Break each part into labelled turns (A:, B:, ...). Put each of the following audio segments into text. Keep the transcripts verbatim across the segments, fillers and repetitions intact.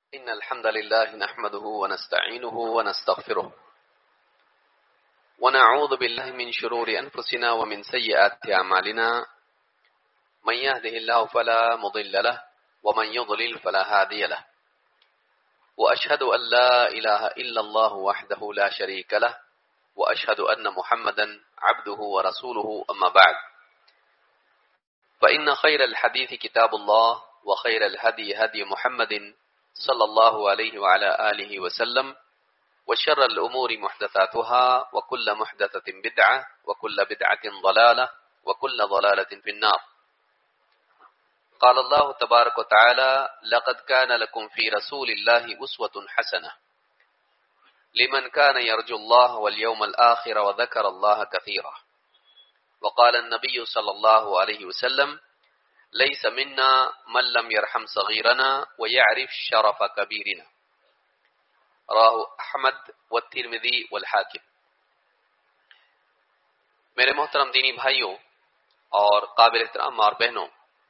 A: إن الحمد لله نحمده ونستعينه ونستغفره ونعوذ بالله من شرور أنفسنا ومن سيئات أعمالنا من يهده الله فلا مضل له ومن يضلل فلا هادي له وأشهد أن لا إله إلا الله وحده لا شريك له وأشهد أن محمدا عبده ورسوله أما بعد فإن خير الحديث كتاب الله وخير الهدي هدي محمد صلى الله عليه وعلى آله وسلم وشر الأمور محدثاتها وكل محدثة بدعة وكل بدعة ضلالة وكل ضلالة في النار. قال الله تبارك وتعالى لقد كان لكم في رسول الله أسوة حسنة لمن كان يرجو الله واليوم الآخر وذكر الله كثيرا. وقال النبي صلى الله عليه وسلم ليس منا من لم يرحم صغيرنا ويعرف شرف كبيرنا. راہ احمد والترمذی والحاکم. میرے محترم دینی بھائیوں اور قابل احترام اور بہنوں،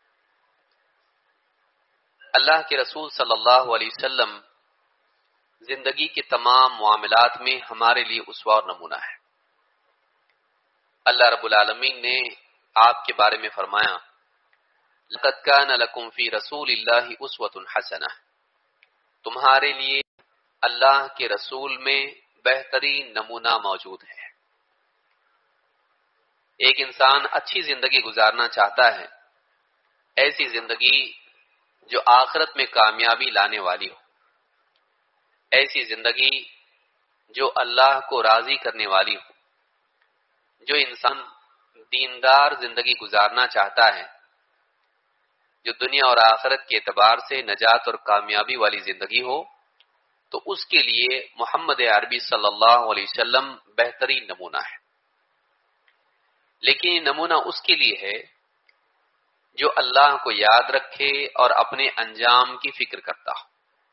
A: اللہ کے رسول صلی اللہ علیہ وسلم زندگی کے تمام معاملات میں ہمارے لیے اسوہ اور نمونہ ہے. اللہ رب العالمین نے آپ کے بارے میں فرمایا لقد كان لكم في رسول الله اسوة حسنة، تمہارے لیے اللہ کے رسول میں بہترین نمونہ موجود ہے. ایک انسان اچھی زندگی گزارنا چاہتا ہے، ایسی زندگی جو آخرت میں کامیابی لانے والی ہو، ایسی زندگی جو اللہ کو راضی کرنے والی ہو. جو انسان دیندار زندگی گزارنا چاہتا ہے، جو دنیا اور آخرت کے اعتبار سے نجات اور کامیابی والی زندگی ہو، تو اس کے لیے محمد عربی صلی اللہ علیہ وسلم بہترین نمونہ ہے. لیکن یہ نمونہ اس کے لیے ہے جو اللہ کو یاد رکھے اور اپنے انجام کی فکر کرتا ہو.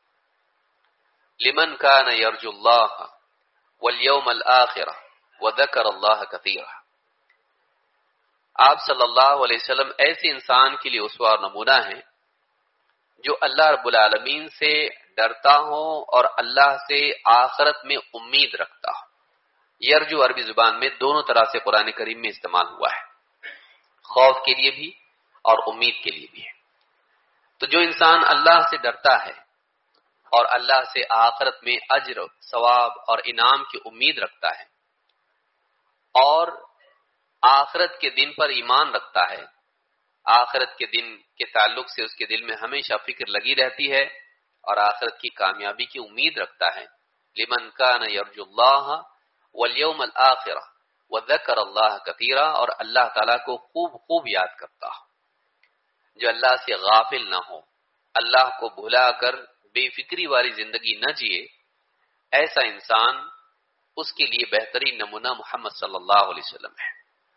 A: لمن کان یرجو اللہ والیوم الآخر وذکر اللہ کثیرا. آپ صلی اللہ علیہ وسلم ایسے انسان کے لیے اسوہ اور نمونہ ہیں جو اللہ رب العالمین سے ڈرتا ہو اور اللہ سے آخرت میں امید رکھتا ہو. یرجو عربی زبان میں دونوں طرح سے قرآن کریم میں استعمال ہوا ہے، خوف کے لیے بھی اور امید کے لیے بھی ہے. تو جو انسان اللہ سے ڈرتا ہے اور اللہ سے آخرت میں اجر، ثواب اور انعام کی امید رکھتا ہے اور آخرت کے دن پر ایمان رکھتا ہے، آخرت کے دن کے تعلق سے اس کے دل میں ہمیشہ فکر لگی رہتی ہے اور آخرت کی کامیابی کی امید رکھتا ہے. لمن کان یرجو اللہ والیوم الآخر وذکر اللہ کثیرا، اور اللہ تعالیٰ کو خوب خوب یاد کرتا ہو. جو اللہ سے غافل نہ ہو، اللہ کو بھلا کر بے فکری والی زندگی نہ جیے، ایسا انسان، اس کے لیے بہترین نمونہ محمد صلی اللہ علیہ وسلم ہے.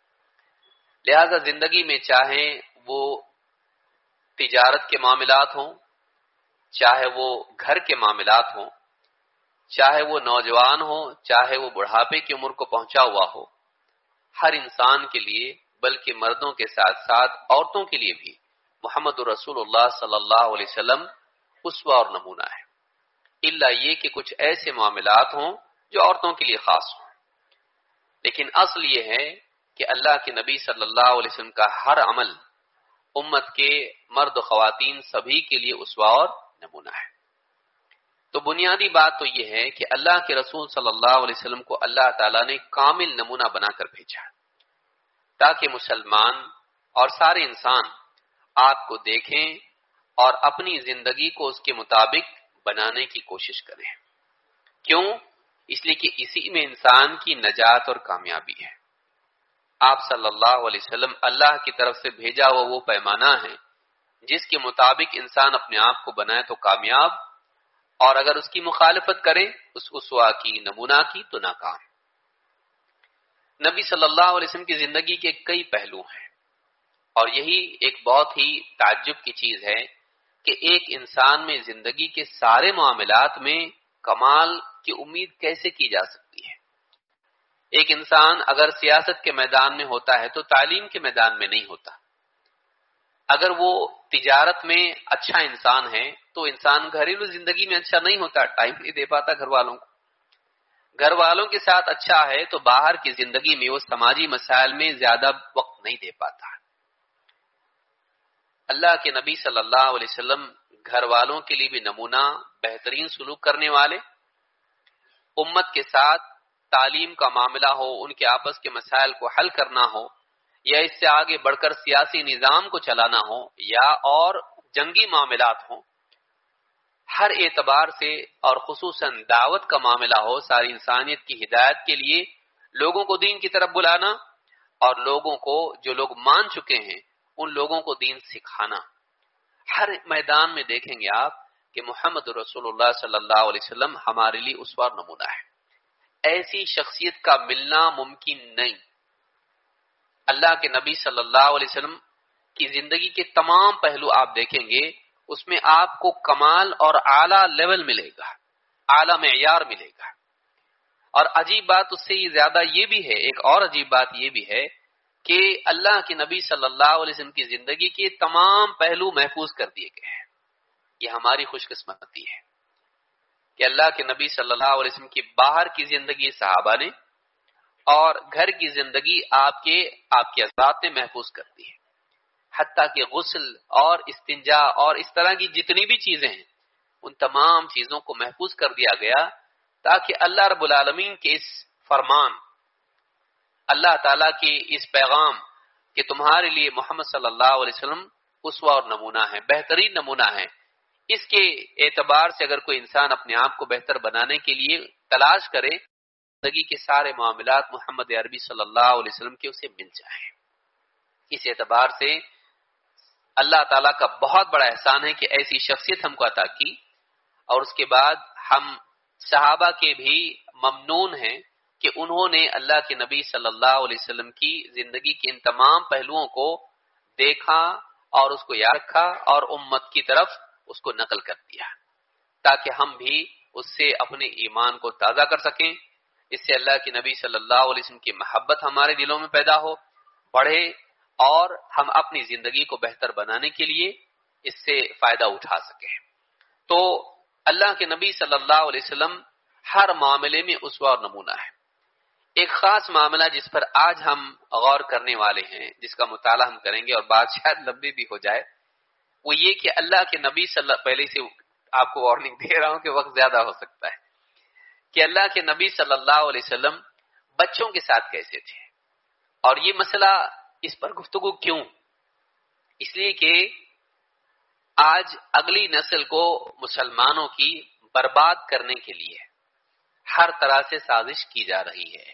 A: لہذا زندگی میں چاہے وہ تجارت کے معاملات ہوں، چاہے وہ گھر کے معاملات ہوں، چاہے وہ نوجوان ہو، چاہے وہ بڑھاپے کی عمر کو پہنچا ہوا ہو، ہر انسان کے لیے، بلکہ مردوں کے ساتھ ساتھ عورتوں کے لیے بھی محمد رسول اللہ صلی اللہ علیہ وسلم اسوہ اور نمونہ ہے. الا یہ کہ کچھ ایسے معاملات ہوں جو عورتوں کے لیے خاص ہوں. لیکن اصل یہ ہے کہ اللہ کے نبی صلی اللہ علیہ وسلم کا ہر عمل امت کے مرد و خواتین سبھی کے لیے اسوہ اور نمونہ ہے. تو بنیادی بات تو یہ ہے کہ اللہ کے رسول صلی اللہ علیہ وسلم کو اللہ تعالیٰ نے کامل نمونہ بنا کر بھیجا تاکہ مسلمان اور سارے انسان آپ کو دیکھیں اور اپنی زندگی کو اس کے مطابق بنانے کی کوشش کریں. کیوں؟ اس لیے کہ اسی میں انسان کی نجات اور کامیابی ہے. آپ صلی اللہ علیہ وسلم اللہ کی طرف سے بھیجا ہوا وہ پیمانہ ہے جس کے مطابق انسان اپنے آپ کو بنائے تو کامیاب، اور اگر اس کی مخالفت کرے، اس اسوہ کی، نمونہ کی، تو ناکام. نبی صلی اللہ علیہ وسلم کی زندگی کے کئی پہلو ہیں، اور یہی ایک بہت ہی تعجب کی چیز ہے کہ ایک انسان میں زندگی کے سارے معاملات میں کمال کی امید کیسے کی جا سکتی ہے. ایک انسان اگر سیاست کے میدان میں ہوتا ہے تو تعلیم کے میدان میں نہیں ہوتا. اگر وہ تجارت میں اچھا انسان ہے تو تو انسان گھریلو زندگی میں اچھا نہیں ہوتا، ٹائم نہیں دے پاتا گھر والوں کو. گھر والوں کے ساتھ اچھا ہے تو باہر کی زندگی میں وہ سماجی مسائل میں زیادہ وقت نہیں دے پاتا. اللہ کے نبی صلی اللہ علیہ وسلم گھر والوں کے لیے بھی نمونہ، بہترین سلوک کرنے والے. امت کے ساتھ تعلیم کا معاملہ ہو، ان کے آپس کے مسائل کو حل کرنا ہو، یا اس سے آگے بڑھ کر سیاسی نظام کو چلانا ہو، یا اور جنگی معاملات ہوں، ہر اعتبار سے اور خصوصاً دعوت کا معاملہ ہو، ساری انسانیت کی ہدایت کے لیے لوگوں کو دین کی طرف بلانا، اور لوگوں کو جو لوگ مان چکے ہیں ان لوگوں کو دین سکھانا. ہر میدان میں دیکھیں گے آپ کہ محمد رسول اللہ صلی اللہ علیہ وسلم ہمارے لیے اسوہ اور نمونہ ہے. ایسی شخصیت کا ملنا ممکن نہیں. اللہ کے نبی صلی اللہ علیہ وسلم کی زندگی کے تمام پہلو آپ دیکھیں گے، اس میں آپ کو کمال اور اعلیٰ لیول ملے گا، اعلیٰ معیار ملے گا. اور عجیب بات اس سے زیادہ یہ بھی ہے، ایک اور عجیب بات یہ بھی ہے کہ اللہ کے نبی صلی اللہ علیہ وسلم کی زندگی کے تمام پہلو محفوظ کر دیے گئے ہیں. یہ ہماری خوش قسمتی ہے کہ اللہ کے نبی صلی اللہ علیہ وسلم کی باہر کی زندگی صحابہ نے اور گھر کی زندگی آپ کے آپ کی ذات نے محفوظ کر دی ہے. حتیٰ کہ غسل اور استنجا اور اس طرح کی جتنی بھی چیزیں ہیں ان تمام چیزوں کو محفوظ کر دیا گیا تاکہ اللہ رب العالمین کے اس فرمان، اللہ تعالیٰ کے اس پیغام کہ تمہارے لیے محمد صلی اللہ علیہ وسلم اسوہ اور نمونہ ہے، بہترین نمونہ ہے، اس کے اعتبار سے اگر کوئی انسان اپنے آپ کو بہتر بنانے کے لیے تلاش کرے، زندگی کے سارے معاملات محمد عربی صلی اللہ علیہ وسلم کے اسے مل جائیں. اس اعتبار سے اللہ تعالیٰ کا بہت بڑا احسان ہے کہ ایسی شخصیت ہم کو عطا کی، اور اس کے بعد ہم صحابہ کے بھی ممنون ہیں کہ انہوں نے اللہ کے نبی صلی اللہ علیہ وسلم کی زندگی کے ان تمام پہلوؤں کو دیکھا اور اس کو یاد رکھا اور امت کی طرف اس کو نقل کر دیا تاکہ ہم بھی اس سے اپنے ایمان کو تازہ کر سکیں. اس سے اللہ کے نبی صلی اللہ علیہ وسلم کی محبت ہمارے دلوں میں پیدا ہو، بڑھے، اور ہم اپنی زندگی کو بہتر بنانے کے لیے اس سے فائدہ اٹھا سکیں. تو اللہ کے نبی صلی اللہ علیہ وسلم ہر معاملے میں اسوہ اور نمونہ ہے. ایک خاص معاملہ جس پر آج ہم غور کرنے والے ہیں، جس کا مطالعہ ہم کریں گے اور بات شاید لمبی بھی ہو جائے، وہ یہ کہ اللہ کے نبی صلی اللہ پہلے سے آپ کو وارننگ دے رہا ہوں کہ وقت زیادہ ہو سکتا ہے کہ اللہ کے نبی صلی اللہ علیہ وسلم بچوں کے ساتھ کیسے تھے. اور یہ مسئلہ اس پر گفتگو کیوں؟ اس لیے کہ آج اگلی نسل کو مسلمانوں کی برباد کرنے کے لیے ہر طرح سے سازش کی جا رہی ہے،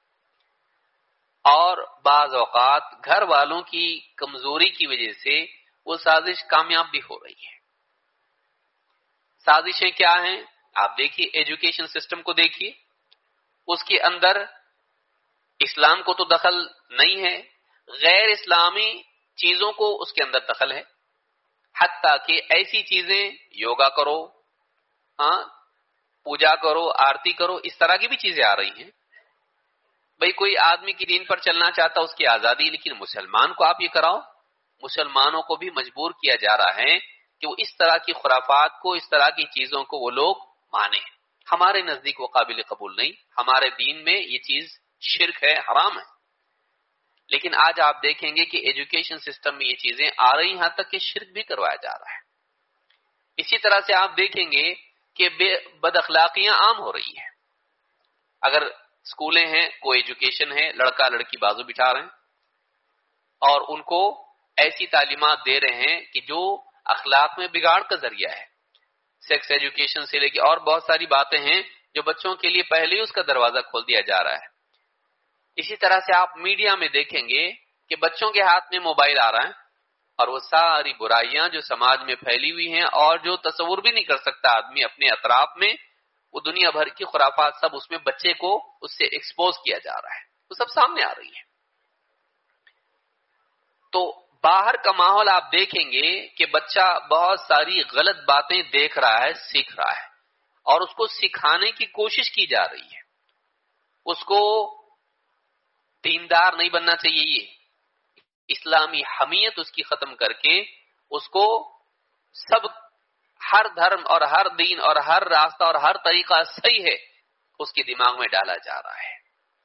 A: اور بعض اوقات گھر والوں کی کمزوری کی وجہ سے وہ سازش کامیاب بھی ہو رہی ہے. سازشیں کیا ہیں؟ آپ دیکھیے ایجوکیشن سسٹم کو دیکھیے، اس کے اندر اسلام کو تو دخل نہیں ہے، غیر اسلامی چیزوں کو اس کے اندر دخل ہے. حتیٰ کہ ایسی چیزیں یوگا کرو، ہاں پوجا کرو، آرتی کرو، اس طرح کی بھی چیزیں آ رہی ہیں. بھئی کوئی آدمی کی دین پر چلنا چاہتا اس کی آزادی، لیکن مسلمان کو آپ یہ کراؤ. مسلمانوں کو بھی مجبور کیا جا رہا ہے کہ وہ اس طرح کی خرافات کو، اس طرح کی چیزوں کو وہ لوگ مانیں. ہمارے نزدیک وہ قابل قبول نہیں، ہمارے دین میں یہ چیز شرک ہے، حرام ہے. لیکن آج آپ دیکھیں گے کہ ایجوکیشن سسٹم میں یہ چیزیں آ رہی ہیں، یہاں تک کہ شرک بھی کروایا جا رہا ہے. اسی طرح سے آپ دیکھیں گے کہ بد اخلاقیاں عام ہو رہی ہیں. اگر اسکولیں ہیں، کو ایجوکیشن ہے، لڑکا لڑکی بازو بٹھا رہے ہیں اور ان کو ایسی تعلیمات دے رہے ہیں کہ جو اخلاق میں بگاڑ کا ذریعہ ہے. سیکس ایجوکیشن سے لے کے اور بہت ساری باتیں ہیں جو بچوں کے لیے پہلے ہی اس کا دروازہ کھول دیا جا رہا ہے. اسی طرح سے آپ میڈیا میں دیکھیں گے کہ بچوں کے ہاتھ میں موبائل آ رہا ہے اور وہ ساری برائیاں جو سماج میں پھیلی ہوئی ہیں اور جو تصور بھی نہیں کر سکتا آدمی اپنے اطراف میں، وہ دنیا بھر کی خرافات سب اس میں بچے کو اس سے ایکسپوز کیا جا رہا ہے، وہ سب سامنے آ رہی ہے. تو باہر کا ماحول آپ دیکھیں گے کہ بچہ بہت ساری غلط باتیں دیکھ رہا ہے، سیکھ رہا ہے، اور اس کو سکھانے کی کوشش کی جا رہی ہے. اس کو دیندار نہیں بننا چاہیے، یہ اسلامی حمیت اس کی ختم کر کے اس کو سب ہر دھرم اور ہر دین اور ہر راستہ اور ہر طریقہ صحیح ہے اس کے دماغ میں ڈالا جا رہا ہے.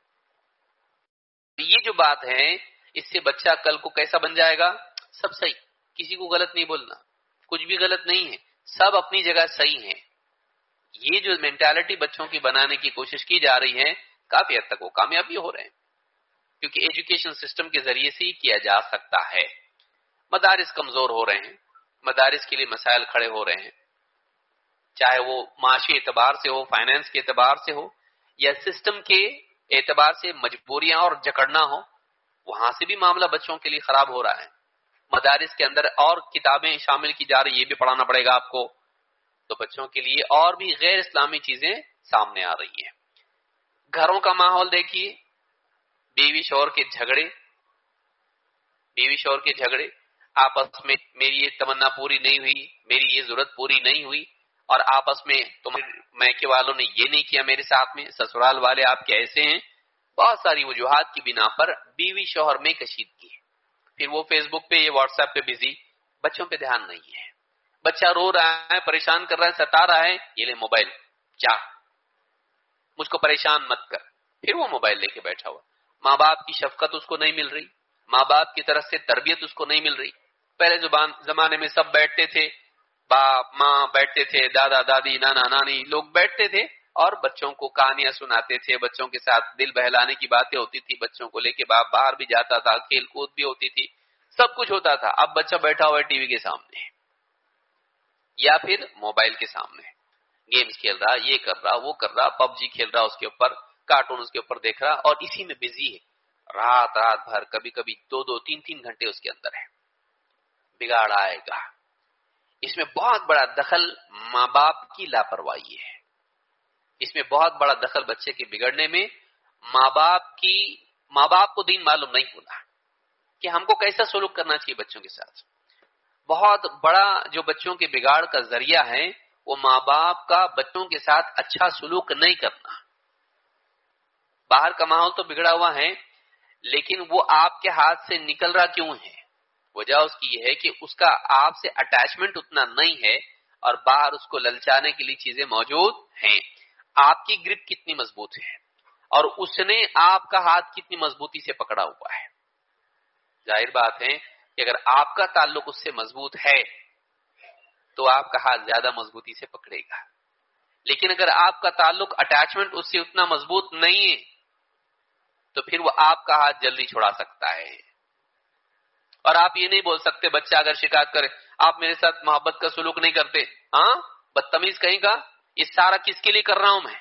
A: یہ جو بات ہے اس سے بچہ کل کو کیسا بن جائے گا؟ سب صحیح، کسی کو غلط نہیں بولنا، کچھ بھی غلط نہیں ہے، سب اپنی جگہ صحیح ہیں. یہ جو مینٹالٹی بچوں کی بنانے کی کوشش کی جا رہی ہے کافی حد تک وہ کامیاب بھی ہو رہے ہیں، کیونکہ ایجوکیشن سسٹم کے ذریعے سے ہی کیا جا سکتا ہے. مدارس کمزور ہو رہے ہیں، مدارس کے لیے مسائل کھڑے ہو رہے ہیں، چاہے وہ معاشی اعتبار سے ہو، فائنینس کے اعتبار سے ہو، یا سسٹم کے اعتبار سے مجبوریاں اور جکڑنا ہو، وہاں سے بھی معاملہ بچوں کے لیے خراب ہو رہا ہے. مدارس کے اندر اور کتابیں شامل کی جا رہی، یہ بھی پڑھانا پڑے گا آپ کو، تو بچوں کے لیے اور بھی غیر اسلامی چیزیں سامنے آ رہی ہیں. گھروں کا ماحول دیکھیے، بیوی شوہر کے جھگڑے بیوی شوہر کے جھگڑے آپس میں، میری یہ تمنا پوری نہیں ہوئی، میری یہ ضرورت پوری نہیں ہوئی، اور آپس میں تمہارے میکے والوں نے یہ نہیں کیا میرے ساتھ میں، سسرال والے آپ کے ایسے ہیں. بہت ساری وجوہات کی بنا پر بیوی شوہر میں کشیدگی ہے. پھر وہ فیس بک پہ، یہ واٹس ایپ پہ بزی، بچوں پہ دھیان نہیں ہے. بچہ رو رہا ہے، پریشان کر رہا ہے، ستا رہا ہے، یہ لے موبائل، جا مجھ کو پریشان مت کر. پھر وہ موبائل لے کے بیٹھا ہوا. ماں باپ کی شفقت اس کو نہیں مل رہی، ماں باپ کی طرف سے تربیت اس کو نہیں مل رہی. پہلے زبان زمانے میں سب بیٹھتے تھے، باپ ماں بیٹھتے تھے، دادا دادی نانا نانی لوگ بیٹھتے تھے اور بچوں کو کہانیاں سناتے تھے، بچوں کے ساتھ دل بہلانے کی باتیں ہوتی تھی، بچوں کو لے کے باپ باہر بھی جاتا تھا، کھیل کود بھی ہوتی تھی، سب کچھ ہوتا تھا. اب بچہ بیٹھا ہوا ہے ٹی وی کے سامنے یا پھر موبائل کے سامنے، گیمز کھیل رہا، یہ کر رہا، وہ کر رہا، پب جی کھیل رہا، اس کے اوپر کارٹون اس کے اوپر دیکھ رہا، اور اسی میں بزی ہے. رات رات بھر، کبھی کبھی دو دو تین تین گھنٹے اس کے اندر ہے. بگاڑ آئے گا. اس میں بہت بڑا دخل ماں باپ کی لاپرواہی ہے. اس میں بہت بڑا دخل بچے کے بگڑنے میں ماں باپ کی ماں باپ کو دین معلوم نہیں ہونا کہ ہم کو کیسا سلوک کرنا چاہیے بچوں کے ساتھ. بہت بڑا جو بچوں کے بگاڑ کا ذریعہ ہے وہ ماں باپ کا بچوں کے ساتھ اچھا سلوک نہیں کرنا. باہر کا ماحول تو بگڑا ہوا ہے، لیکن وہ آپ کے ہاتھ سے نکل رہا کیوں ہے؟ وجہ اس کی یہ ہے کہ اس کا آپ سے اٹیچمنٹ اتنا نہیں ہے، اور باہر اس کو للچانے کے لیے چیزیں موجود ہیں. آپ کی گرپ کتنی مضبوط ہے اور اس نے آپ کا ہاتھ کتنی مضبوطی سے پکڑا ہوا ہے. ظاہر بات ہے کہ اگر آپ کا تعلق اس سے مضبوط ہے تو آپ کا ہاتھ زیادہ مضبوطی سے پکڑے گا، لیکن اگر آپ کا تعلق اٹیچمنٹ اس سے اتنا مضبوط نہیں ہے تو پھر وہ آپ کا ہاتھ جلدی چھڑا سکتا ہے. اور آپ یہ نہیں بول سکتے بچہ اگر شکایت کرے آپ میرے ساتھ محبت کا سلوک نہیں کرتے، ہاں بدتمیز کہیں گا، یہ سارا کس کے لیے کر رہا ہوں میں؟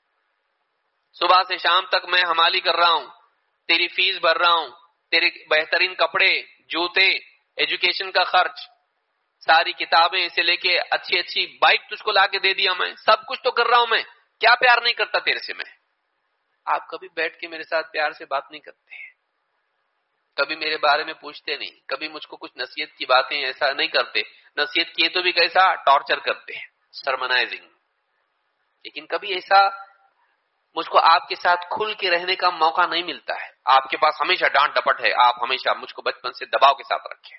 A: صبح سے شام تک میں حمالی کر رہا ہوں، تیری فیس بھر رہا ہوں، تیرے بہترین کپڑے، جوتے، ایجوکیشن کا خرچ، ساری کتابیں سے لے کے اچھی اچھی بائک تجھ کو لا کے دے دیا، میں سب کچھ تو کر رہا ہوں، میں کیا پیار نہیں کرتا تیرے سے میں؟ آپ کبھی بیٹھ کے میرے ساتھ پیار سے بات نہیں کرتے، کبھی میرے بارے میں پوچھتے نہیں، کبھی مجھ کو کچھ نصیحت کی باتیں ایسا نہیں کرتے، نصیحت کیے تو بھی کیسا ٹارچر کرتے ہیں، سرمنائزنگ. لیکن کبھی ایسا مجھ کو آپ کے ساتھ کھل کے رہنے کا موقع نہیں ملتا ہے. آپ کے پاس ہمیشہ ڈانٹ ڈپٹ ہے، آپ ہمیشہ مجھ کو بچپن سے دباؤ کے ساتھ رکھیں.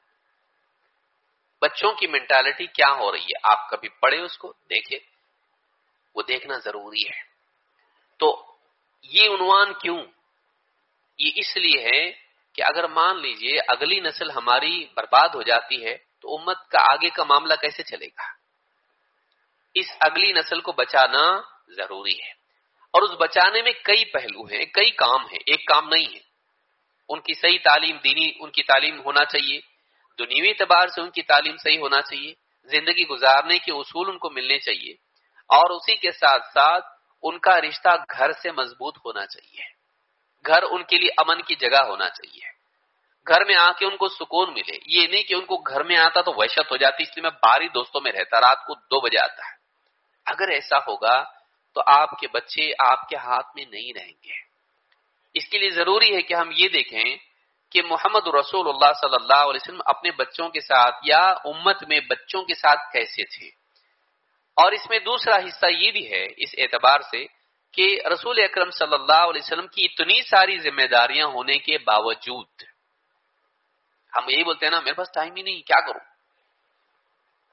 A: بچوں کی مینٹالٹی کیا ہو رہی ہے آپ کبھی پڑھے، اس کو دیکھیں، وہ دیکھنا ضروری ہے. تو یہ عنوان کیوں؟ یہ اس لیے ہے کہ اگر مان لیجئے اگلی نسل ہماری برباد ہو جاتی ہے تو امت کا آگے کا معاملہ کیسے چلے گا؟ اس اگلی نسل کو بچانا ضروری ہے، اور اس بچانے میں کئی پہلو ہیں، کئی کام ہیں، ایک کام نہیں ہے. ان کی صحیح تعلیم، دینی ان کی تعلیم ہونا چاہیے، دنیوی اعتبار سے ان کی تعلیم صحیح ہونا چاہیے، زندگی گزارنے کے اصول ان کو ملنے چاہیے، اور اسی کے ساتھ ساتھ ان کا رشتہ گھر سے مضبوط ہونا چاہیے. گھر ان کے لیے امن کی جگہ ہونا چاہیے، گھر میں آ کے ان کو سکون ملے. یہ نہیں کہ ان کو گھر میں آتا تو وحشت ہو جاتی، اس لیے میں باری دوستوں میں رہتا، رات کو دو بجے آتا ہے. اگر ایسا ہوگا تو آپ کے بچے آپ کے ہاتھ میں نہیں رہیں گے. اس کے لیے ضروری ہے کہ ہم یہ دیکھیں کہ محمد رسول اللہ صلی اللہ علیہ وسلم اپنے بچوں کے ساتھ یا امت میں بچوں کے ساتھ کیسے تھے. اور اس میں دوسرا حصہ یہ بھی ہے اس اعتبار سے کہ رسول اکرم صلی اللہ علیہ وسلم کی اتنی ساری ذمہ داریاں ہونے کے باوجود ہم یہی بولتے ہیں نا میرے پاس ٹائم ہی نہیں، کیا کروں.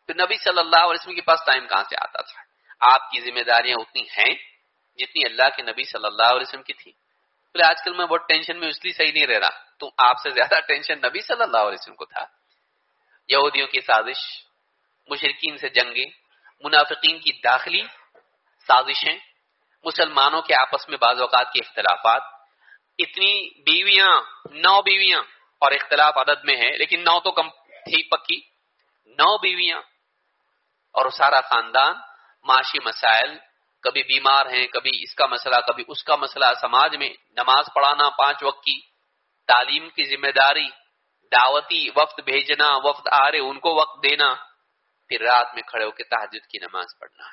A: پھر نبی صلی اللہ علیہ وسلم کے پاس ٹائم کہاں سے آتا تھا؟ آپ کی ذمہ داریاں اتنی ہیں جتنی اللہ کے نبی صلی اللہ علیہ وسلم کی تھی. بولے آج کل میں بہت ٹینشن میں اس لیے صحیح نہیں رہ رہا. تو آپ سے زیادہ ٹینشن نبی صلی اللہ علیہ وسلم کو تھا. یہودیوں کی سازش، مشرکین سے جنگیں، منافقین کی داخلی سازشیں، مسلمانوں کے آپس میں بعض اوقات کے اختلافات، اتنی بیویاں، نو بیویاں، اور اختلاف عدد میں ہے لیکن نو تو کم تھی پکی، نو بیویاں اور سارا خاندان، معاشی مسائل، کبھی بیمار ہیں، کبھی اس کا مسئلہ، کبھی اس کا مسئلہ، سماج میں نماز پڑھانا پانچ وقت کی، تعلیم کی ذمہ داری، دعوتی وقت بھیجنا، وقت آ رہے ان کو وقت دینا، پھر رات میں کھڑے ہو کے تہجد کی نماز پڑھنا.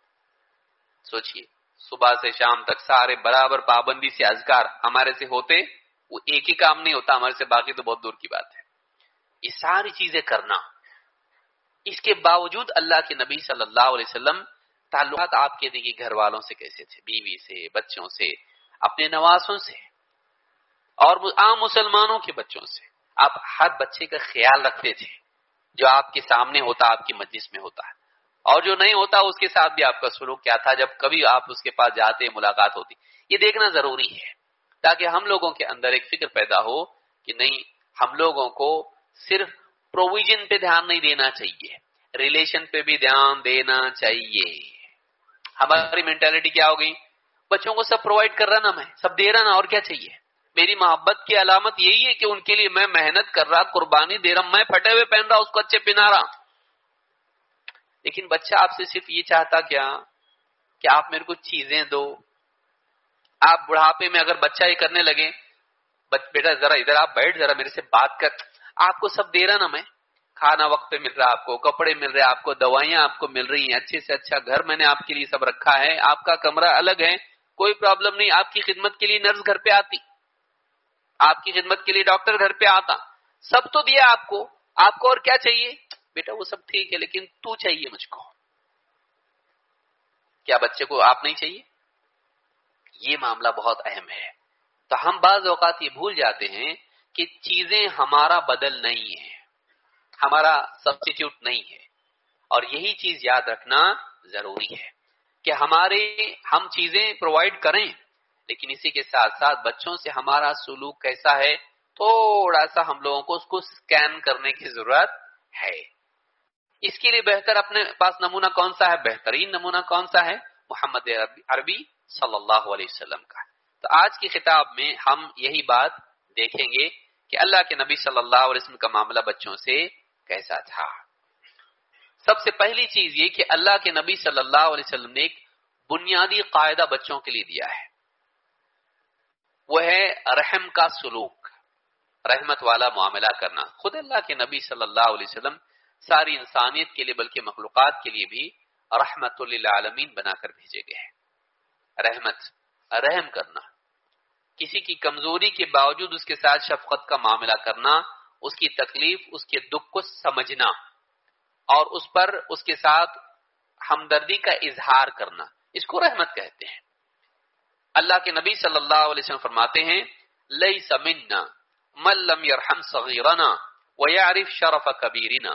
A: سوچئے صبح سے شام تک سارے برابر پابندی سے اذکار ہمارے سے ہوتے، وہ ایک ہی کام نہیں ہوتا ہمارے سے، باقی تو بہت دور کی بات ہے. یہ ساری چیزیں کرنا، اس کے باوجود اللہ کے نبی صلی اللہ علیہ وسلم تعلقات آپ کے دیکھیے گھر والوں سے کیسے تھے، بیوی سے، بچوں سے، اپنے نواسوں سے، اور عام مسلمانوں کے بچوں سے. آپ ہر بچے کا خیال رکھتے تھے جو آپ کے سامنے ہوتا، آپ کی مجلس میں ہوتا ہے، اور جو نہیں ہوتا اس کے ساتھ بھی آپ کا سلوک کیا تھا جب کبھی آپ اس کے پاس جاتے، ملاقات ہوتی. یہ دیکھنا ضروری ہے تاکہ ہم لوگوں کے اندر ایک فکر پیدا ہو کہ نہیں، ہم لوگوں کو صرف پروویژن پہ دھیان نہیں دینا چاہیے، ریلیشن پہ بھی دھیان دینا چاہیے. ہماری مینٹالٹی کیا ہو گئی؟ بچوں کو سب پرووائڈ کر رہا نا، میں سب دے رہا نا، اور کیا چاہیے؟ میری محبت کی علامت یہی ہے کہ ان کے لیے میں محنت کر رہا، قربانی دے رہا، میں پھٹے ہوئے پہن رہا، اس کو اچھے پہنا رہا. لیکن بچہ آپ سے صرف یہ چاہتا کیا کہ آپ میرے کو چیزیں دو. آپ بڑھاپے میں اگر بچہ یہ کرنے لگے، بیٹا ذرا ادھر آپ بیٹھ، ذرا میرے سے بات کر، آپ کو سب دے رہا نا، میں کھانا وقت پہ مل رہا، آپ کو کپڑے مل رہے، آپ کو دوائیاں آپ کو مل رہی ہیں، اچھے سے اچھا گھر میں نے آپ کے لیے سب رکھا ہے، آپ کا کمرہ الگ ہے، کوئی پرابلم نہیں، آپ کی خدمت کے لیے نرس گھر پہ آتی، آپ کی خدمت کے لیے ڈاکٹر گھر پہ آتا، سب تو دیا آپ کو، آپ کو اور کیا چاہیے؟ بیٹا وہ سب ٹھیک ہے لیکن تو چاہیے مجھ کو. کیا بچے کو آپ نہیں چاہیے؟ یہ معاملہ بہت اہم ہے. تو ہم بعض اوقات یہ بھول جاتے ہیں کہ چیزیں ہمارا بدل نہیں ہے، ہمارا سبسٹیٹیوٹ نہیں ہے، اور یہی چیز یاد رکھنا ضروری ہے کہ ہمارے ہم چیزیں پرووائڈ کریں، لیکن اسی کے ساتھ ساتھ بچوں سے ہمارا سلوک کیسا ہے، تھوڑا سا ہم لوگوں کو اس کو سکین کرنے کی ضرورت ہے. اس کے لیے بہتر اپنے پاس نمونہ کون سا ہے؟ بہترین نمونہ کون سا ہے؟ محمد عربی صلی اللہ علیہ وسلم کا. تو آج کی خطاب میں ہم یہی بات دیکھیں گے کہ اللہ کے نبی صلی اللہ علیہ وسلم کا معاملہ بچوں سے کیسا تھا. سب سے پہلی چیز یہ کہ اللہ کے نبی صلی اللہ علیہ وسلم نے ایک بنیادی قاعدہ بچوں کے لیے دیا ہے، وہ ہے رحم کا سلوک، رحمت والا معاملہ کرنا. خود اللہ کے نبی صلی اللہ علیہ وسلم ساری انسانیت کے لیے بلکہ مخلوقات کے لیے بھی رحمت للعالمین بنا کر بھیجے گئے ہیں. رحمت، رحم کرنا، کسی کی کمزوری کے باوجود اس کے ساتھ شفقت کا معاملہ کرنا، اس کی تکلیف، اس کے دکھ کو سمجھنا اور اس پر اس کے ساتھ ہمدردی کا اظہار کرنا، اس کو رحمت کہتے ہیں. اللہ کے نبی صلی اللہ علیہ وسلم فرماتے ہیں لیس منا من لم یرحم صغیرنا ویعرف شرف کبیرنا.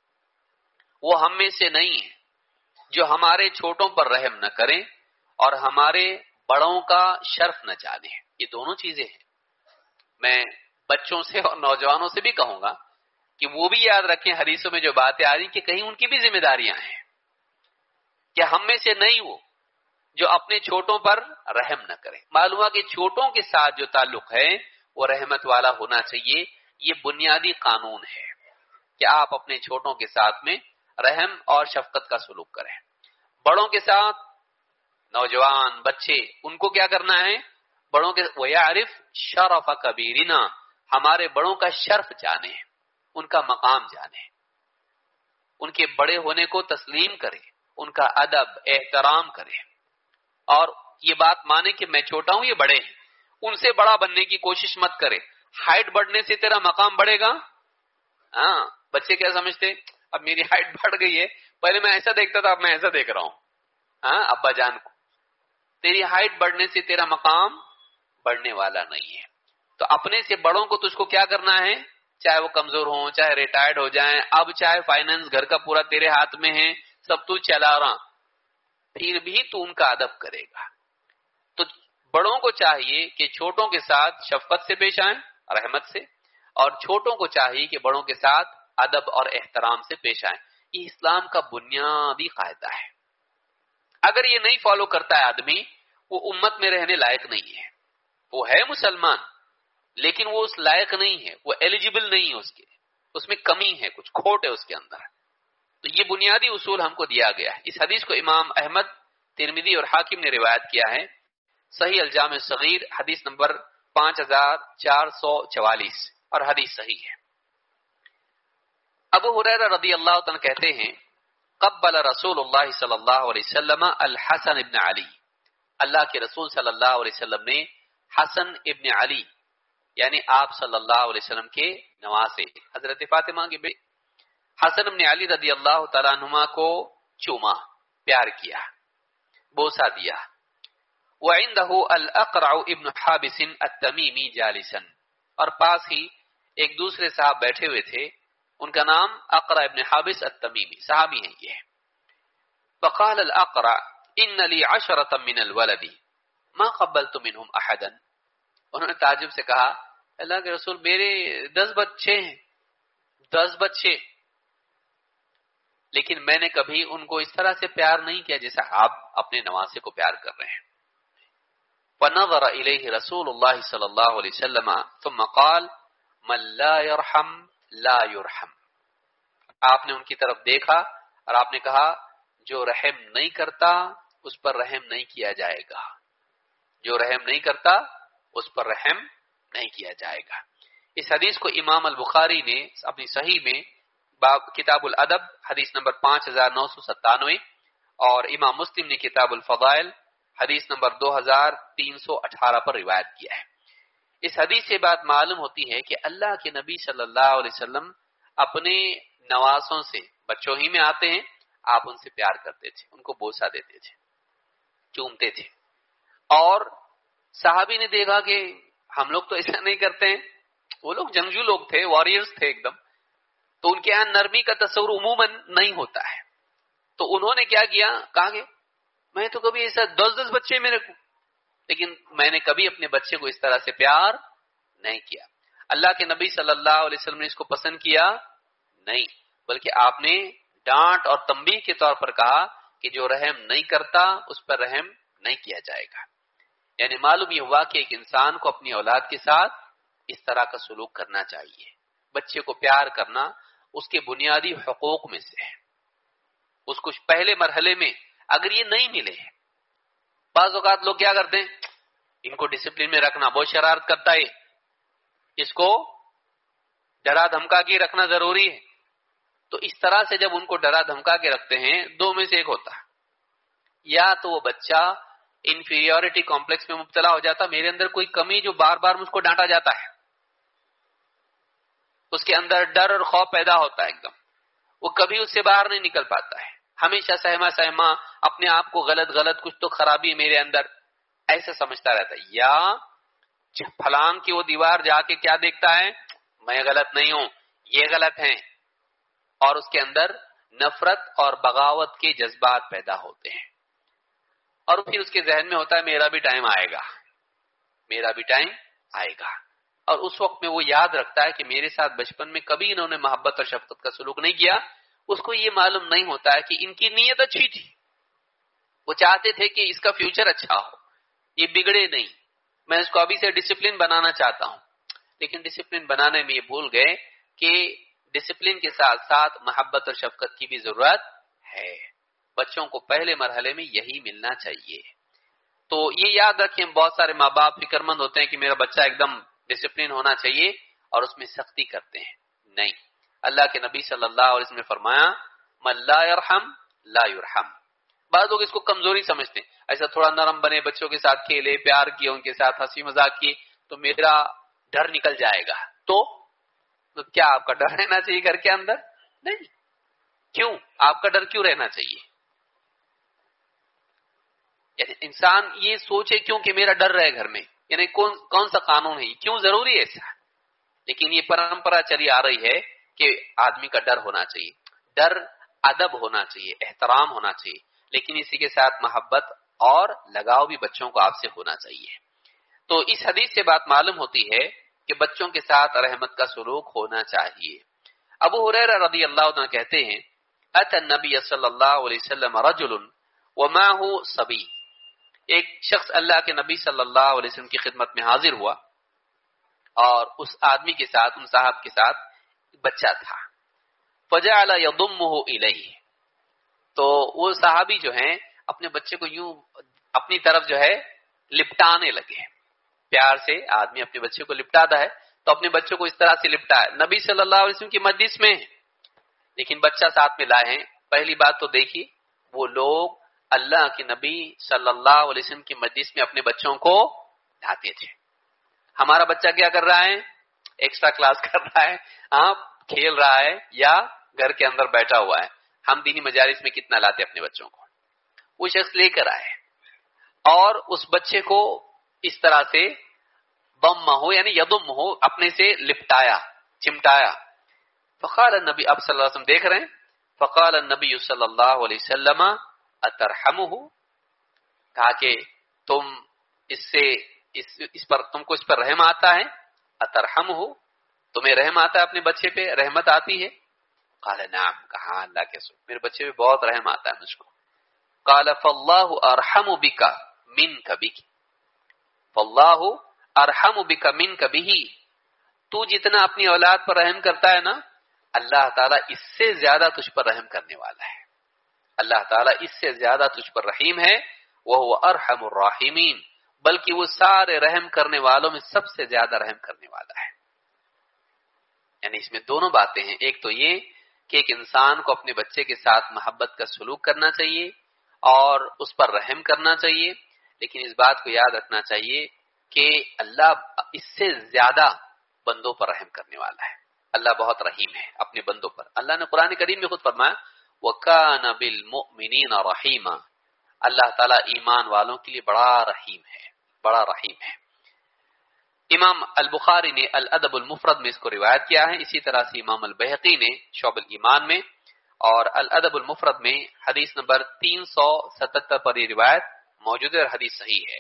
A: وہ ہم میں سے نہیں ہے جو ہمارے چھوٹوں پر رحم نہ کریں اور ہمارے بڑوں کا شرف نہ جانے. یہ دونوں چیزیں ہیں. میں بچوں سے اور نوجوانوں سے بھی کہوں گا کہ وہ بھی یاد رکھیں حدیثوں میں جو باتیں آ رہی کہ کہیں ان کی بھی ذمہ داریاں ہیں کہ ہم میں سے نہیں وہ جو اپنے چھوٹوں پر رحم نہ کریں. معلوم ہے کہ چھوٹوں کے ساتھ جو تعلق ہے وہ رحمت والا ہونا چاہیے. یہ بنیادی قانون ہے کہ آپ اپنے چھوٹوں کے ساتھ میں رحم اور شفقت کا سلوک کریں. بڑوں کے ساتھ، نوجوان بچے، ان کو کیا کرنا ہے؟ بڑوں کے وَيَعْرِفْ شَرَفَ كَبِيرِنَا، ہمارے بڑوں کا شرف جانے، ان کا مقام جانے، ان کے بڑے ہونے کو تسلیم کرے، ان کا ادب احترام کرے، اور یہ بات مانے کہ میں چھوٹا ہوں، یہ بڑے ہیں، ان سے بڑا بننے کی کوشش مت کرے. ہائٹ بڑھنے سے تیرا مقام بڑھے گا؟ ہاں، بچے کیا سمجھتے؟ اب میری ہائٹ بڑھ گئی ہے، پہلے میں ایسا دیکھتا تھا اب میں ایسا دیکھ رہا ہوں. ہاں ابا جان کو، تیری ہائٹ بڑھنے سے تیرا مقام بڑھنے والا نہیں ہے. تو اپنے سے بڑوں کو تجھ کو کیا کرنا ہے؟ چاہے وہ کمزور ہوں، چاہے ریٹائرڈ ہو جائیں، اب چاہے فائنینس گھر کا پورا تیرے ہاتھ میں ہے، سب تو چلا رہا، پھر بھی تو ان کا ادب کرے گا۔ تو بڑوں کو چاہیے کہ چھوٹوں کے ساتھ شفقت سے پیش آئیں، رحمت سے، اور چھوٹوں کو چاہیے کہ بڑوں کے ساتھ ادب اور احترام سے پیش آئیں۔ یہ اسلام کا بنیادی قاعدہ ہے۔ اگر یہ نہیں فالو کرتا ہے آدمی، وہ امت میں رہنے لائق نہیں ہے۔ وہ ہے مسلمان لیکن وہ اس لائق نہیں ہے، وہ ایلیجیبل نہیں ہے، اس کے اس میں کمی ہے، کچھ کھوٹ ہے اس کے اندر۔ تو یہ بنیادی اصول ہم کو دیا گیا ہے۔ اس حدیث کو امام احمد، ترمذی اور حاکم نے روایت کیا ہے، صحیح الجامع الصغیر حدیث نمبر پانچ ہزار چار سو چوالیس، اور حدیث صحیح ہے۔ ابو ہریرہ رضی اللہ عنہ کہتے ہیں، قبل رسول اللہ صلی اللہ علیہ وسلم الحسن ابن علی، اللہ کے رسول صلی اللہ علیہ وسلم نے حسن ابن علی یعنی آپ صلی اللہ علیہ وسلم کے نواسے حضرت فاطمہ کے بیٹے حسن ابن علی رضی اللہ تعالیٰ عنہما کو چوما، پیار کیا، بوسہ دیا۔ وعنده الاقرع ابن حابس التمیمی جالسا، اور پاس ہی ایک دوسرے صاحب بیٹھے ہوئے تھے، ان کا نام اقرع ابن حابس التمیمی، صحابی ہیں یہ۔ فقال الاقرع ان لی عشرة من الولد ما قبلت منهم احدا، انہوں نے تعجب سے کہا، اللہ کے رسول میرے دس بچے ہیں، دس بچے، لیکن میں نے کبھی ان کو اس طرح سے پیار نہیں کیا جیسا آپ اپنے نواسے کو پیار کر رہے ہیں۔ فنظر الیہ رسول اللہ صلی اللہ علیہ وسلم ثم قال من لا يرحم لا يرحم، آپ نے ان کی طرف دیکھا اور آپ نے کہا جو رحم نہیں کرتا اس پر رحم نہیں کیا جائے گا، جو رحم نہیں کرتا اس پر رحم نہیں کیا جائے گا۔ اس حدیث کو امام البخاری نے اپنی صحیح میں باب کتاب الادب حدیث نمبر پانچ ہزار نو سو ستانوے، اور امام مسلم نے کتاب الفضائل حدیث نمبر دو ہزار تین سو اٹھارہ پر روایت کیا ہے۔ اس حدیث سے بات معلوم ہوتی ہے کہ اللہ کے نبی صلی اللہ علیہ وسلم اپنے نواسوں سے، بچوں ہی میں آتے ہیں، آپ ان سے پیار کرتے تھے، ان کو بوسہ دیتے تھے، چومتے تھے۔ اور صحابی نے دیکھا کہ ہم لوگ تو ایسا نہیں کرتے ہیں، وہ لوگ جنگجو لوگ تھے، واریئرز تھے ایک دم، تو ان کے یہاں نرمی کا تصور عموماً نہیں ہوتا ہے۔ تو انہوں نے کیا کیا، کہا کہ میں تو کبھی ایسا دس دس بچے میرے کو، لیکن میں نے کبھی اپنے بچے کو اس طرح سے پیار نہیں کیا۔ اللہ کے نبی صلی اللہ علیہ وسلم نے اس کو پسند کیا نہیں، بلکہ آپ نے ڈانٹ اور تنبیہ کے طور پر کہا کہ جو رحم نہیں کرتا اس پر رحم نہیں کیا جائے گا۔ یعنی معلوم یہ ہوا کہ ایک انسان کو اپنی اولاد کے ساتھ اس طرح کا سلوک کرنا چاہیے۔ بچے کو پیار کرنا اس کے بنیادی حقوق میں سے ہے۔ اس کو پہلے مرحلے میں اگر یہ نہیں ملے، بعض اوقات لوگ کیا کرتے ہیں، ان کو ڈسپلن میں رکھنا، بہت شرارت کرتا ہے، اس کو ڈرا دھمکا کے رکھنا ضروری ہے۔ تو اس طرح سے جب ان کو ڈرا دھمکا کے رکھتے ہیں، دو میں سے ایک ہوتا ہے، یا تو وہ بچہ انفیریورٹی کمپلیکس میں مبتلا ہو جاتا، میرے اندر کوئی کمی جو بار بار مجھ کو ڈانٹا جاتا ہے، اس کے اندر ڈر اور خوف پیدا ہوتا ہے ایک دم، وہ کبھی اس سے باہر نہیں نکل پاتا ہے، ہمیشہ سہما سہما اپنے آپ کو غلط غلط کچھ تو خرابی میرے اندر ایسا سمجھتا رہتا ہے۔ یا پھلانگ کی وہ دیوار جا کے کیا دیکھتا ہے، میں غلط نہیں ہوں، یہ غلط ہیں، اور اس کے اندر نفرت اور بغاوت کے جذبات پیدا ہوتے ہیں، اور پھر اس کے ذہن میں ہوتا ہے میرا بھی ٹائم آئے گا، میرا بھی ٹائم آئے گا، اور اس وقت میں وہ یاد رکھتا ہے کہ میرے ساتھ بچپن میں کبھی انہوں نے محبت اور شفقت کا سلوک نہیں کیا۔ اس کو یہ معلوم نہیں ہوتا ہے کہ ان کی نیت اچھی تھی، وہ چاہتے تھے کہ اس کا فیوچر اچھا ہو، یہ بگڑے نہیں، میں اس کو ابھی سے ڈسپلن بنانا چاہتا ہوں، لیکن ڈسپلن بنانے میں یہ بھول گئے کہ ڈسپلن کے ساتھ ساتھ محبت اور شفقت کی بھی ضرورت ہے۔ بچوں کو پہلے مرحلے میں یہی ملنا چاہیے۔ تو یہ یاد رکھیں، بہت سارے ماں باپ فکر مند ہوتے ہیں کہ میرا بچہ ایک دم ڈسپلن ہونا چاہیے اور اس میں سختی کرتے ہیں، نہیں۔ اللہ کے نبی صلی اللہ علیہ وسلم نے فرمایا من لا يرحم لا يرحم۔ بعض لوگ اس کو کمزوری سمجھتے ہیں، ایسا تھوڑا نرم بنے، بچوں کے ساتھ کھیلے، پیار کیے، ان کے ساتھ ہنسی مذاق کی تو میرا ڈر نکل جائے گا۔ تو تو کیا آپ کا ڈر رہنا چاہیے گھر کے اندر؟ نہیں۔ کیوں آپ کا ڈر کیوں رہنا چاہیے؟ یعنی انسان یہ سوچے کیوں کہ میرا ڈر رہے گھر میں، یعنی کون کون سا قانون ہے، کیوں ضروری ہے ایسا؟ لیکن یہ پرمپرا چلی آ رہی ہے کہ آدمی کا ڈر ہونا چاہیے، ڈر ادب ہونا چاہیے، احترام ہونا چاہیے، لیکن اسی کے ساتھ محبت اور لگاؤ بھی بچوں کو آپ سے ہونا چاہیے۔ تو اس حدیث سے بات معلوم ہوتی ہے کہ بچوں کے ساتھ رحمت کا سلوک ہونا چاہیے۔ ابو ہریرہ رضی اللہ عنہ کہتے ہیں اتى النبی صلی اللہ علیہ وسلم رجل ومعه صبی، ایک شخص اللہ کے نبی صلی اللہ علیہ وسلم کی خدمت میں حاضر ہوا اور اس آدمی کے ساتھ، ان صاحب کے ساتھ بچہ تھا۔ فجعل يضمه الیہ، تو وہ صحابی جو ہیں اپنے بچے کو یوں اپنی طرف جو ہے لپٹانے لگے، پیار سے آدمی اپنے بچے کو لپٹاتا ہے تو اپنے بچوں کو اس طرح سے لپٹا ہے، نبی صلی اللہ علیہ وسلم کی مجلس میں، لیکن بچہ ساتھ میں لائے ہیں۔ پہلی بات تو دیکھیے وہ لوگ اللہ کے نبی صلی اللہ علیہ وسلم کی مجلس میں اپنے بچوں کو لاتے تھے۔ ہمارا بچہ کیا کر رہا ہے؟ ایکسٹرا کلاس کر رہا ہے، ہاں کھیل رہا ہے یا گھر کے اندر بیٹھا ہوا ہے۔ ہم دینی مجالس میں کتنا لاتے اپنے بچوں کو؟ وہ شخص لے کر آئے اور اس بچے کو اس طرح سے ضم ہو یعنی یضم ہو اپنے سے لپٹایا، چمٹایا۔ فقال النبی، اب صلی اللہ علیہ وسلم دیکھ رہے ہیں، فقال النبی صلی اللہ علیہ وسلم اترحمہ، کہا کہ تم اس سے اس, اس پر تم کو اس پر رحم آتا ہے؟ اترحمہ، تمہیں رحم آتا ہے اپنے بچے پہ، رحمت آتی ہے؟ قال نعم، کہا اللہ کے رسول میرے بچے پہ بہت رحم آتا ہے مجھ کو۔ قال فاللہ ارحم بک منک بک، فاللہ ارحم بک منک بہ، تو جتنا اپنی اولاد پر رحم کرتا ہے نا، اللہ تعالیٰ اس سے زیادہ تجھ پر رحم کرنے والا ہے، اللہ تعالیٰ اس سے زیادہ تجھ پر رحیم ہے، وہو ارحم الراحمین، بلکہ وہ سارے رحم کرنے والوں میں سب سے زیادہ رحم کرنے والا ہے۔ یعنی اس میں دونوں باتیں ہیں، ایک تو یہ کہ ایک انسان کو اپنے بچے کے ساتھ محبت کا سلوک کرنا چاہیے اور اس پر رحم کرنا چاہیے، لیکن اس بات کو یاد رکھنا چاہیے کہ اللہ اس سے زیادہ بندوں پر رحم کرنے والا ہے، اللہ بہت رحیم ہے اپنے بندوں پر۔ اللہ نے قرآن کریم میں خود فرمایا وَكَانَ بِالْمُؤْمِنِينَ رَحِيمًا، اللہ تعالیٰ ایمان والوں کے لیے بڑا رحیم ہے، بڑا رحیم ہے۔ امام البخاری نے الادب المفرد میں اس کو روایت کیا ہے، اسی طرح سے امام البیہقی نے شعب الایمان میں، اور الادب المفرد میں حدیث نمبر تین سو ستتر پر یہ روایت موجود ہے اور حدیث صحیح ہے۔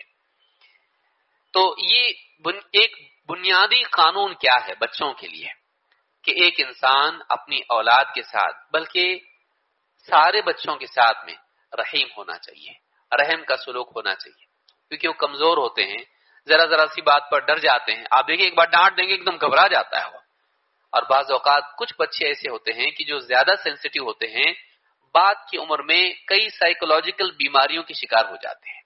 A: تو یہ بن ایک بنیادی قانون کیا ہے بچوں کے لیے کہ ایک انسان اپنی اولاد کے ساتھ بلکہ سارے بچوں کے ساتھ میں رحیم ہونا چاہیے، رحم کا سلوک ہونا چاہیے، کیونکہ وہ کمزور ہوتے ہیں، ذرا ذرا سی بات پر ڈر جاتے ہیں۔ آپ دیکھیں ایک بار ڈانٹ دیں گے ایک دم گھبرا جاتا ہے وہ، اور بعض اوقات کچھ بچے ایسے ہوتے ہیں کہ جو زیادہ سینسیٹیو ہوتے ہیں، بعد کی عمر میں کئی سائیکولوجیکل بیماریوں کے شکار ہو جاتے ہیں،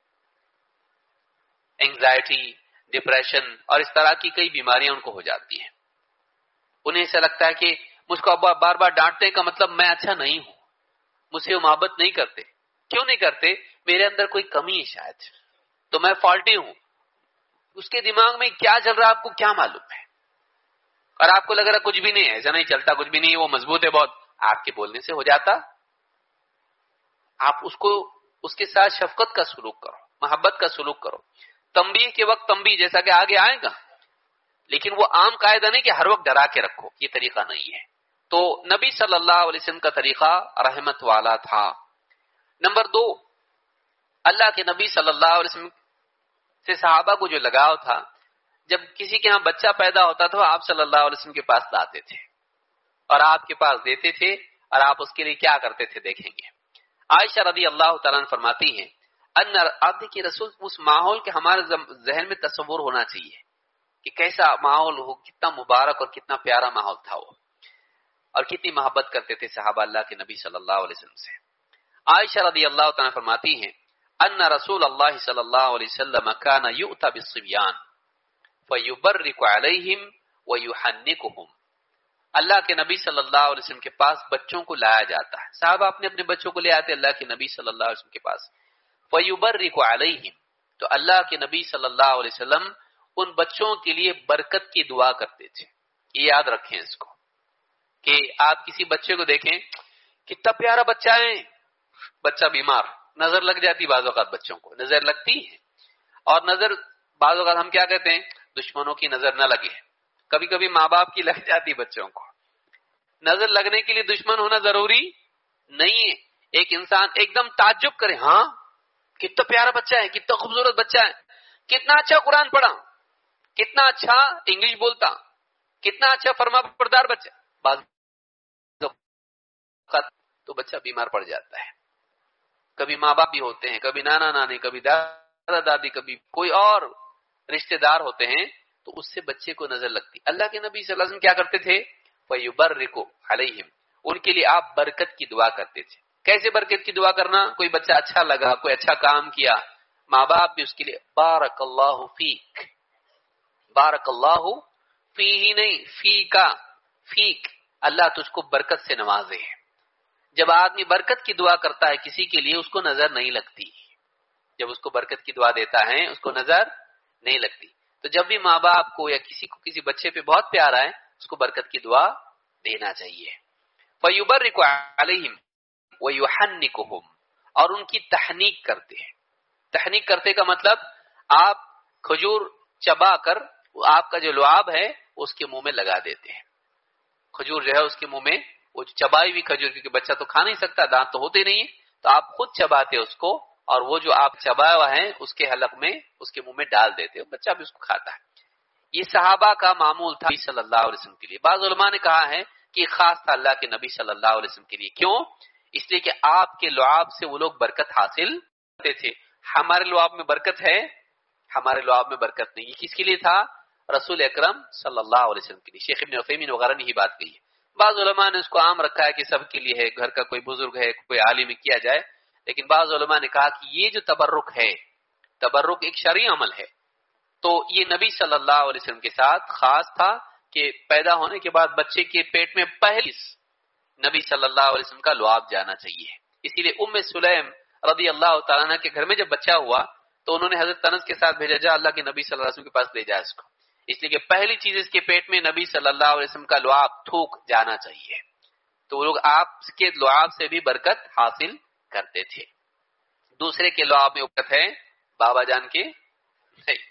A: اینگزائٹی، ڈپریشن اور اس طرح کی کئی بیماریاں ان کو ہو جاتی ہیں۔ انہیں ایسا لگتا ہے کہ مجھ کو ابا بار بار ڈانٹنے کا مطلب میں اچھا نہیں ہوں، مجھ سے وہ محبت نہیں کرتے۔ کیوں نہیں کرتے؟ میرے اندر کوئی کمی ہے شاید، تو میں فالٹی ہوں۔ اس کے دماغ میں کیا چل رہا ہے آپ کو کیا معلوم ہے؟ اور آپ کو لگ رہا کچھ بھی نہیں ہے، ایسا نہیں چلتا، کچھ بھی نہیں ہے، وہ مضبوط ہے بہت، آپ کے بولنے سے ہو جاتا۔ آپ اس کو اس کے ساتھ شفقت کا سلوک کرو، محبت کا سلوک کرو، تنبیہ کے وقت تنبیہ جیسا کہ آگے آئے گا، لیکن وہ عام قاعدہ نہیں کہ ہر وقت ڈرا کے رکھو، یہ طریقہ نہیں ہے۔ تو نبی صلی اللہ علیہ وسلم کا طریقہ رحمت والا تھا۔ نمبر دو، اللہ کے نبی صلی اللہ علیہ وسلم سے صحابہ کو جو لگاؤ تھا، جب کسی کے ہاں بچہ پیدا ہوتا تھا آپ صلی اللہ علیہ وسلم کے پاس لاتے تھے اور آپ کے پاس دیتے تھے، اور آپ اس کے لیے کیا کرتے تھے دیکھیں گے۔ عائشہ رضی اللہ تعالیٰ عنہ فرماتی ہیں ان آپ دیکھیے رسول اس ماحول کے ہمارے ذہن میں تصور ہونا چاہیے کہ کیسا ماحول ہو، کتنا مبارک اور کتنا پیارا ماحول تھا وہ، اور کتنی محبت کرتے تھے صحابہ اللہ کے نبی صلی اللہ علیہ وسلم سے۔ عائشہ رضی اللہ تعالیٰ فرماتی ہیں ان رسول اللہ صلی اللہ علیہ وسلم کان یؤتی بالصبیان فیبرک علیہم ویحنکہم، اللہ کے نبی صلی اللہ علیہ وسلم کے پاس بچوں کو لایا جاتا ہے، صحابہ اپنے اپنے بچوں کو لے آتے اللہ کے نبی صلی اللہ علیہ وسلم کے پاس، فیبرک علیہم، تو اللہ کے نبی صلی اللہ علیہ وسلم ان بچوں کے لیے برکت کی دعا کرتے تھے۔ یہ یاد رکھیں اس کو کہ آپ کسی بچے کو دیکھیں کتنا پیارا بچہ ہے، بچہ بیمار، نظر لگ جاتی بعض اوقات بچوں کو، نظر لگتی ہے، اور نظر بعض اوقات ہم کیا کہتے ہیں دشمنوں کی نظر نہ لگے، کبھی کبھی ماں باپ کی لگ جاتی بچوں کو. نظر لگنے کے لیے دشمن ہونا ضروری نہیں ہے. ایک انسان ایک دم تعجب کرے، ہاں کتنا پیارا بچہ ہے، کتنا خوبصورت بچہ ہے، کتنا اچھا قرآن پڑھا، کتنا اچھا انگلش بولتا، کتنا اچھا فرما بردار بچہ. بعض تو بچہ بیمار پڑ جاتا ہے. کبھی ماں باپ بھی ہوتے ہیں، کبھی نانا نانی، کبھی دادا دادی، کبھی کوئی اور رشتہ دار ہوتے ہیں، تو اس سے بچے کو نظر لگتی. اللہ کے نبی صلی اللہ علیہ وسلم کیا کرتے تھے؟ فَيُبَرِّكُ عَلَيْهِمْ، ان کے لیے آپ برکت کی دعا کرتے تھے. کیسے برکت کی دعا کرنا؟ کوئی بچہ اچھا لگا، کوئی اچھا کام کیا، ماں باپ بھی اس کے لیے بارک اللہ فیک، بارک اللہ فی ہی نہیں فی کا، فیک، اللہ تجھ کو برکت سے نوازے. جب آدمی برکت کی دعا کرتا ہے کسی کے لیے، اس کو نظر نہیں لگتی. جب اس کو برکت کی دعا دیتا ہے اس کو نظر نہیں لگتی. تو جب بھی ماں باپ کو یا کسی کو کسی بچے پہ بہت پیار آئے، اس کو برکت کی دعا دینا چاہیے. فَيُبَرِّكُ عَلَيْهِمْ وَيُحَنِّكُهُمْ، اور ان کی تحنیک کرتے ہیں. تحنیک کرتے کا مطلب آپ کھجور چبا کر آپ کا جو لعاب ہے اس کے منہ میں لگا دیتے ہیں. کھجور جو ہے اس کے منہ میں، وہ چبائی ہوئی کھجور، کیونکہ بچہ تو کھا نہیں سکتا، دانت تو ہوتے نہیں ہیں، تو آپ خود چباتے اس کو، اور وہ جو آپ چبایا ہوا ہے اس کے حلق میں، اس کے منہ میں ڈال دیتے ہو، بچہ بھی اس کو کھاتا ہے. یہ صحابہ کا معمول تھا صلی اللہ علیہ وسلم کے لیے. بعض علماء نے کہا ہے کہ خاص تھا اللہ کے نبی صلی اللہ علیہ وسلم کے لیے. کیوں؟ اس لیے کہ آپ کے لعاب سے وہ لوگ برکت حاصل کرتے تھے. ہمارے لعاب میں برکت ہے؟ ہمارے لعاب میں برکت نہیں. یہ کس کے لیے تھا؟ رسول اکرم صلی اللہ علیہ وسلم کے لیے. شیخ ابن عثیمین وغیرہ نے یہ بات کہی ہے. بعض علماء نے اس کو عام رکھا ہے کہ سب کے لیے ہے، گھر کا کوئی بزرگ ہے، کوئی عالم کیا جائے. لیکن بعض علماء نے کہا کہ یہ جو تبرک ہے، تبرک ایک شرعی عمل ہے، تو یہ نبی صلی اللہ علیہ وسلم کے ساتھ خاص تھا کہ پیدا ہونے کے بعد بچے کے پیٹ میں پہلے نبی صلی اللہ علیہ وسلم کا لعاب جانا چاہیے. اسی لیے ام سلیم رضی اللہ تعالیٰ عنہ کے گھر میں جب بچہ ہوا تو انہوں نے حضرت انس کے ساتھ بھیجا، جا اللہ کے نبی صلی اللہ علیہ وسلم کے پاس لے جا اس کو، اس لیے کہ پہلی چیز اس کے پیٹ میں نبی صلی اللہ علیہ وسلم کا لعاب تھوک جانا چاہیے. تو وہ لوگ آپ کے لعاب سے بھی برکت حاصل کرتے تھے. دوسرے کے لعاب میں برکت ہے، بابا جان کے نہیں.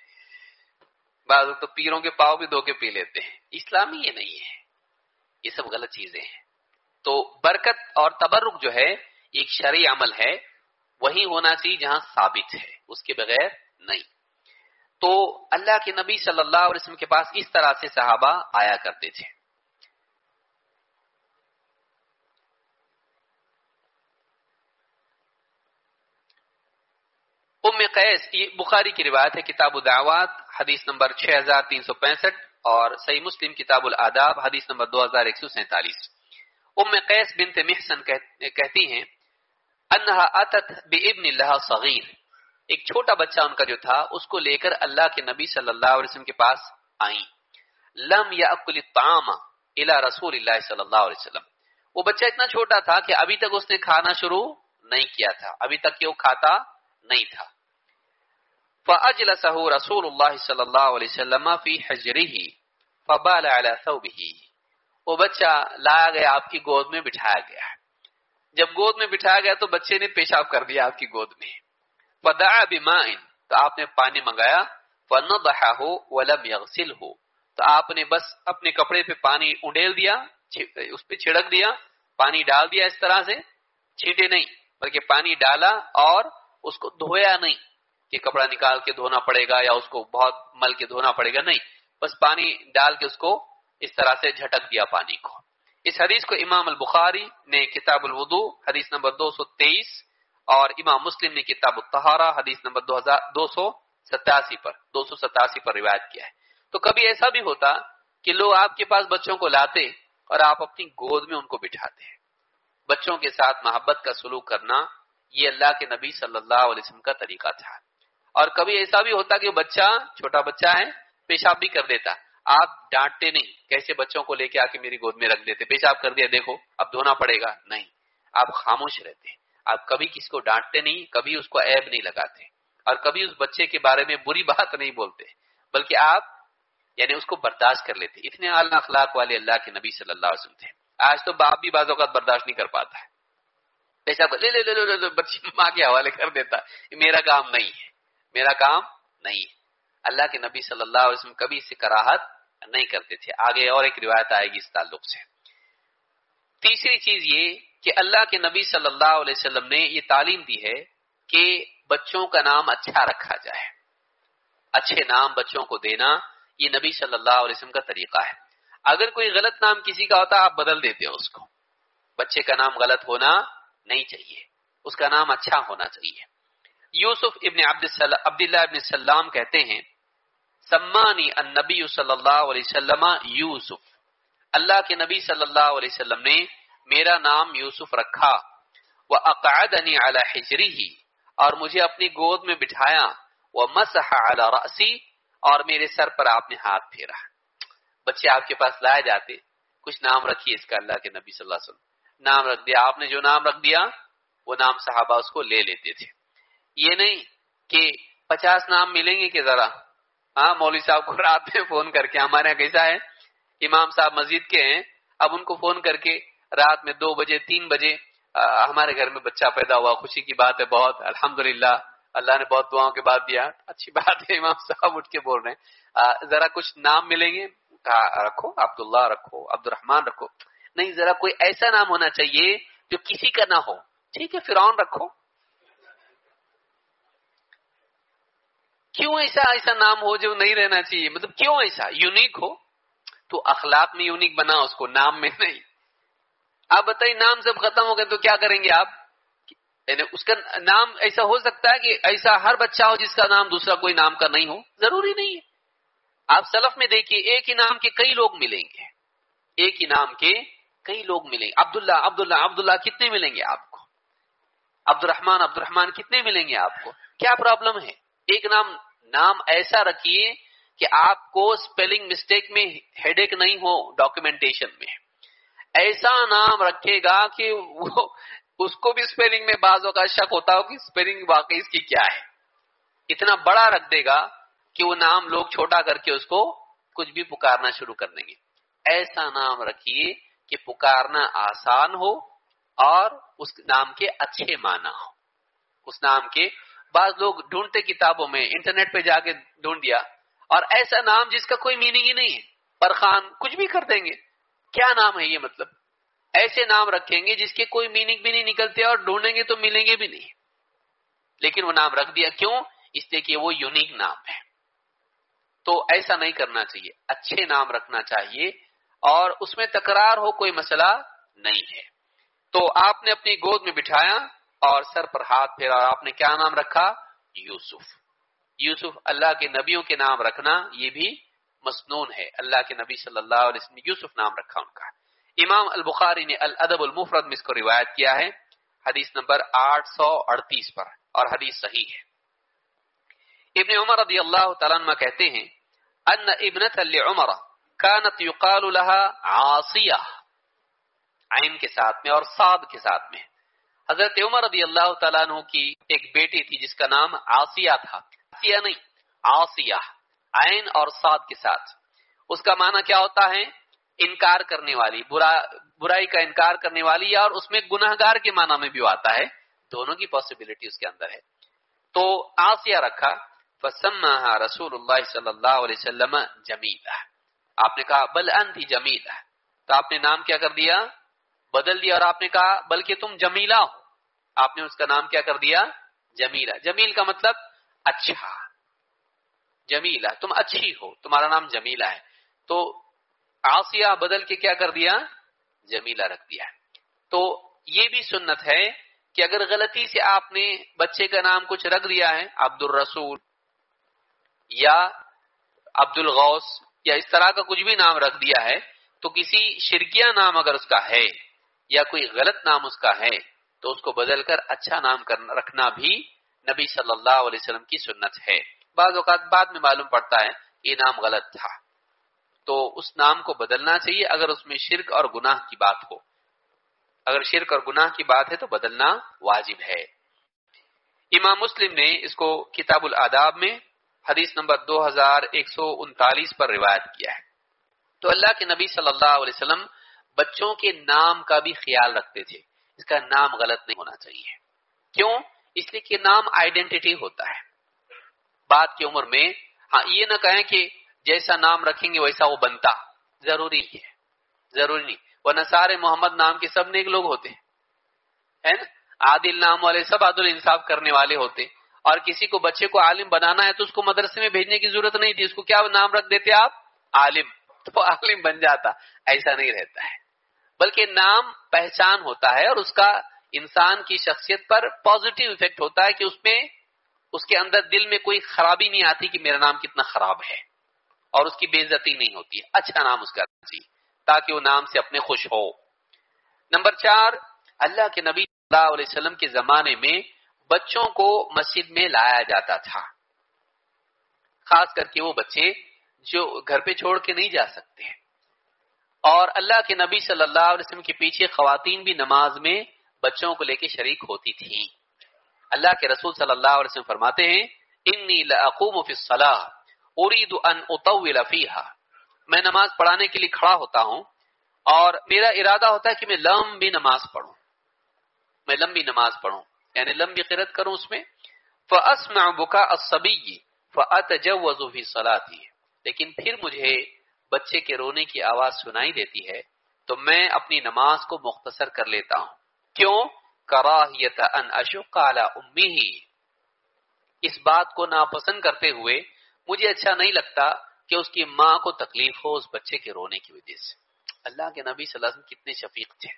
A: بعض تو پیروں کے پاؤں بھی دھو کے پی لیتے ہیں. اسلامی یہ نہیں ہے، یہ سب غلط چیزیں ہیں. تو برکت اور تبرک جو ہے ایک شرعی عمل ہے، وہی ہونا چاہیے جہاں ثابت ہے، اس کے بغیر نہیں. تو اللہ کے نبی صلی اللہ علیہ وسلم کے پاس اس طرح سے صحابہ آیا کرتے تھے. ام قیس، یہ بخاری کی روایت ہے، کتاب الدعوات حدیث نمبر چھ ہزار تین سو پینسٹھ، اور صحیح مسلم کتاب الآداب حدیث نمبر دو ہزار ایک سو سینتالیس. ام قیس بنت محسن کہتی ہیں انہا اتت بابن لها صغیر، ایک چھوٹا بچہ ان کا جو تھا اس کو لے کر اللہ کے نبی صلی اللہ علیہ وسلم کے پاس آئیں. لم یاکل الطعام الی رسول اللہ صلی اللہ علیہ وسلم، وہ بچہ اتنا چھوٹا تھا کہ ابھی تک اس نے کھانا شروع نہیں کیا تھا، ابھی تک کہ وہ کھاتا نہیں تھا. فاجلسه رسول اللہ صلی اللہ علیہ وسلم فی حجرہ فبال علی ثوبہ، وہ بچہ لایا گیا آپ کی گود میں بٹھایا گیا. جب گود میں بٹھایا گیا تو بچے نے پیشاب کر دیا آپ کی گود میں. فدعا بماء، تو آپ نے پانی منگایا. فنضحه ولم يغسله، تو آپ نے بس اپنے کپڑے پہ پانی اونڈیل دیا، اس پہ چھڑک دیا، پانی ڈال دیا، اس طرح سے چھینٹے نہیں بلکہ پانی ڈالا اور اس کو دھویا نہیں کہ کپڑا نکال کے دھونا پڑے گا یا اس کو بہت مل کے دھونا پڑے گا، نہیں، بس پانی ڈال کے اس کو اس طرح سے جھٹک دیا پانی کو. اس حدیث کو امام البخاری نے کتاب الوضو حدیث نمبر دو سو تیئیس اور امام مسلم نے کتاب الطہارہ حدیث نمبر دو ہزار دو سو ستاسی پر دو سو ستاسی پر روایت کیا ہے. تو کبھی ایسا بھی ہوتا کہ لوگ آپ کے پاس بچوں کو لاتے اور آپ اپنی گود میں ان کو بٹھاتے ہیں. بچوں کے ساتھ محبت کا سلوک کرنا یہ اللہ کے نبی صلی اللہ علیہ وسلم کا طریقہ تھا. اور کبھی ایسا بھی ہوتا کہ بچہ چھوٹا بچہ ہے پیشاب بھی کر دیتا، آپ ڈانٹتے نہیں، کیسے بچوں کو لے کے آ کے میری گود میں رکھ دیتے، پیشاب کر دیا دیکھو اب دھونا پڑے گا، نہیں، آپ خاموش رہتے. آپ کبھی کسی کو ڈانٹتے نہیں، کبھی اس کو عیب نہیں لگاتے، اور کبھی اس بچے کے بارے میں بری بات نہیں بولتے، بلکہ آپ یعنی اس کو برداشت کر لیتے. اتنے اعلیٰ اخلاق والے اللہ کے نبی صلی اللہ علیہ وسلم تھے. آج تو باپ بھی بعض اوقات برداشت نہیں کر پاتا ہے، پیشاب لے لے لے لے بچی ماں کے حوالے کر دیتا، میرا کام نہیں ہے، میرا کام نہیں ہے. اللہ کے نبی صلی اللہ علیہ وسلم کبھی اس سے کراہت نہیں کرتے تھے. آگے اور ایک روایت آئے گی اس تعلق سے. تیسری چیز یہ کہ اللہ کے نبی صلی اللہ علیہ وسلم نے یہ تعلیم دی ہے کہ بچوں کا نام اچھا رکھا جائے. اچھے نام بچوں کو دینا یہ نبی صلی اللہ علیہ وسلم کا طریقہ ہے. اگر کوئی غلط نام کسی کا ہوتا آپ بدل دیتے ہو اس کو. بچے کا نام غلط ہونا نہیں چاہیے, اس کا نام اچھا ہونا چاہیے. یوسف ابن عبداللہ ابن سلام کہتے ہیں سمانی النبی صلی اللہ علیہ وسلم یوسف, اللہ کے نبی صلی اللہ علیہ وسلم نے میرا نام یوسف رکھا. وَأَقْعَدَنِي عَلَى حِجْرِهِ, اور مجھے اپنی گود میں بٹھایا. وَمَسَحَ عَلَى رَأْسِي, اور میرے سر پر آپ نے ہاتھ پھیرا. بچے آپ کے پاس لائے جاتے, کچھ نام رکھیے اس کا, اللہ کے نبی صلی اللہ علیہ وسلم نام رکھ دیا. آپ نے جو نام رکھ دیا وہ نام صحابہ اس کو لے لیتے تھے. یہ نہیں کہ پچاس نام ملیں گے کہ ذرا ہاں مولوی صاحب کو رات میں فون کر کے, ہمارے یہاں کیسا ہے امام صاحب مسجد کے ہیں, اب ان کو فون کر کے رات میں دو بجے تین بجے ہمارے گھر میں بچہ پیدا ہوا, خوشی کی بات ہے بہت, الحمدللہ اللہ نے بہت دعاؤں کے بعد دیا, اچھی بات ہے. امام صاحب اٹھ کے بول رہے ہیں ذرا کچھ نام ملیں گے, رکھو عبداللہ رکھو, عبد الرحمن رکھو. نہیں, ذرا کوئی ایسا نام ہونا چاہیے جو کسی کا نہ ہو. ٹھیک ہے فرعون رکھو. کیوں ایسا ایسا نام ہو جو نہیں رہنا چاہیے, مطلب کیوں ایسا یونیک ہو, تو اخلاق میں یونیک بنا اس کو, نام میں نہیں. آپ بتائیے نام سب ختم ہو گئے تو کیا کریں گے آپ؟ یعنی اس کا نام ایسا ہو سکتا ہے کہ ایسا ہر بچہ ہو جس کا نام دوسرا کوئی نام کا نہیں ہو؟ ضروری نہیں ہے. آپ سلف میں دیکھیے ایک ہی نام کے کئی لوگ ملیں گے, ایک ہی نام کے کئی لوگ ملیں گے. عبداللہ عبداللہ عبداللہ کتنے ملیں گے آپ کو؟ عبد الرحمن عبد الرحمن کتنے ملیں گے آپ کو؟ کیا پرابلم ہے؟ ایک نام نام ایسا رکھیے کہ آپ کو سپیلنگ مسٹیک میں ہیڈ ایک نہیں ہو ڈاکیومنٹیشن میں. ایسا نام رکھے گا کہ وہ اس کو بھی سپیلنگ میں بعضوں کا شک ہوتا ہو کہ سپیلنگ واقعی اس کی کیا ہے. اتنا بڑا رکھ دے گا کہ وہ نام لوگ چھوٹا کر کے اس کو کچھ بھی پکارنا شروع کر دیں گے. ایسا نام رکھیے کہ پکارنا آسان ہو اور اس نام کے اچھے معنی ہو. اس نام کے بعض لوگ ڈھونڈتے کتابوں میں, انٹرنیٹ پہ جا کے ڈھونڈ دیا, اور ایسا نام جس کا کوئی میننگ ہی نہیں ہے, پرخان کچھ بھی کر دیں گے. کیا نام ہے یہ؟ مطلب ایسے نام رکھیں گے جس کے کوئی میننگ بھی نہیں نکلتے اور ڈھونڈیں گے تو ملیں گے بھی نہیں, لیکن وہ نام رکھ دیا. کیوں؟ اس لیے کہ وہ یونیک نام ہے. تو ایسا نہیں کرنا چاہیے, اچھے نام رکھنا چاہیے اور اس میں تکرار ہو کوئی مسئلہ نہیں ہے. تو آپ نے اپنی گود میں بٹھایا اور سر پر ہاتھ پھیرا, اور آپ نے کیا نام رکھا؟ یوسف. یوسف اللہ کے نبیوں کے نام رکھنا یہ بھی مسنون ہے. اللہ کے نبی صلی اللہ علیہ وسلم نے یوسف نام رکھا ان کا. امام البخاری نے الادب المفرد میں اس کو روایت کیا ہے حدیث نمبر آٹھ سو اڑتیس پر, اور حدیث صحیح ہے. ابن عمر رضی اللہ تعالیٰ عنہ کہتے ہیں ان ابنت لعمر كانت يقال لها عاصیہ, عین کے ساتھ میں اور صاد کے ساتھ میں. حضرت عمر رضی اللہ تعالیٰ عنہ کی ایک بیٹی تھی جس کا نام عاصیہ تھا. عاصیہ نہیں, عاصیہ, عین اور صاد کے ساتھ. اس کا معنی کیا ہوتا ہے؟ انکار کرنے والی, برا برائی کا انکار کرنے والی, اور اس میں گناہگار کے معنی میں بھی آتا ہے. دونوں کی پاسبلٹی اس کے اندر ہے. تو عاصیہ رکھا. فسماها رسول اللہ صلی اللہ علیہ وسلم جمیلہ, آپ نے کہا بل انتی جمیلہ, تو آپ نے نام کیا کر دیا؟ بدل دیا, اور آپ نے کہا بلکہ تم جمیلہ ہو. آپ نے اس کا نام کیا کر دیا؟ جمیلہ. جمیل کا مطلب اچھا, جمیلہ تم اچھی ہو, تمہارا نام جمیلہ ہے. تو عاصیہ بدل کے کیا کر دیا؟ جمیلہ رکھ دیا. تو یہ بھی سنت ہے کہ اگر غلطی سے آپ نے بچے کا نام کچھ رکھ دیا ہے, عبد الرسول یا عبد الغوث یا اس طرح کا کچھ بھی نام رکھ دیا ہے, تو کسی شرکیہ نام اگر اس کا ہے یا کوئی غلط نام اس کا ہے تو اس کو بدل کر اچھا نام رکھنا بھی نبی صلی اللہ علیہ وسلم کی سنت ہے. بعض اوقات بعد میں معلوم پڑتا ہے یہ نام غلط تھا, تو اس نام کو بدلنا چاہیے اگر اس میں شرک اور گناہ کی بات ہو. اگر شرک اور گناہ کی بات ہے تو بدلنا واجب ہے. امام مسلم نے اس کو کتاب الآداب میں حدیث نمبر دو ہزار ایک سو انتالیس پر روایت کیا ہے. تو اللہ کے نبی صلی اللہ علیہ وسلم بچوں کے نام کا بھی خیال رکھتے تھے. اس کا نام غلط نہیں ہونا چاہیے. کیوں؟ اس لیے کہ نام آئیڈینٹی ہوتا ہے. بعد کی عمر میں ہاں یہ نہ کہیں کہ جیسا نام رکھیں گے ویسا وہ بنتا، ضروری ہے، ضروری نہیں، ورنہ سارے محمد نام کے سب نیک لوگ ہوتے ہیں نا، عادل نام والے سب عدل انصاف کرنے والے ہوتے، اور کسی کو بچے کو عالم بنانا ہے تو اس کو مدرسے میں بھیجنے کی ضرورت نہیں تھی، اس کو کیا نام رکھ دیتے آپ؟ عالم، تو عالم بن جاتا۔ ایسا نہیں رہتا ہے، بلکہ نام پہچان ہوتا ہے، اور اس کا انسان کی شخصیت پر پازیٹیو ایفیکٹ ہوتا ہے کہ اس میں اس کے اندر دل میں کوئی خرابی نہیں آتی کہ میرا نام کتنا خراب ہے، اور اس کی بے عزتی نہیں ہوتی ہے، اچھا نام اس کا چاہیے تاکہ وہ نام سے اپنے خوش ہو۔ نمبر چار، اللہ کے نبی صلی اللہ علیہ وسلم کے زمانے میں بچوں کو مسجد میں لایا جاتا تھا، خاص کر کے وہ بچے جو گھر پہ چھوڑ کے نہیں جا سکتے، اور اللہ کے نبی صلی اللہ علیہ وسلم کے پیچھے خواتین بھی نماز میں بچوں کو لے کے شریک ہوتی تھیں۔ اللہ کے رسول صلی اللہ علیہ وسلم فرماتے ہیں انی لاقوم فی الصلاۃ اريد ان اطول فیہا، میں نماز پڑھانے کے لیے کھڑا ہوتا ہوں اور میرا ارادہ ہوتا ہے کہ میں لمبی نماز پڑھوں، میں لمبی نماز پڑھوں یعنی لمبی قرات کروں اس میں، فاسمع بکاء الصبی فاتجوز فی صلاتي، لیکن پھر مجھے بچے کے رونے کی آواز سنائی دیتی ہے تو میں اپنی نماز کو مختصر کر لیتا ہوں۔ کیوں؟ کراہیت ان اشق علی امہ، اس بات کو ناپسند کرتے ہوئے مجھے اچھا نہیں لگتا کہ اس کی ماں کو تکلیف ہو اس بچے کے رونے کی وجہ سے۔ اللہ کے نبی صلی اللہ علیہ وسلم کتنے شفیق تھے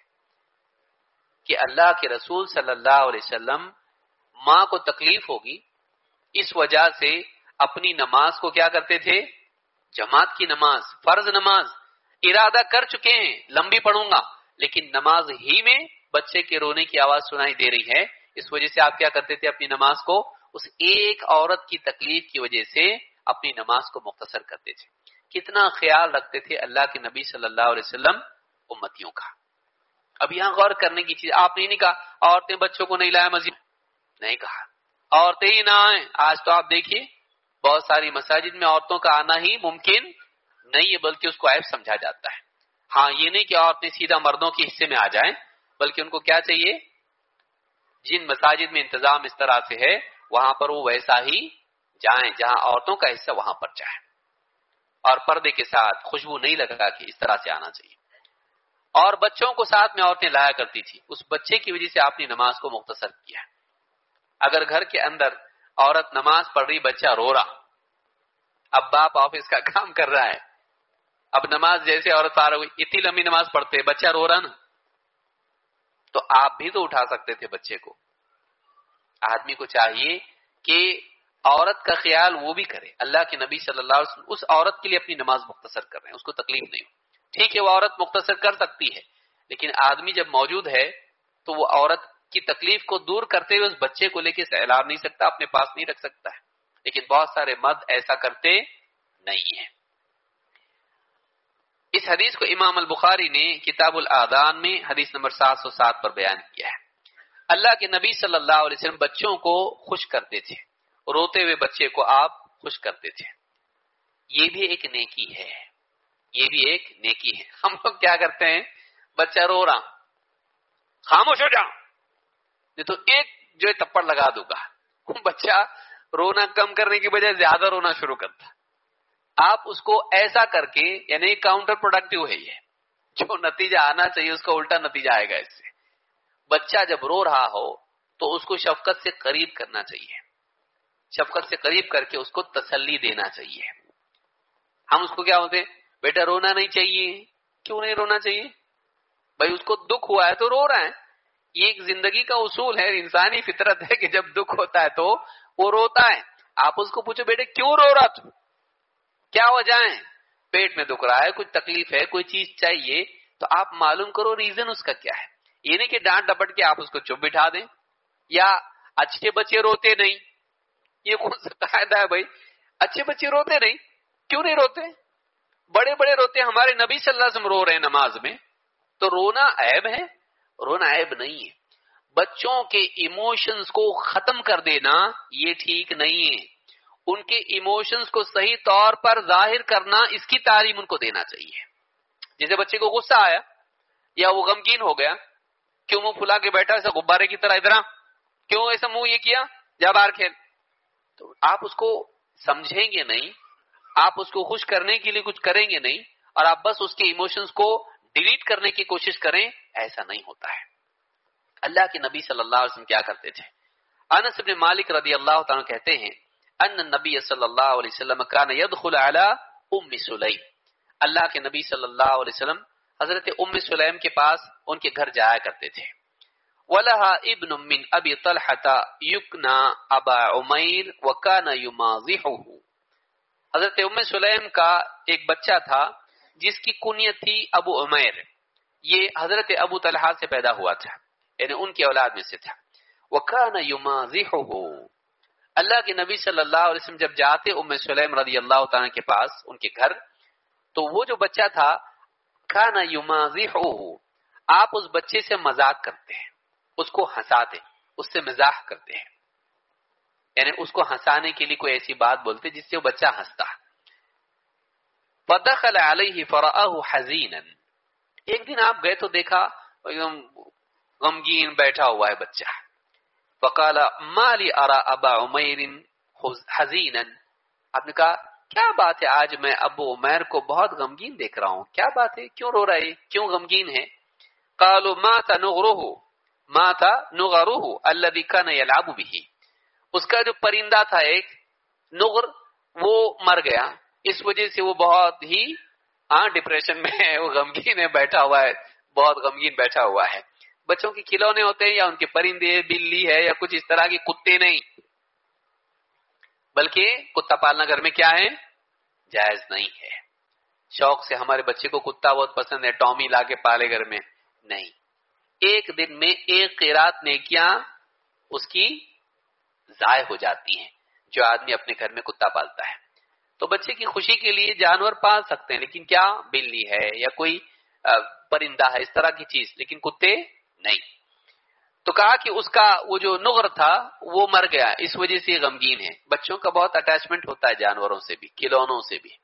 A: کہ اللہ کے رسول صلی اللہ علیہ وسلم ماں کو تکلیف ہوگی اس وجہ سے اپنی نماز کو کیا کرتے تھے؟ جماعت کی نماز، فرض نماز ارادہ کر چکے ہیں لمبی پڑھوں گا، لیکن نماز ہی میں بچے کے رونے کی آواز سنائی دے رہی ہے، اس وجہ سے آپ کیا کرتے تھے؟ اپنی نماز کو اس ایک عورت کی تکلیف کی وجہ سے اپنی نماز کو مختصر کرتے تھے۔ کتنا خیال رکھتے تھے اللہ کے نبی صلی اللہ علیہ وسلم امتیوں کا۔ اب یہاں غور کرنے کی چیز، آپ نے نہیں کہا عورتیں بچوں کو نہیں لایا مسجد، نہیں کہا عورتیں ہی نہ آئیں۔ آج تو آپ دیکھیے بہت ساری مساجد میں عورتوں کا آنا ہی ممکن نہیں ہے، بلکہ اس کو عیب سمجھا جاتا ہے۔ ہاں یہ نہیں کہ عورتیں سیدھا مردوں کے حصے میں آ جائیں، بلکہ ان کو کیا چاہیے؟ جن مساجد میں انتظام اس طرح سے ہے وہاں پر وہ ویسا ہی جائیں، جہاں عورتوں کا حصہ وہاں پر جائیں، اور پردے کے ساتھ خوشبو نہیں لگا کہ اس طرح سے آنا چاہیے۔ اور بچوں کو ساتھ میں عورتیں لایا کرتی تھی، اس بچے کی وجہ سے آپ نے نماز کو مختصر کیا۔ اگر گھر کے اندر عورت نماز پڑھ رہی، بچہ رو رہا، اب باپ آفس کا کام کر رہا ہے، اب نماز جیسے عورت آ رہی اتنی لمبی نماز پڑھتے بچہ رو رہا نا، تو آپ بھی تو اٹھا سکتے تھے بچے کو۔ آدمی کو چاہیے کہ عورت کا خیال وہ بھی کرے۔ اللہ کے نبی صلی اللہ علیہ وسلم اس عورت کے لیے اپنی نماز مختصر کر رہے ہیں، اس کو تکلیف نہیں ہو، ٹھیک ہے وہ عورت مختصر کر سکتی ہے، لیکن آدمی جب موجود ہے تو وہ عورت کی تکلیف کو دور کرتے ہوئے اس بچے کو لے کے سہلا نہیں سکتا، اپنے پاس نہیں رکھ سکتا ہے، لیکن بہت سارے مرد ایسا کرتے نہیں ہیں۔ اس حدیث کو امام البخاری نے کتاب الآذان میں حدیث نمبر سات سو سات پر بیان کیا ہے۔ اللہ کے نبی صلی اللہ علیہ وسلم بچوں کو خوش کرتے تھے، روتے ہوئے بچے کو آپ خوش کرتے تھے، یہ بھی ایک نیکی ہے، یہ بھی ایک نیکی ہے۔ ہم لوگ کیا کرتے ہیں؟ بچہ رو رہا، خاموش ہو جا، نہیں تو ایک جو ہے تپڑ لگا دوں گا۔ بچہ رونا کم کرنے کی بجائے زیادہ رونا شروع کرتا، آپ اس کو ایسا کر کے، یعنی کاؤنٹر پروڈکٹیو ہے یہ، جو نتیجہ آنا چاہیے اس کا الٹا نتیجہ آئے گا اس سے۔ بچہ جب رو رہا ہو تو اس کو شفقت سے قریب کرنا چاہیے، شفقت سے قریب کر کے اس کو تسلی دینا چاہیے۔ ہم اس کو کیا ہوتے ہیں؟ بیٹا رونا نہیں چاہیے۔ کیوں نہیں رونا چاہیے بھائی؟ اس کو دکھ ہوا ہے تو رو رہا ہے، یہ ایک زندگی کا اصول ہے، انسانی فطرت ہے کہ جب دکھ ہوتا ہے تو وہ روتا ہے۔ آپ اس کو پوچھو بیٹے کیوں رو رہا تو، کیا وجہ ہے؟ پیٹ میں دکھ رہا ہے، کچھ تکلیف ہے، کوئی چیز چاہیے، تو آپ معلوم کرو ریزن اس کا کیا ہے۔ یہ نہیں کہ ڈانٹ ڈپٹ کے آپ اس کو چپ بٹھا دیں، یا اچھے بچے روتے نہیں، یہ کون سا قاعدہ ہے بھائی؟ اچھے بچے روتے نہیں، کیوں نہیں روتے؟ بڑے بڑے روتے ہیں، ہمارے نبی صلی اللہ علیہ وسلم رو رہے ہیں نماز میں، تو رونا عیب ہے؟ رونا عیب نہیں ہے۔ بچوں کے ایموشنز کو ختم کر دینا یہ ٹھیک نہیں ہے، ان کے ایموشنز کو صحیح طور پر ظاہر کرنا، اس کی تعلیم ان کو دینا چاہیے۔ جیسے بچے کو غصہ آیا یا وہ غمگین ہو گیا، کیوں منہ پھلا کے بیٹھا ایسا غبارے کی طرح ادھر، کیوں ایسا منہ یہ کیا، جا باہر کھیل، تو آپ اس کو سمجھیں گے نہیں آپ اس کو خوش کرنے کے لیے کچھ کریں گے نہیں اور آپ بس اس کے ایموشنز کو ڈیلیٹ کرنے کی کوشش کریں، ایسا نہیں ہوتا ہے۔ اللہ کے نبی صلی اللہ علیہ وسلم کیا کرتے تھے؟ انس بن مالک رضی اللہ تعالیٰ کہتے ہیں ان النبی صلی اللہ علیہ وسلم کان يدخل على ام سلیم، اللہ کے نبی صلی اللہ علیہ وسلم حضرت ام سلیم کے پاس ان کے گھر جایا کرتے تھے۔ وَلَهَا ابن من ابی طلحة یکنا ابا عمیر وکان یمازحه، حضرت ام سلیم کا ایک بچہ تھا جس کی کنیت تھی ابو عمیر، یہ حضرت ابو طلحہ سے پیدا ہوا تھا، یعنی ان کی اولاد میں سے تھا۔ وَكَانَ يُمَازِحُهُ، اللہ کے نبی صلی اللہ علیہ وسلم جب جاتے ام سلیم رضی اللہ تعالیٰ کے پاس ان کے گھر، تو وہ جو بچہ تھا كَانَ يُمَازِحُهُ، آپ اس بچے سے مذاق کرتے ہیں، اس کو ہنساتے، اس سے مزاح کرتے ہیں، یعنی اس کو ہنسانے کے لیے کوئی ایسی بات بولتے جس سے وہ بچہ ہنستا۔ فَدَخَلَ عَلَيْهِ فَرَآهُ حَزِينًا، ایک دن آپ گئے تو دیکھا غمگین بیٹھا ہوا ہے بچہ۔ فقال ما لي ارى ابا عمیر حزینا، آپ نے کہا کیا بات ہے آج میں ابو عمیر کو بہت غمگین دیکھ رہا ہوں، کیا بات ہے، کیوں رو رہا ہے، کیوں غمگین ہے؟ قالوا مات نغره مات نغره الذي كان يلعب به، اس کا جو پرندہ تھا ایک نغر، وہ مر گیا، اس وجہ سے وہ بہت ہی ہاں ڈپریشن میں ہے، وہ غمگین ہے، بیٹھا ہوا ہے، بہت غمگین بیٹھا ہوا ہے۔ بچوں کے کھلونے ہوتے ہیں یا ان کے پرندے، بلی ہے یا کچھ اس طرح کے، کتے نہیں، بلکہ کتا پالنا گھر میں کیا ہے، جائز نہیں ہے۔ شوق سے ہمارے بچے کو کتا بہت پسند ہے، ٹامی لا کے پالے گھر میں، نہیں۔ ایک دن میں ایک قیرات نیکیاں اس کی ضائع ہو جاتی ہیں جو آدمی اپنے گھر میں کتا پالتا ہے۔ تو بچے کی خوشی کے لیے جانور پال سکتے ہیں، لیکن کیا بلی ہے یا کوئی پرندہ ہے اس طرح کی چیز، لیکن کتے نہیں۔ تو کہا کہ اس کا وہ جو نغر تھا وہ مر گیا، اس وجہ سے غمگین ہے۔ بچوں کا بہت اٹیچمنٹ ہوتا ہے جانوروں سے بھی، کھلونوں سے بھی۔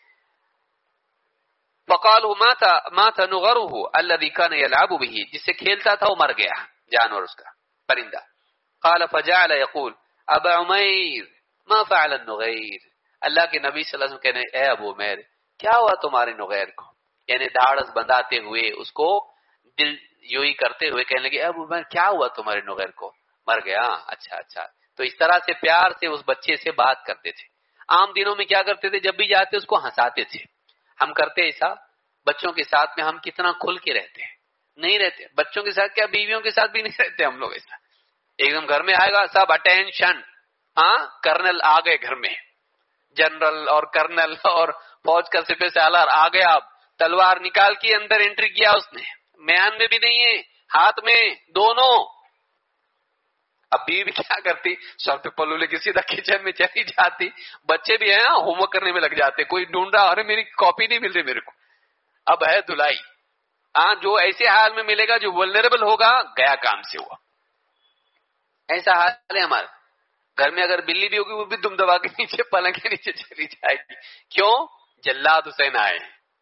A: فقالوا مات مات نغره الذي كان يلعب به، جس سے کھیلتا تھا وہ مر گیا، جانور اس کا پرندہ۔ قال فجعل يقول ابا عمیر ما فعل النغیر، اللہ کے نبی صلی اللہ علیہ وسلم کہنے اے ابو عمیر کیا ہوا تمہارے نغیر کو، یعنی دھاڑس بندھاتے ہوئے اس کو دل یوہی کرتے ہوئے کہنے لگے ابو عمیر کیا ہوا تمہارے نغیر کو، مر گیا، اچھا اچھا۔ تو اس طرح سے پیار سے اس بچے سے بات کرتے تھے۔ عام دنوں میں کیا کرتے تھے، جب بھی جاتے اس کو ہنساتے تھے۔ ہم کرتے ایسا بچوں کے ساتھ میں، ہم کتنا کھل کے رہتے ہیں، نہیں رہتے بچوں کے ساتھ، کیا بیویوں کے ساتھ بھی نہیں رہتے ہم لوگ ایسا۔ ایک دم گھر میں آئے گا سب اٹینشن، ہاں کرنل آ گئے گھر میں، جنرل اور کرنل اور فوج کا سپہ سالار آ گیا، اب تلوار نکال کے اندر انٹری کیا اس نے، میان میں بھی نہیں ہے، ہاتھ میں دونوں۔ اب بیوی بھی کیا کرتی، سر پہ پلو لے کے سیدھا کچن میں چلی جاتی، بچے بھی ہیں ہوم ورک کرنے میں لگ جاتے، کوئی ڈھونڈا ارے میری کاپی نہیں مل رہی میرے کو، اب ہے دھلائی۔ ہاں جو ایسے حال میں ملے گا جو ولنریبل ہوگا، گیا کام سے ہوا۔ ایسا حال ہے ہمارا گھر میں، اگر بلی بھی ہوگی وہ بھی دم دبا کے نیچے پلنگ کے نیچے چلی جائے گی، کیوں، جلاد حسین آئے۔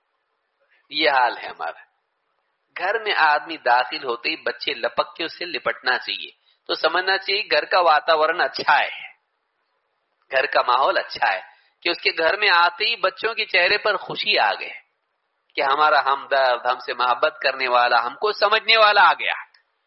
A: یہ حال ہے ہمارا۔ گھر میں آدمی داخل ہوتے ہی بچے لپک کے اس سے لپٹنا چاہیے، تو سمجھنا چاہیے گھر کا واتاورن اچھا ہے، گھر کا ماحول اچھا ہے، کہ اس کے گھر میں آتے ہی بچوں کے چہرے پر خوشی آ گئے کہ ہمارا ہمدرد، ہم سے محبت کرنے والا، ہم کو سمجھنے والا آ گیا۔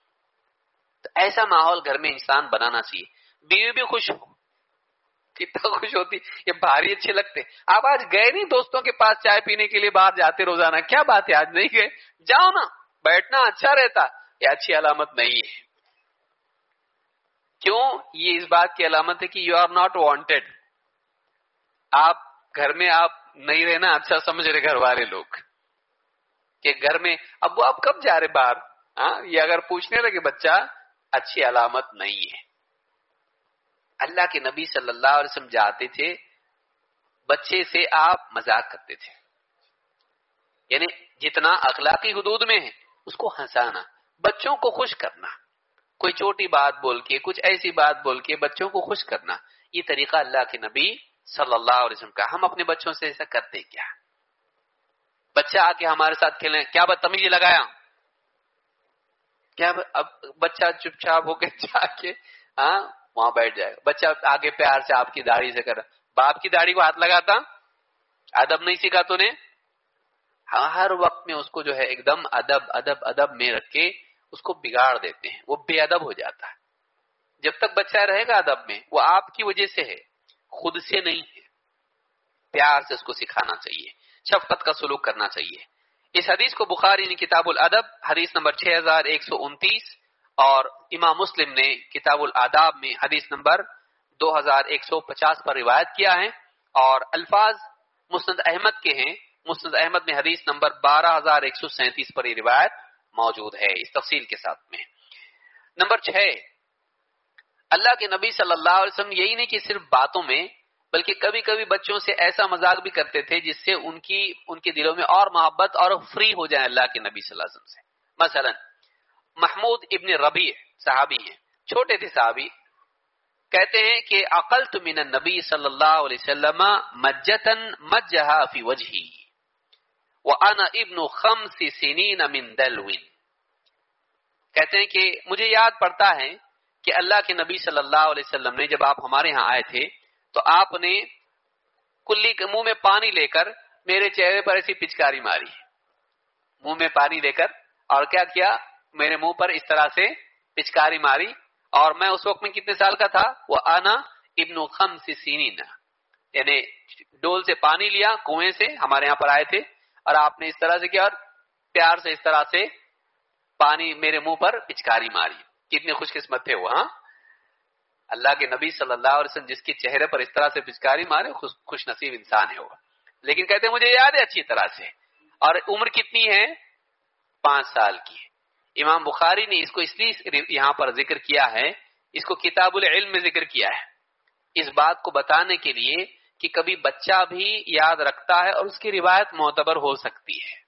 A: تو ایسا ماحول گھر میں انسان بنانا چاہیے۔ بیوی بھی خوش ہو، کتنا خوش ہوتی، یہ بھاری اچھے لگتے۔ آپ آج گئے نہیں دوستوں کے پاس چائے پینے کے لیے، باہر جاتے روزانہ، کیا بات ہے آج نہیں گئے، جاؤ نا، بیٹھنا اچھا رہتا، یہ اچھی علامت نہیں ہے۔ کیوں، یہ اس بات کی علامت ہے کہ یو آر ناٹ وانٹیڈ، آپ گھر میں آپ نہیں رہنا اچھا سمجھ رہے گھر والے لوگ، کہ گھر میں ابو آپ کب جا رہے باہر، ہاں یہ اگر پوچھنے لگے بچہ، اچھی علامت نہیں ہے۔ اللہ کے نبی صلی اللہ علیہ وسلم جاتے تھے، بچے سے آپ مذاق کرتے تھے، یعنی جتنا اخلاقی حدود میں ہے اس کو ہنسانا، بچوں کو خوش کرنا، کوئی چھوٹی بات بول کے، کچھ ایسی بات بول کے بچوں کو خوش کرنا، یہ طریقہ اللہ کے نبی صلی اللہ علیہ وسلم کا۔ ہم اپنے بچوں سے ایسا کرتے کیا؟ بچہ آ کے ہمارے ساتھ کھیلیں، کیا بدتمیزی لگایا، کیا اب بچہ چپ چاپ ہو کے جا کے ہاں وہاں بیٹھ جائے، بچہ آگے پیار سے آپ کی داڑھی سے کر، باپ کی داڑھی کو ہاتھ لگاتا، ادب نہیں سیکھا تو نے ہر وقت میں اس کو جو ہے ایک دم ادب ادب ادب میں رکھ کے اس کو بگاڑ دیتے ہیں، وہ بے ادب ہو جاتا ہے۔ جب تک بچہ رہے گا ادب میں، وہ آپ کی وجہ سے ہے، خود سے نہیں ہے۔ پیار سے اس کو سکھانا چاہیے، شفقت کا سلوک کرنا چاہیے۔ اس حدیث کو بخاری نے کتاب الادب حدیث نمبر چھ ہزار ایک سو انتیس اور امام مسلم نے کتاب الآداب میں حدیث نمبر دو ہزار ایک سو پچاس پر روایت کیا ہے، اور الفاظ مسند احمد کے ہیں۔ مسند احمد میں حدیث نمبر بارہ ہزار ایک سو سینتیس پر یہ روایت موجود ہے اس تفصیل کے ساتھ میں۔ نمبر چھ، اللہ کے نبی صلی اللہ علیہ وسلم یہی نہیں کہ صرف باتوں میں، بلکہ کبھی کبھی بچوں سے ایسا مذاق بھی کرتے تھے جس سے ان کی ان کے دلوں میں اور محبت اور فری ہو جائے اللہ کے نبی صلی اللہ علیہ وسلم سے۔ مثلا محمود ابن ربیع صحابی ہیں، چھوٹے تھے صحابی، کہتے ہیں کہ عقلت من النبی صلی اللہ علیہ وسلم مجتا مجہا فی وجہی وانا ابن خمس سنین من دلو۔ کہتے ہیں کہ مجھے یاد پڑتا ہے کہ اللہ کے نبی صلی اللہ علیہ وسلم نے جب آپ ہمارے ہاں آئے تھے تو آپ نے کلی کے منہ میں پانی لے کر میرے چہرے پر ایسی پچکاری ماری، منہ میں پانی لے کر، اور کیا کیا، میرے منہ پر اس طرح سے پچکاری ماری، اور میں اس وقت میں کتنے سال کا تھا، وہ آنا ابن خمس سنین، یعنی ڈول سے پانی لیا کنویں سے، ہمارے یہاں پر آئے تھے، اور آپ نے اس طرح سے کیا، اور پیار سے اس طرح سے پانی میرے منہ پر پچکاری ماری۔ کتنے خوش قسمت تھے وہ، ہاں، اللہ کے نبی صلی اللہ علیہ وسلم جس کے چہرے پر اس طرح سے پچکاری مارے، خوش, خوش نصیب انسان ہے وہ۔ لیکن کہتے ہیں مجھے یاد ہے اچھی طرح سے، اور عمر کتنی ہے، پانچ سال کی ہے۔ امام بخاری نے اس کو اس لیے یہاں پر ذکر کیا ہے، اس کو کتاب العلم میں ذکر کیا ہے، اس بات کو بتانے کے لیے کہ کبھی بچہ بھی یاد رکھتا ہے اور اس کی روایت معتبر ہو سکتی ہے۔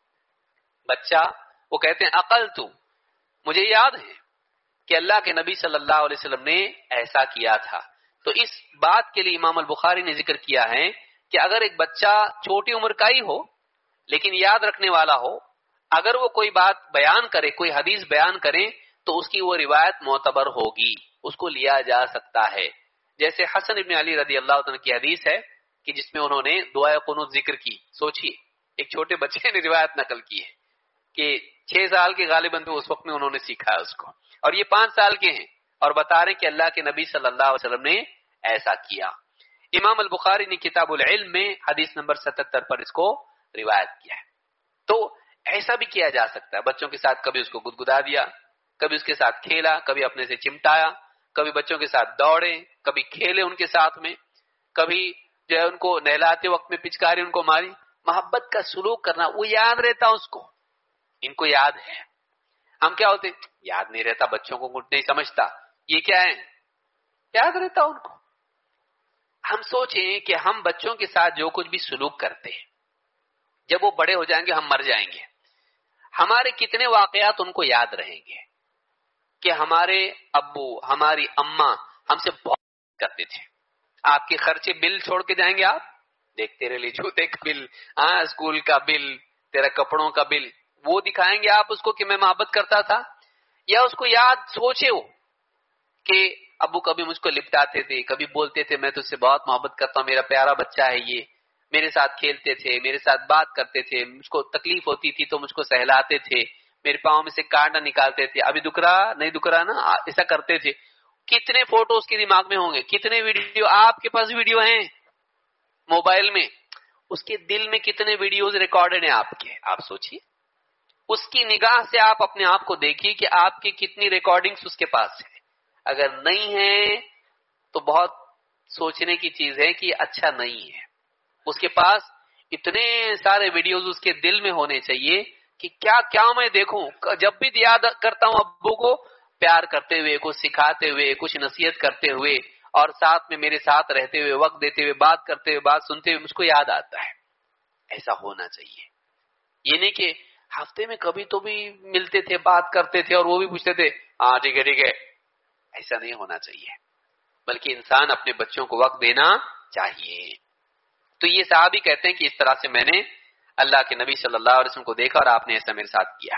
A: بچہ وہ کہتے ہیں عقل تو مجھے یاد ہے کہ اللہ کے نبی صلی اللہ علیہ وسلم نے ایسا کیا تھا، تو اس بات کے لیے امام البخاری نے ذکر کیا ہے کہ اگر ایک بچہ چھوٹی عمر کا ہی ہو لیکن یاد رکھنے والا ہو، اگر وہ کوئی بات بیان کرے، کوئی حدیث بیان کرے، تو اس کی وہ روایت معتبر ہوگی، اس کو لیا جا سکتا ہے۔ جیسے حسن ابن علی رضی اللہ عنہ کی حدیث ہے کہ جس میں انہوں نے دعائے قنوت ذکر کی، سوچئے ایک چھوٹے بچے نے روایت نقل کی ہے کہ چھ سال کے غالباً تو اس وقت میں انہوں نے سیکھا ہے اس کو، اور یہ پانچ سال کے ہیں اور بتا رہے کہ اللہ کے نبی صلی اللہ علیہ وسلم نے ایسا کیا۔ امام البخاری نے کتاب العلم میں حدیث نمبر ستتر پر اس کو روایت کیا ہے۔ تو ایسا بھی کیا جا سکتا ہے، بچوں کے ساتھ کبھی اس کو گدگدا دیا، کبھی اس کے ساتھ کھیلا، کبھی اپنے سے چمٹایا، کبھی بچوں کے ساتھ دوڑے، کبھی کھیلے ان کے ساتھ میں، کبھی جو ہے ان کو نہلاتے وقت میں پچکاری ان کو ماری، محبت کا سلوک کرنا، وہ یاد رہتا اس کو، ان کو یاد ہے۔ ہم کیا ہوتے، یاد نہیں رہتا، بچوں کو کچھ نہیں سمجھتا، یہ کیا ہے، یاد رہتا ان کو۔ ہم سوچیں کہ ہم بچوں کے ساتھ جو کچھ بھی سلوک کرتے ہیں، جب وہ بڑے ہو جائیں گے، ہم مر جائیں گے، ہمارے کتنے واقعات ان کو یاد رہیں گے کہ ہمارے ابو، ہماری اماں ہم سے بہت کرتے تھے۔ آپ کے خرچے بل چھوڑ کے جائیں گے، آپ دیکھتے رہے، جوتے کا بل، ہاں اسکول کا بل، تیرا کپڑوں کا بل، وہ دکھائیں گے آپ اس کو کہ میں محبت کرتا تھا، یا اس کو یاد سوچے ہو کہ ابو کبھی مجھ کو لپٹاتے تھے، کبھی بولتے تھے میں تجھ سے بہت محبت کرتا ہوں، میرا پیارا بچہ ہے یہ، میرے ساتھ کھیلتے تھے، میرے ساتھ بات کرتے تھے، مجھ کو تکلیف ہوتی تھی تو مجھ کو سہلاتے تھے، میرے پاؤں میں سے کانٹا نکالتے تھے، ابھی دکھ رہا نہیں دکھ رہا نا، ایسا کرتے تھے۔ کتنے فوٹو اس کے دماغ میں ہوں گے، کتنے ویڈیو آپ کے پاس ویڈیو ہیں موبائل میں، اس کے دل میں کتنے ویڈیوز ریکارڈڈ ہیں آپ کے، آپ سوچئے، اس کی نگاہ سے آپ اپنے آپ کو دیکھیے کہ آپ کی کتنی ریکارڈنگز اس کے پاس ہے۔ اگر نہیں ہے تو بہت سوچنے کی چیز ہے کہ اچھا نہیں ہے۔ اس کے پاس اتنے سارے ویڈیوز اس کے دل میں ہونے چاہیے کہ کیا کیا میں دیکھوں، جب بھی یاد کرتا ہوں ابو کو پیار کرتے ہوئے، کچھ سکھاتے ہوئے، کچھ نصیحت کرتے ہوئے، اور ساتھ میں میرے ساتھ رہتے ہوئے، وقت دیتے ہوئے، بات کرتے ہوئے، بات سنتے ہوئے مجھ کو یاد آتا ہے۔ ایسا ہونا چاہیے، یہ نہیں کہ ہفتے میں کبھی تو بھی ملتے تھے، بات کرتے تھے اور وہ بھی پوچھتے تھے ہاں ٹھیک ہے ٹھیک ہے، ایسا نہیں ہونا چاہیے، بلکہ انسان اپنے بچوں کو وقت دینا چاہیے۔ تو یہ صحابی کہتے ہیں کہ اس طرح سے میں نے اللہ کے نبی صلی اللہ علیہ وسلم کو دیکھا اور آپ نے ایسا میرے ساتھ کیا۔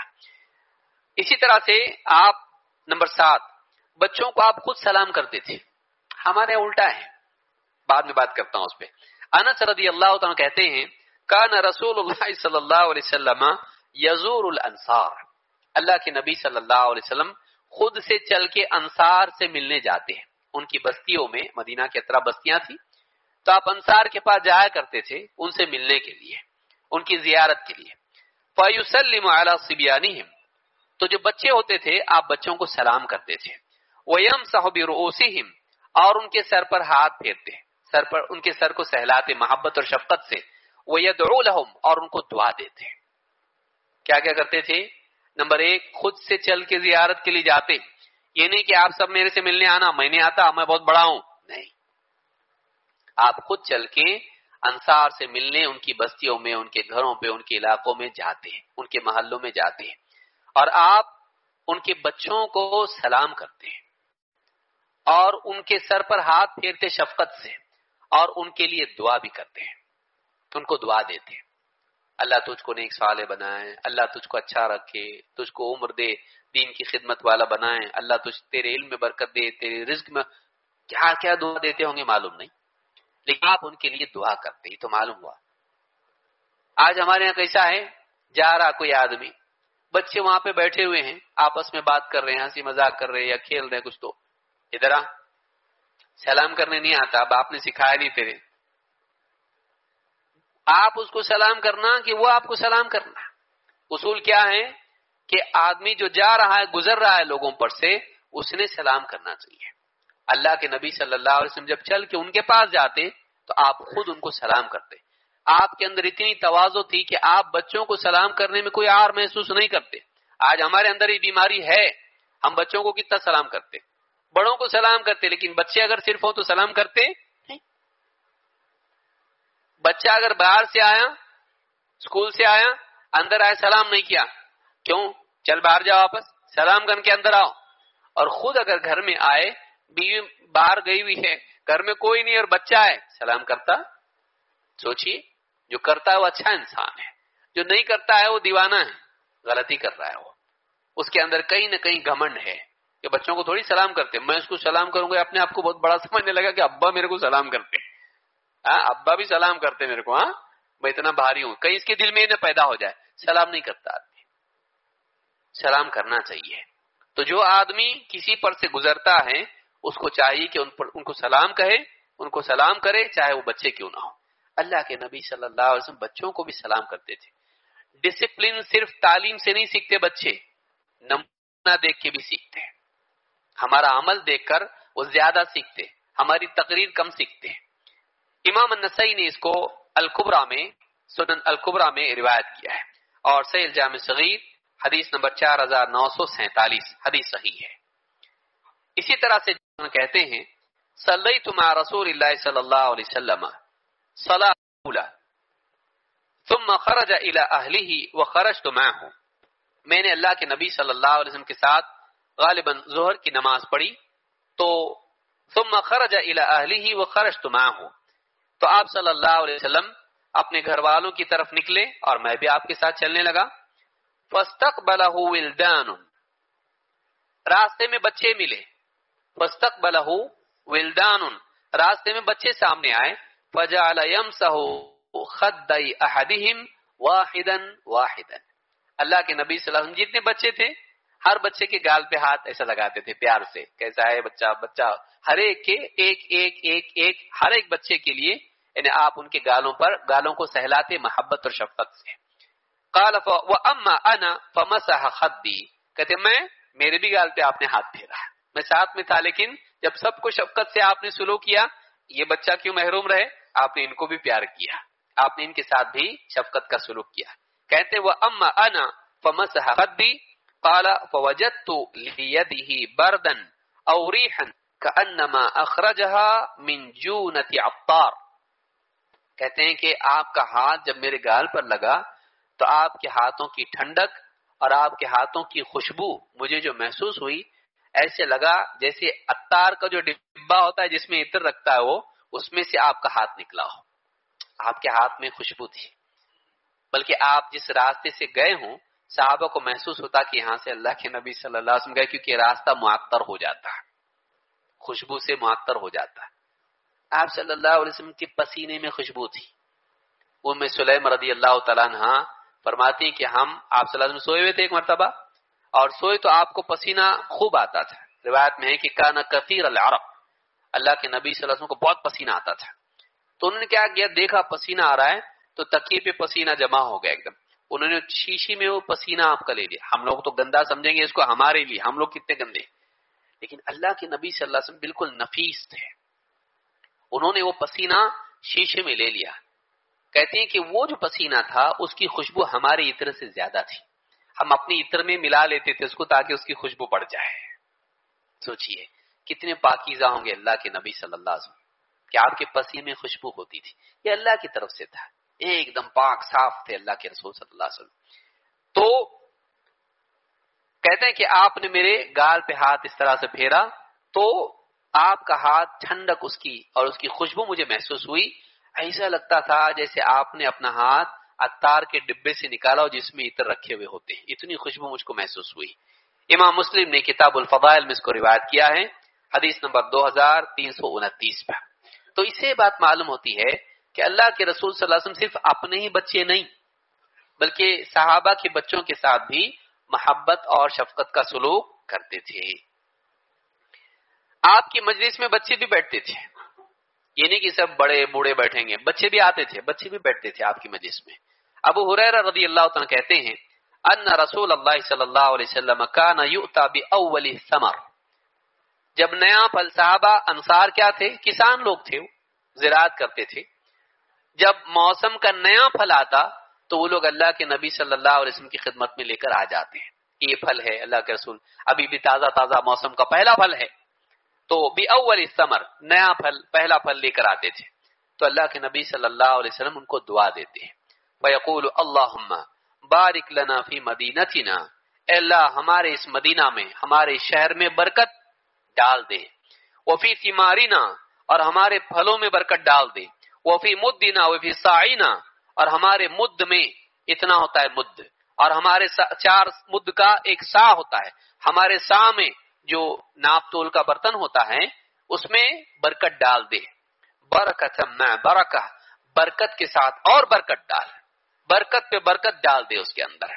A: اسی طرح سے آپ نمبر سات، بچوں کو آپ خود سلام کرتے تھے، ہمارے الٹا ہے، بعد میں بات کرتا ہوں اس پہ۔ انس رضی اللہ تعالیٰ کہتے ہیں کان رسول اللہ صلی اللہ علیہ وسلم یزور الانصار، اللہ کے نبی صلی اللہ علیہ وسلم خود سے چل کے انصار سے ملنے جاتے ہیں. ان کی بستیوں میں، مدینہ کے اطراف بستیاں تھی، تو آپ انصار کے پاس جایا کرتے تھے ان سے ملنے کے لیے، ان کی زیارت کے لیے. فَيُسَلِّمُ عَلَى صِبْيَانِهِمْ، تو جو بچے ہوتے تھے آپ بچوں کو سلام کرتے تھے. وَيَمْسَحُ بِرُؤُوسِهِمْ، اور ان کے سر پر ہاتھ پھیرتے، سر پر ان کے سر کو سہلاتے محبت اور شفقت سے. وَيَدْعُو لَهُمْ، اور ان کو دعا دیتے. کیا کیا کرتے تھے؟ نمبر ایک، خود سے چل کے زیارت کے لیے جاتے. یہ نہیں کہ آپ سب میرے سے ملنے آنا، میں نہیں آتا، میں بہت بڑا ہوں، نہیں، آپ خود چل کے انصار سے ملنے ان کی بستیوں میں، ان کے گھروں پہ، ان کے علاقوں میں جاتے ہیں، ان کے محلوں میں جاتے ہیں، اور آپ ان کے بچوں کو سلام کرتے ہیں اور ان کے سر پر ہاتھ پھیرتے شفقت سے، اور ان کے لیے دعا بھی کرتے ہیں، ان کو دعا دیتے ہیں. اللہ تجھ کو نیک صالح بنائے، اللہ تجھ کو اچھا رکھے، تجھ کو عمر دے، دین کی خدمت والا بنائے، اللہ تجھ تیرے علم میں برکت دے، تیرے رزق میں، کیا کیا دعا دیتے ہوں گے معلوم نہیں، لیکن آپ ان کے لیے دعا کرتے. ہی تو معلوم ہوا. آج ہمارے یہاں کیسا ہے، جا رہا کوئی آدمی، بچے وہاں پہ بیٹھے ہوئے ہیں، آپس میں بات کر رہے ہیں، ہنسی مذاق کر رہے ہیں یا کھیل رہے ہیں کچھ، تو ادھر آ، سلام کرنے نہیں آتا، اب آپ نے سکھایا نہیں تیرے، آپ اس کو سلام کرنا کہ وہ آپ کو سلام کرنا. اصول کیا ہے کہ آدمی جو جا رہا ہے، گزر رہا ہے لوگوں پر سے، اس نے سلام کرنا چاہیے. اللہ کے نبی صلی اللہ علیہ وسلم جب چل کے ان کے پاس جاتے تو آپ خود ان کو سلام کرتے. آپ کے اندر اتنی تواضع تھی کہ آپ بچوں کو سلام کرنے میں کوئی آر محسوس نہیں کرتے. آج ہمارے اندر یہ بیماری ہے، ہم بچوں کو کتنا سلام کرتے، بڑوں کو سلام کرتے، لیکن بچے اگر صرف ہو تو سلام کرتے. بچہ اگر باہر سے آیا، اسکول سے آیا، اندر آئے، سلام نہیں کیا، کیوں؟ چل باہر جاؤ، واپس سلام کر کے اندر آؤ. اور خود اگر گھر میں آئے، بیوی باہر گئی ہوئی ہے، گھر میں کوئی نہیں اور بچہ ہے، سلام کرتا؟ سوچئے، جو کرتا ہے وہ اچھا انسان ہے، جو نہیں کرتا ہے وہ دیوانہ ہے، غلطی کر رہا ہے. وہ اس کے اندر کہیں نہ کہیں گھمنڈ ہے کہ بچوں کو تھوڑی سلام کرتے، میں اس کو سلام کروں گا، اپنے آپ کو بہت بڑا سمجھنے لگا کہ ابا میرے کو سلام کرتے، ہاں ابا بھی سلام کرتے میرے کو، ہاں میں اتنا بھاری ہوں، کہیں اس کے دل میں نہ پیدا ہو جائے. سلام نہیں کرتا آدمی، سلام کرنا چاہیے. تو جو آدمی کسی پر سے گزرتا ہے اس کو چاہیے کہ ان پر ان کو سلام کہے، ان کو سلام کرے، چاہے وہ بچے کیوں نہ ہو. اللہ کے نبی صلی اللہ علیہ وسلم بچوں کو بھی سلام کرتے تھے. ڈسپلن صرف تعلیم سے نہیں سیکھتے بچے، نمونہ دیکھ کے بھی سیکھتے ہیں. ہمارا عمل دیکھ کر وہ زیادہ سیکھتے، ہماری تقریر کم سیکھتے. امام النسائی نے اس کو الکبریٰ میں، سنن الکبریٰ میں روایت کیا ہے، اور صحیح الجامع صغیر حدیث نمبر چار ہزار نو سو سینتالیس حدیث صحیح ہے. اسی طرح سے کہتے ہیں صلیت مع رسول اللہ صلی اللہ علیہ وسلم صلاۃ الاولی ثم خرج الى اہلہ وخرجت معه، میں نے اللہ کے نبی صلی اللہ علیہ وسلم کے ساتھ غالباً ظہر کی نماز پڑھی، تو ثم خرج الى اہلہ وخرجت معه، تو آپ صلی اللہ علیہ وسلم اپنے گھر والوں کی طرف نکلے اور میں بھی آپ کے ساتھ چلنے لگا. فاستقبلہ ولدان، راستے میں بچے ملے. فاستقبلہ ولدان، راستے میں بچے سامنے آئے. فجعل يمسح خدي احدهم واحدا واحدا، اللہ کے نبی صلی اللہ علیہ وسلم جتنے بچے تھے ہر بچے کے گال پہ ہاتھ ایسا لگاتے تھے پیار سے. کیسا ہے بچہ؟ بچہ ہر ایک کے ایک ایک ایک ایک ہر ایک بچے کے لیے یعنی آپ ان کے گالوں پر گالوں کو سہلاتے محبت اور شفقت سے. قال واما انا فمسح خدي، کہتے میں میرے بھی گال پہ آپ نے ہاتھ پھیرا، میں ساتھ میں تھا، لیکن جب سب کو شفقت سے آپ نے سلوک کیا، یہ بچہ کیوں محروم رہے؟ آپ نے ان کو بھی پیار کیا، آپ نے ان کے ساتھ بھی شفقت کا سلوک کیا. کہتے واما انا فمسح خدي قال فوجدت ليده بردا او ريحا كانما اخرجها من جونة عطار، کہتے ہیں کہ آپ کا ہاتھ جب میرے گال پر لگا تو آپ کے ہاتھوں کی ٹھنڈک اور آپ کے ہاتھوں کی خوشبو مجھے جو محسوس ہوئی، ایسے لگا جیسے عطار کا جو ڈبہ ہوتا ہے جس میں عطر رکھتا ہے وہ، اس میں سے آپ کا ہاتھ نکلا ہو. آپ کے ہاتھ میں خوشبو تھی، بلکہ آپ جس راستے سے گئے ہوں صحابہ کو محسوس ہوتا کہ یہاں سے اللہ کے نبی صلی اللہ علیہ وسلم گئے، کیونکہ راستہ معطر ہو جاتا ہے، خوشبو سے معطر ہو جاتا ہے. آپ صلی اللہ علیہ وسلم کے پسینے میں خوشبو تھی. ام سلیم رضی اللہ تعالیٰ عنہ فرماتی کہ ہم آپ صلی اللہ علیہ وسلم سوئے ہوئے تھے ایک مرتبہ، اور سوئے تو آپ کو پسینہ خوب آتا تھا. روایت میں ہے کہ کانا کثیر العرق، اللہ کے نبی صلی اللہ علیہ وسلم کو بہت پسینہ آتا تھا. تو انہوں نے کیا کیا، دیکھا پسینہ آ رہا ہے تو تکیے پہ پسینہ جمع ہو گیا ایک دم. انہوں نے شیشی میں وہ پسینہ آپ کا لے لیا. ہم لوگ تو گندا سمجھیں گے اس کو ہمارے لیے، ہم لوگ کتنے گندے، لیکن اللہ کے نبی صلی اللہ علیہ وسلم بالکل نفیس تھے. انہوں نے وہ پسینہ شیشے میں لے لیا. کہتے ہیں کہ وہ جو پسینہ تھا اس کی خوشبو ہمارے عطر سے زیادہ تھی. ہم اپنی عطر میں ملا لیتے تھے اس کو تاکہ اس کی خوشبو بڑھ جائے. سوچئے کتنے پاکیزہ ہوں گے اللہ کے نبی صلی اللہ علیہ وسلم کہ آپ کے پسینے میں خوشبو ہوتی تھی. یہ اللہ کی طرف سے تھا، ایک دم پاک صاف تھے اللہ کے رسول صلی اللہ علیہ وسلم. تو کہتے ہیں کہ آپ نے میرے گال پہ ہاتھ اس طرح سے پھیرا تو آپ کا ہاتھ ٹھنڈک اس کی اور اس کی خوشبو مجھے محسوس ہوئی. ایسا لگتا تھا جیسے آپ نے اپنا ہاتھ عطار کے ڈبے سے نکالا ہو جس میں عطر رکھے ہوئے ہوتے ہیں. اتنی خوشبو مجھ کو محسوس ہوئی. امام مسلم نے کتاب الفضائل میں اس کو روایت کیا ہے، حدیث نمبر دو ہزار تین سو انتیس پر. تو اس سے بات معلوم ہوتی ہے کہ اللہ کے رسول صلی اللہ علیہ وسلم صرف اپنے ہی بچے نہیں بلکہ صحابہ کے بچوں کے ساتھ بھی محبت اور شفقت کا سلوک کرتے تھے. آپ کی مجلس میں بچے بھی بیٹھتے تھے، یہ نہیں کہ سب بڑے بوڑھے بیٹھیں گے، بچے بھی آتے تھے، بچے بھی بیٹھتے تھے آپ کی مجلس میں. ابو ہریرہ رضی اللہ تعالیٰ کہتے ہیں ان رسول اللہ صلی اللہ علیہ وسلم کان یؤتی باول الثمر، جب نیا پھل، صحابہ انصار کیا تھے، کسان لوگ تھے، زراعت کرتے تھے. جب موسم کا نیا پھل آتا تو وہ لوگ اللہ کے نبی صلی اللہ علیہ وسلم کی خدمت میں لے کر آ جاتے ہیں کہ یہ پھل ہے اللہ کے رسول، ابھی بھی تازہ تازہ موسم کا پہلا پھل ہے. تو باول الثمر، نیا پھل، پہلا پھل لے کر آتے تھے. تو اللہ کے نبی صلی اللہ علیہ وسلم ان کو دعا دیتے ہیں. فیقول اللہم بارک لنا فی مدینتنا، اے اللہ ہمارے اس مدینہ میں، ہمارے شہر میں برکت ڈال دے. وفی ثمارنا، اور ہمارے پھلوں میں برکت ڈال دے. وفی مدنا وفی ساعینا، اور ہمارے مد میں، اتنا ہوتا ہے مد، اور ہمارے چار مد کا ایک سا ہوتا ہے، ہمارے سا میں جو ناپ تول کا برتن ہوتا ہے اس میں برکت ڈال دے. برکت مع برکہ، برکت کے ساتھ اور برکت ڈال، برکت پہ برکت ڈال دے اس کے اندر.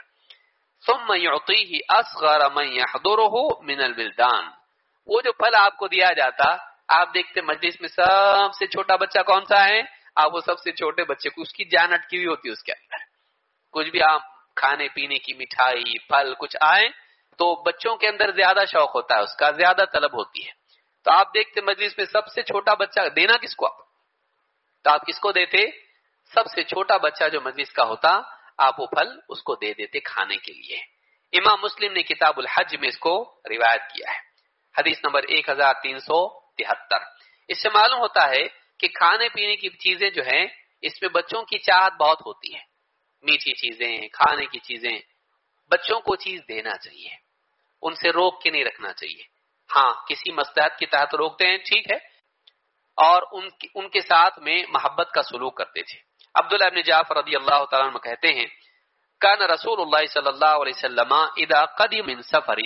A: ثم یعطیہ اصغر من یحضرہ من الولدان، وہ جو پھل آپ کو دیا جاتا، آپ دیکھتے مجلس میں سب سے چھوٹا بچہ کون سا ہے، آپ وہ سب سے چھوٹے بچے کو، اس کی جان اٹکی ہوئی ہوتی ہے اس کے اندر. کچھ بھی آپ کھانے پینے کی مٹھائی پھل کچھ آئے تو بچوں کے اندر زیادہ شوق ہوتا ہے، اس کا زیادہ طلب ہوتی ہے. تو آپ دیکھتے مجلس میں سب سے چھوٹا بچہ، دینا کس کو آپ، تو آپ کس کو دیتے، سب سے چھوٹا بچہ جو مجلس کا ہوتا آپ وہ پھل اس کو دے دیتے کھانے کے لیے. امام مسلم نے کتاب الحج میں اس کو روایت کیا ہے، حدیث نمبر ایک ہزار تین سو تہتر. اس سے معلوم ہوتا ہے کہ کھانے پینے کی چیزیں جو ہیں اس میں بچوں کی چاہت بہت ہوتی ہے. میٹھی چیزیں، کھانے کی چیزیں، بچوں کو چیز دینا چاہیے، ان سے روک کے نہیں رکھنا چاہیے. ہاں کسی مصلحت کے تحت روکتے ہیں ٹھیک ہے، اور ان کی ان کے ساتھ میں محبت کا سلوک کرتے تھے. عبداللہ ابن جعفر رضی اللہ تعالیٰ عنہ کہتے ہیں کان رسول اللہ صلی اللہ علیہ وسلم اذا قدم من سفر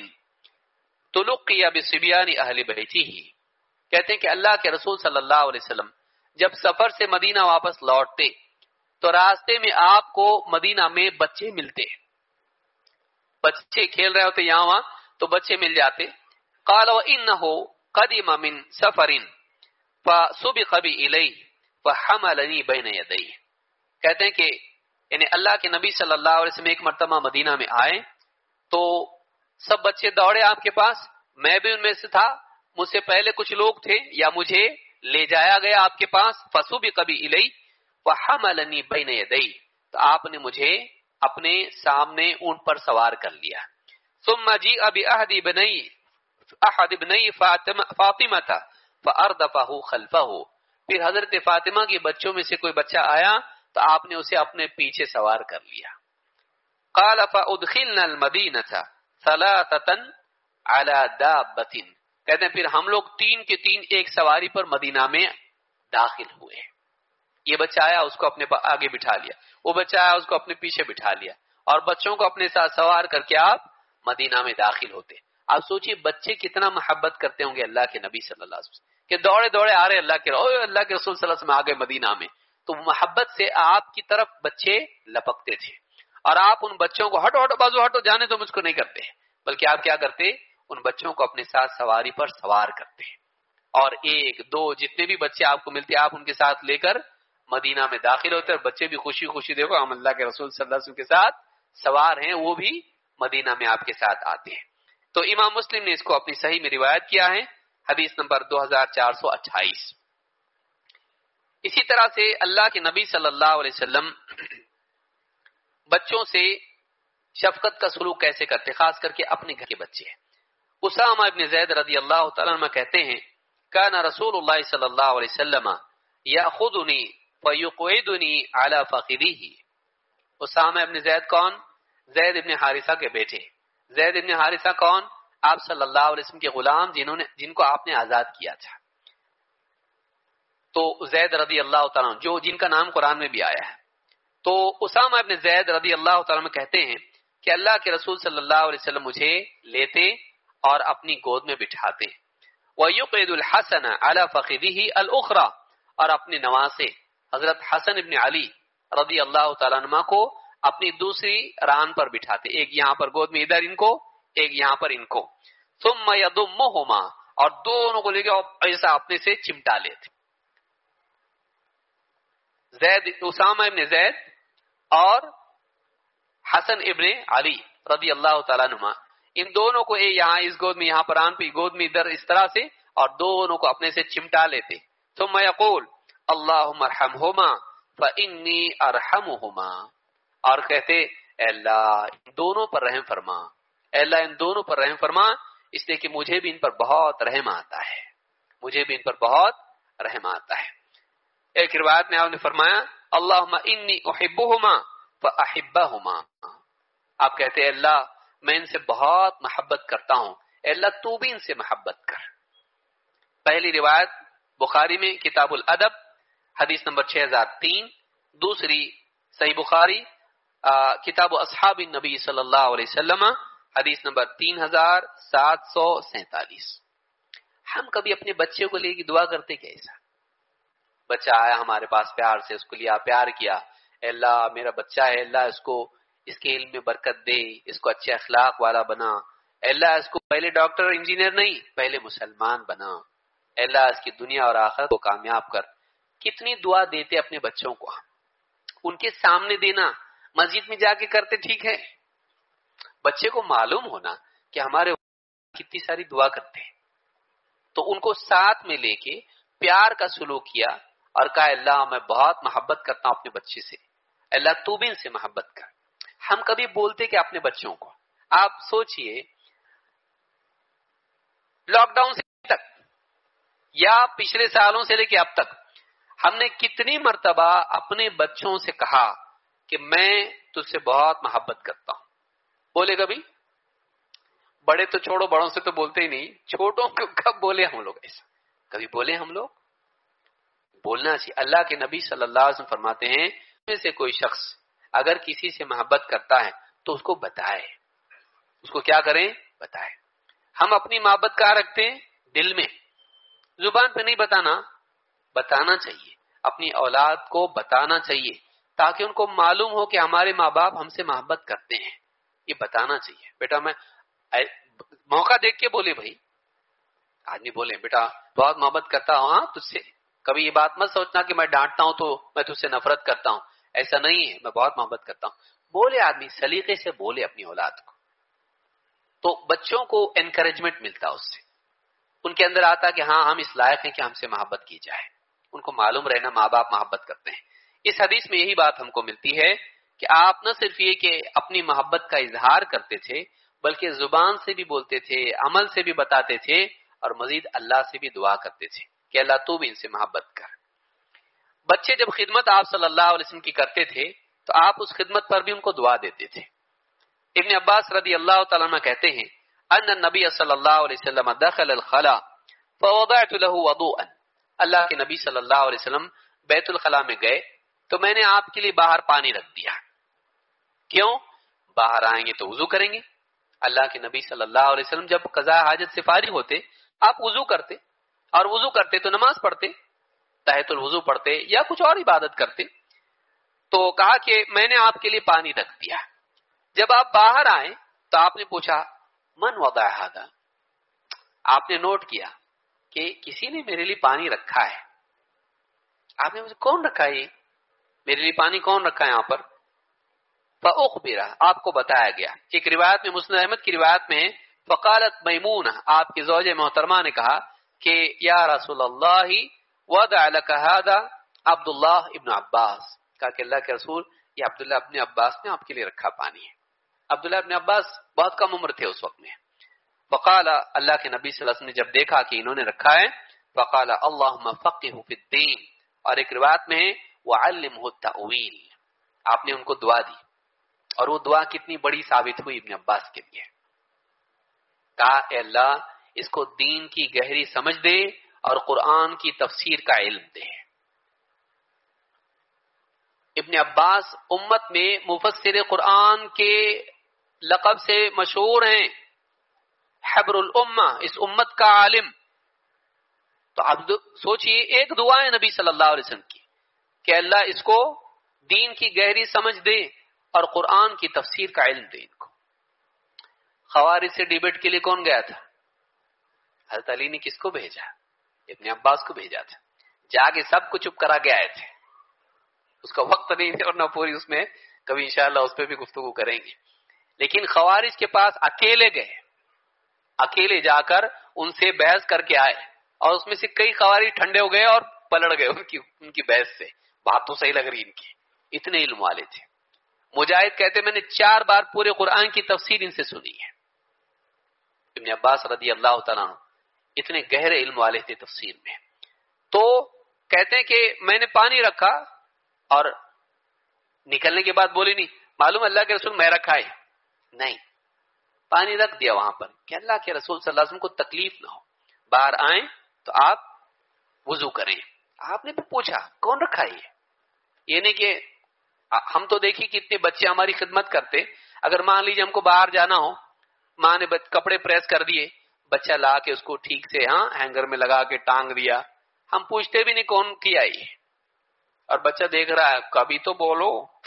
A: تلقی بصبیان اہل بیتہ، کہتے ہیں کہ اللہ کے رسول صلی اللہ علیہ وسلم جب سفر سے مدینہ واپس لوٹتے تو راستے میں آپ کو مدینہ میں بچے ملتے، بچے کھیل رہے ہوتے یہاں وہاں تو بچے مل جاتے. قال وانه قدم من سفر فسبق بي الیہ فحملنی بین یدیہ، کہتے ہیں کہ یعنی اللہ کے نبی صلی اللہ علیہ وسلم ایک مرتبہ مدینہ میں آئے تو سب بچے دوڑے آپ کے پاس، میں بھی ان میں سے تھا، مجھ سے پہلے کچھ لوگ تھے یا مجھے لے جایا گیا آپ کے پاس. فسبق بي الیہ فحملنی بین یدیہ، تو آپ نے مجھے اپنے سامنے اونٹ پر سوار کر لیا. ثم جیء بأحد بنی احد ابنی فاطمہ فاردفہ خلفہ، پھر حضرت فاطمہ کے بچوں میں سے کوئی بچہ آیا تو آپ نے اسے اپنے پیچھے سوار کر لیا. قال فادخلنا المدینہ ثلاثۃ علی دابۃ، کہتے ہیں پھر ہم لوگ تین کے تین ایک سواری پر مدینہ میں داخل ہوئے. یہ بچہ آیا اس کو اپنے آگے بٹھا لیا، وہ بچہ آیا اس کو اپنے پیچھے بٹھا لیا، اور بچوں کو اپنے ساتھ سوار کر کے آپ مدینہ میں داخل ہوتے. آپ سوچیے بچے کتنا محبت کرتے ہوں گے اللہ کے نبی صلی اللہ علیہ وسلم کہ دوڑے دوڑے آ رہے اللہ کے اللہ کے رسول صلی اللہ علیہ وسلم آ گئے مدینہ میں، تو محبت سے آپ کی طرف بچے لپکتے تھے، اور آپ ان بچوں کو ہٹو ہٹو بازو ہٹو جانے تو مجھ کو نہیں کرتے، بلکہ آپ کیا کرتے، ان بچوں کو اپنے ساتھ سواری پر سوار کرتے، اور ایک دو جتنے بھی بچے آپ کو ملتے آپ ان کے ساتھ لے کر مدینہ میں داخل ہوتے، اور بچے بھی خوشی خوشی دیکھو ہم اللہ کے رسول صلی اللہ علیہ وسلم کے ساتھ سوار ہیں، وہ بھی مدینہ میں آپ کے ساتھ آتے ہیں۔ تو امام مسلم نے اس کو اپنی صحیح میں روایت کیا ہے، حدیث نمبر دو ہزار چار سو اٹھائیس۔ اسی طرح سے اللہ کے نبی صلی اللہ علیہ وسلم بچوں سے شفقت کا سلوک کیسے کرتے، خاص کر کے اپنے گھر کے بچے۔ اسامہ ابن زید رضی اللہ تعالیٰ عنہ کہتے ہیں کان رسول اللہ صلی اللہ علیہ وسلم یاخذنی فیقعدنی علی فخذیہ۔ اسامہ ابن زید کون؟ زید ابن حارثہ کے بیٹے۔ زید ابن حارثہ کون؟ آپ صلی اللہ علیہ وسلم کے غلام جنہوں نے جن کو آپ نے آزاد کیا تھا۔ تو زید رضی اللہ تعالیٰ جو جن کا نام قرآن میں بھی آیا ہے، تو اسامہ ابن زید رضی اللہ تعالیٰ کہتے ہیں کہ اللہ کے رسول صلی اللہ علیہ وسلم مجھے لیتے اور اپنی گود میں بٹھاتے، وَيُقْعِدُ الْحَسَنَ عَلَى فَخِذِهِ الْأُخْرَى، اور اپنے نواسے حضرت حسن ابن علی رضی اللہ تعالیٰ عنہ کو اپنی دوسری ران پر بٹھاتے، ایک یہاں پر گود میں ادھر ان کو، ایک یہاں پر ان کو، ثم يضمهما، اور دونوں کو لے کے ایسا اپنے سے چمٹا لیتے۔ زید اسامہ ابن زید اور حسن ابن علی رضی اللہ تعالیٰ عنہ، ان دونوں کو یہاں اس گود میں یہاں پر آن پہ گود میں ادھر اس طرح سے، اور دونوں کو اپنے سے چمٹا لیتے۔ ثم یقول اللہم ارحمہما فانی ارحمہما، اور کہتے اے اللہ ان دونوں پر رحم فرما، اے اللہ ان دونوں پر رحم فرما، اس لیے کہ مجھے بھی ان پر بہت رحم آتا ہے، مجھے بھی ان پر بہت رحم آتا ہے۔ ایک روایت میں آپ نے فرمایا اللہم انی احبہما فاحبہما، آپ کہتے ہیں اللہ میں ان سے بہت محبت کرتا ہوں، اے اللہ تو بھی ان سے محبت کر۔ پہلی روایت بخاری میں کتاب الادب حدیث نمبر چھ ہزار تین، دوسری صحیح بخاری کتاب اصحاب النبی صلی اللہ علیہ وسلم حدیث نمبر تین ہزار سات سو سینتالیس۔ ہم کبھی اپنے بچے کو لے کے دعا کرتے کیسا؟ بچہ آیا ہمارے پاس پیار سے، اس کو لیا پیار کیا، اے اللہ میرا بچہ ہے، اللہ اس کو اس کے علم میں برکت دے، اس کو اچھے اخلاق والا بنا، اے اللہ اس کو پہلے ڈاکٹر انجینئر نہیں پہلے مسلمان بنا، اے اللہ اس کی دنیا اور آخرت کو کامیاب کر۔ کتنی دعا دیتے اپنے بچوں کو، ان کے سامنے دینا، مسجد میں جا کے کرتے ٹھیک ہے، بچے کو معلوم ہونا کہ ہمارے کتنی ساری دعا کرتے ہیں، تو ان کو ساتھ میں لے کے پیار کا سلوک کیا اور کہا اللہ میں بہت محبت کرتا ہوں اپنے بچے سے، اللہ تو بھی ان سے محبت کر۔ ہم کبھی بولتے کہ اپنے بچوں کو، آپ سوچئے لاک ڈاؤن سے تک یا پچھلے سالوں سے لے کے اب تک ہم نے کتنی مرتبہ اپنے بچوں سے کہا کہ میں تجھ سے بہت محبت کرتا ہوں؟ بولے کبھی؟ بڑے تو چھوڑو، بڑوں سے تو بولتے ہی نہیں، چھوٹوں کو کب بولے ہم لوگ ایسا؟ کبھی بولے ہم لوگ؟ بولنا چاہیے۔ اللہ کے نبی صلی اللہ علیہ وسلم فرماتے ہیں میں سے کوئی شخص اگر کسی سے محبت کرتا ہے تو اس کو بتائے، اس کو کیا کریں؟ بتائے۔ ہم اپنی محبت کہاں رکھتے ہیں؟ دل میں، زبان پہ نہیں بتانا، بتانا چاہیے، اپنی اولاد کو بتانا چاہیے تاکہ ان کو معلوم ہو کہ ہمارے ماں باپ ہم سے محبت کرتے ہیں، یہ بتانا چاہیے۔ بیٹا میں موقع دیکھ کے بولے، بھائی آدمی بولے بیٹا بہت محبت کرتا ہوں ہاں تجھ سے، کبھی یہ بات مت سوچنا کہ میں ڈانٹتا ہوں تو میں تجھ سے نفرت کرتا ہوں، ایسا نہیں ہے، میں بہت محبت کرتا ہوں۔ بولے آدمی سلیقے سے بولے اپنی اولاد کو، تو بچوں کو انکریجمنٹ ملتا اس سے، ان کے اندر آتا کہ ہاں ہم اس لائق ہیں کہ ہم سے محبت کی جائے، ان کو معلوم رہنا ماں باپ محبت کرتے ہیں۔ اس حدیث میں یہی بات ہم کو ملتی ہے کہ آپ نہ صرف یہ کہ اپنی محبت کا اظہار کرتے تھے بلکہ زبان سے بھی بولتے تھے، عمل سے بھی بتاتے تھے، اور مزید اللہ سے بھی دعا کرتے تھے کہ اللہ تو بھی ان سے محبت کر۔ بچے جب خدمت آپ صلی اللہ علیہ وسلم کی کرتے تھے تو آپ اس خدمت پر بھی ان کو دعا دیتے تھے۔ ابن عباس رضی اللہ تعالیٰ عنہ کہتے ہیں ان النبی صلی اللہ علیہ وسلم دخل الخلاء فوضعت له وضوءا، اللہ کے نبی صلی اللہ علیہ وسلم بیت الخلاء میں گئے تو میں نے آپ کے لیے باہر پانی رکھ دیا۔ کیوں؟ باہر آئیں گے تو وضو کریں گے، اللہ کے نبی صلی اللہ علیہ وسلم جب قضاء حاجت سے فارغ ہوتے آپ وضو کرتے، اور وضو کرتے تو نماز پڑھتے، تحیۃ الوضو پڑھتے یا کچھ اور عبادت کرتے. تو کہا کہ میں نے آپ کے لیے پانی رکھ دیا. جب آپ باہر آئے تو آپ نے پوچھا من وضع ھذا، آپ نے نوٹ کیا کہ کسی نے میرے لیے پانی رکھا ہے. آپ نے مجھے کون رکھا ہے، یہ میرے لیے پانی کون رکھا ہے یہاں پر؟ فاخبر، آپ کو بتایا گیا. ایک روایت میں مسند احمد کی روایت میں فقالت میمونہ، آپ کی زوج محترمہ نے کہا کہ یا رسول اللہ وضع لك هذا عبداللہ ابن عباس، کہا کہ اللہ کے رسول یہ عبداللہ ابن عباس نے آپ کے لیے رکھا پانی ہے. عبداللہ ابن عباس بہت کم عمر تھے اس وقت میں. فقال، اللہ کے نبی صلی اللہ علیہ وسلم نے جب دیکھا کہ انہوں نے رکھا ہے، فقال اللهم فقهه في الدين، اور ایک روایت میں وعلمه التأویل، آپ نے ان کو دعا دی. اور وہ دعا کتنی بڑی ثابت ہوئی ابن عباس کے لیے. کہا اے اللہ اس کو دین کی گہری سمجھ دے اور قرآن کی تفسیر کا علم دے. ابن عباس امت میں مفسر قرآن کے لقب سے مشہور ہیں، حبر الامہ، اس امت کا عالم. تو اب سوچئے ایک دعا ہے نبی صلی اللہ علیہ وسلم کی کہ اللہ اس کو دین کی گہری سمجھ دے اور قرآن کی تفسیر کا علم دے. ان کو خوارج سے ڈیبیٹ کے لیے کون گیا تھا؟ حضرت علی نے کس کو بھیجا؟ ابن عباس کو بھیجا تھا. جا کے سب کو چپ کرا کے آئے تھے. اس کا وقت نہیں تھا اور نہ پوری اس میں، کبھی انشاءاللہ اس پہ بھی گفتگو کریں گے. لیکن خوارج کے پاس اکیلے گئے، اکیلے جا کر ان سے بحث کر کے آئے، اور اس میں سے کئی خوارج ٹھنڈے ہو گئے اور پلٹ گئے ان کی ان کی بحث سے. بات تو صحیح لگ رہی ان کی، اتنے علم والے تھے. مجاہد کہتے میں نے چار بار پورے قرآن کی تفسیر ان سے سنی ہے. ابن عباس رضی اللہ تعالیٰ عنہ اتنے گہرے علم والے تھے تفسیر میں. تو کہتے ہیں کہ میں نے پانی رکھا اور نکلنے کے بعد بولی نہیں معلوم اللہ کے رسول میں رکھا ہے، نہیں، پانی رکھ دیا وہاں پر کہ اللہ کے رسول صلی اللہ علیہ وسلم کو تکلیف نہ ہو، باہر آئیں تو آپ وضو کریں. آپ نے بھی پوچھا کون رکھا ہے؟ یہ نہیں کہ ہم تو دیکھیں کہ اتنے بچے ہماری خدمت کرتے. اگر مان لیجیے ہم کو باہر جانا ہو، ماں نے کپڑے پریس کر دیے، بچہ لا کے اس کو ٹھیک سے ہاں ہینگر میں لگا کے ٹانگ دیا، ہم پوچھتے بھی نہیں کون کیا یہ، اور بچہ دیکھ رہا ہے کبھی تو بولو،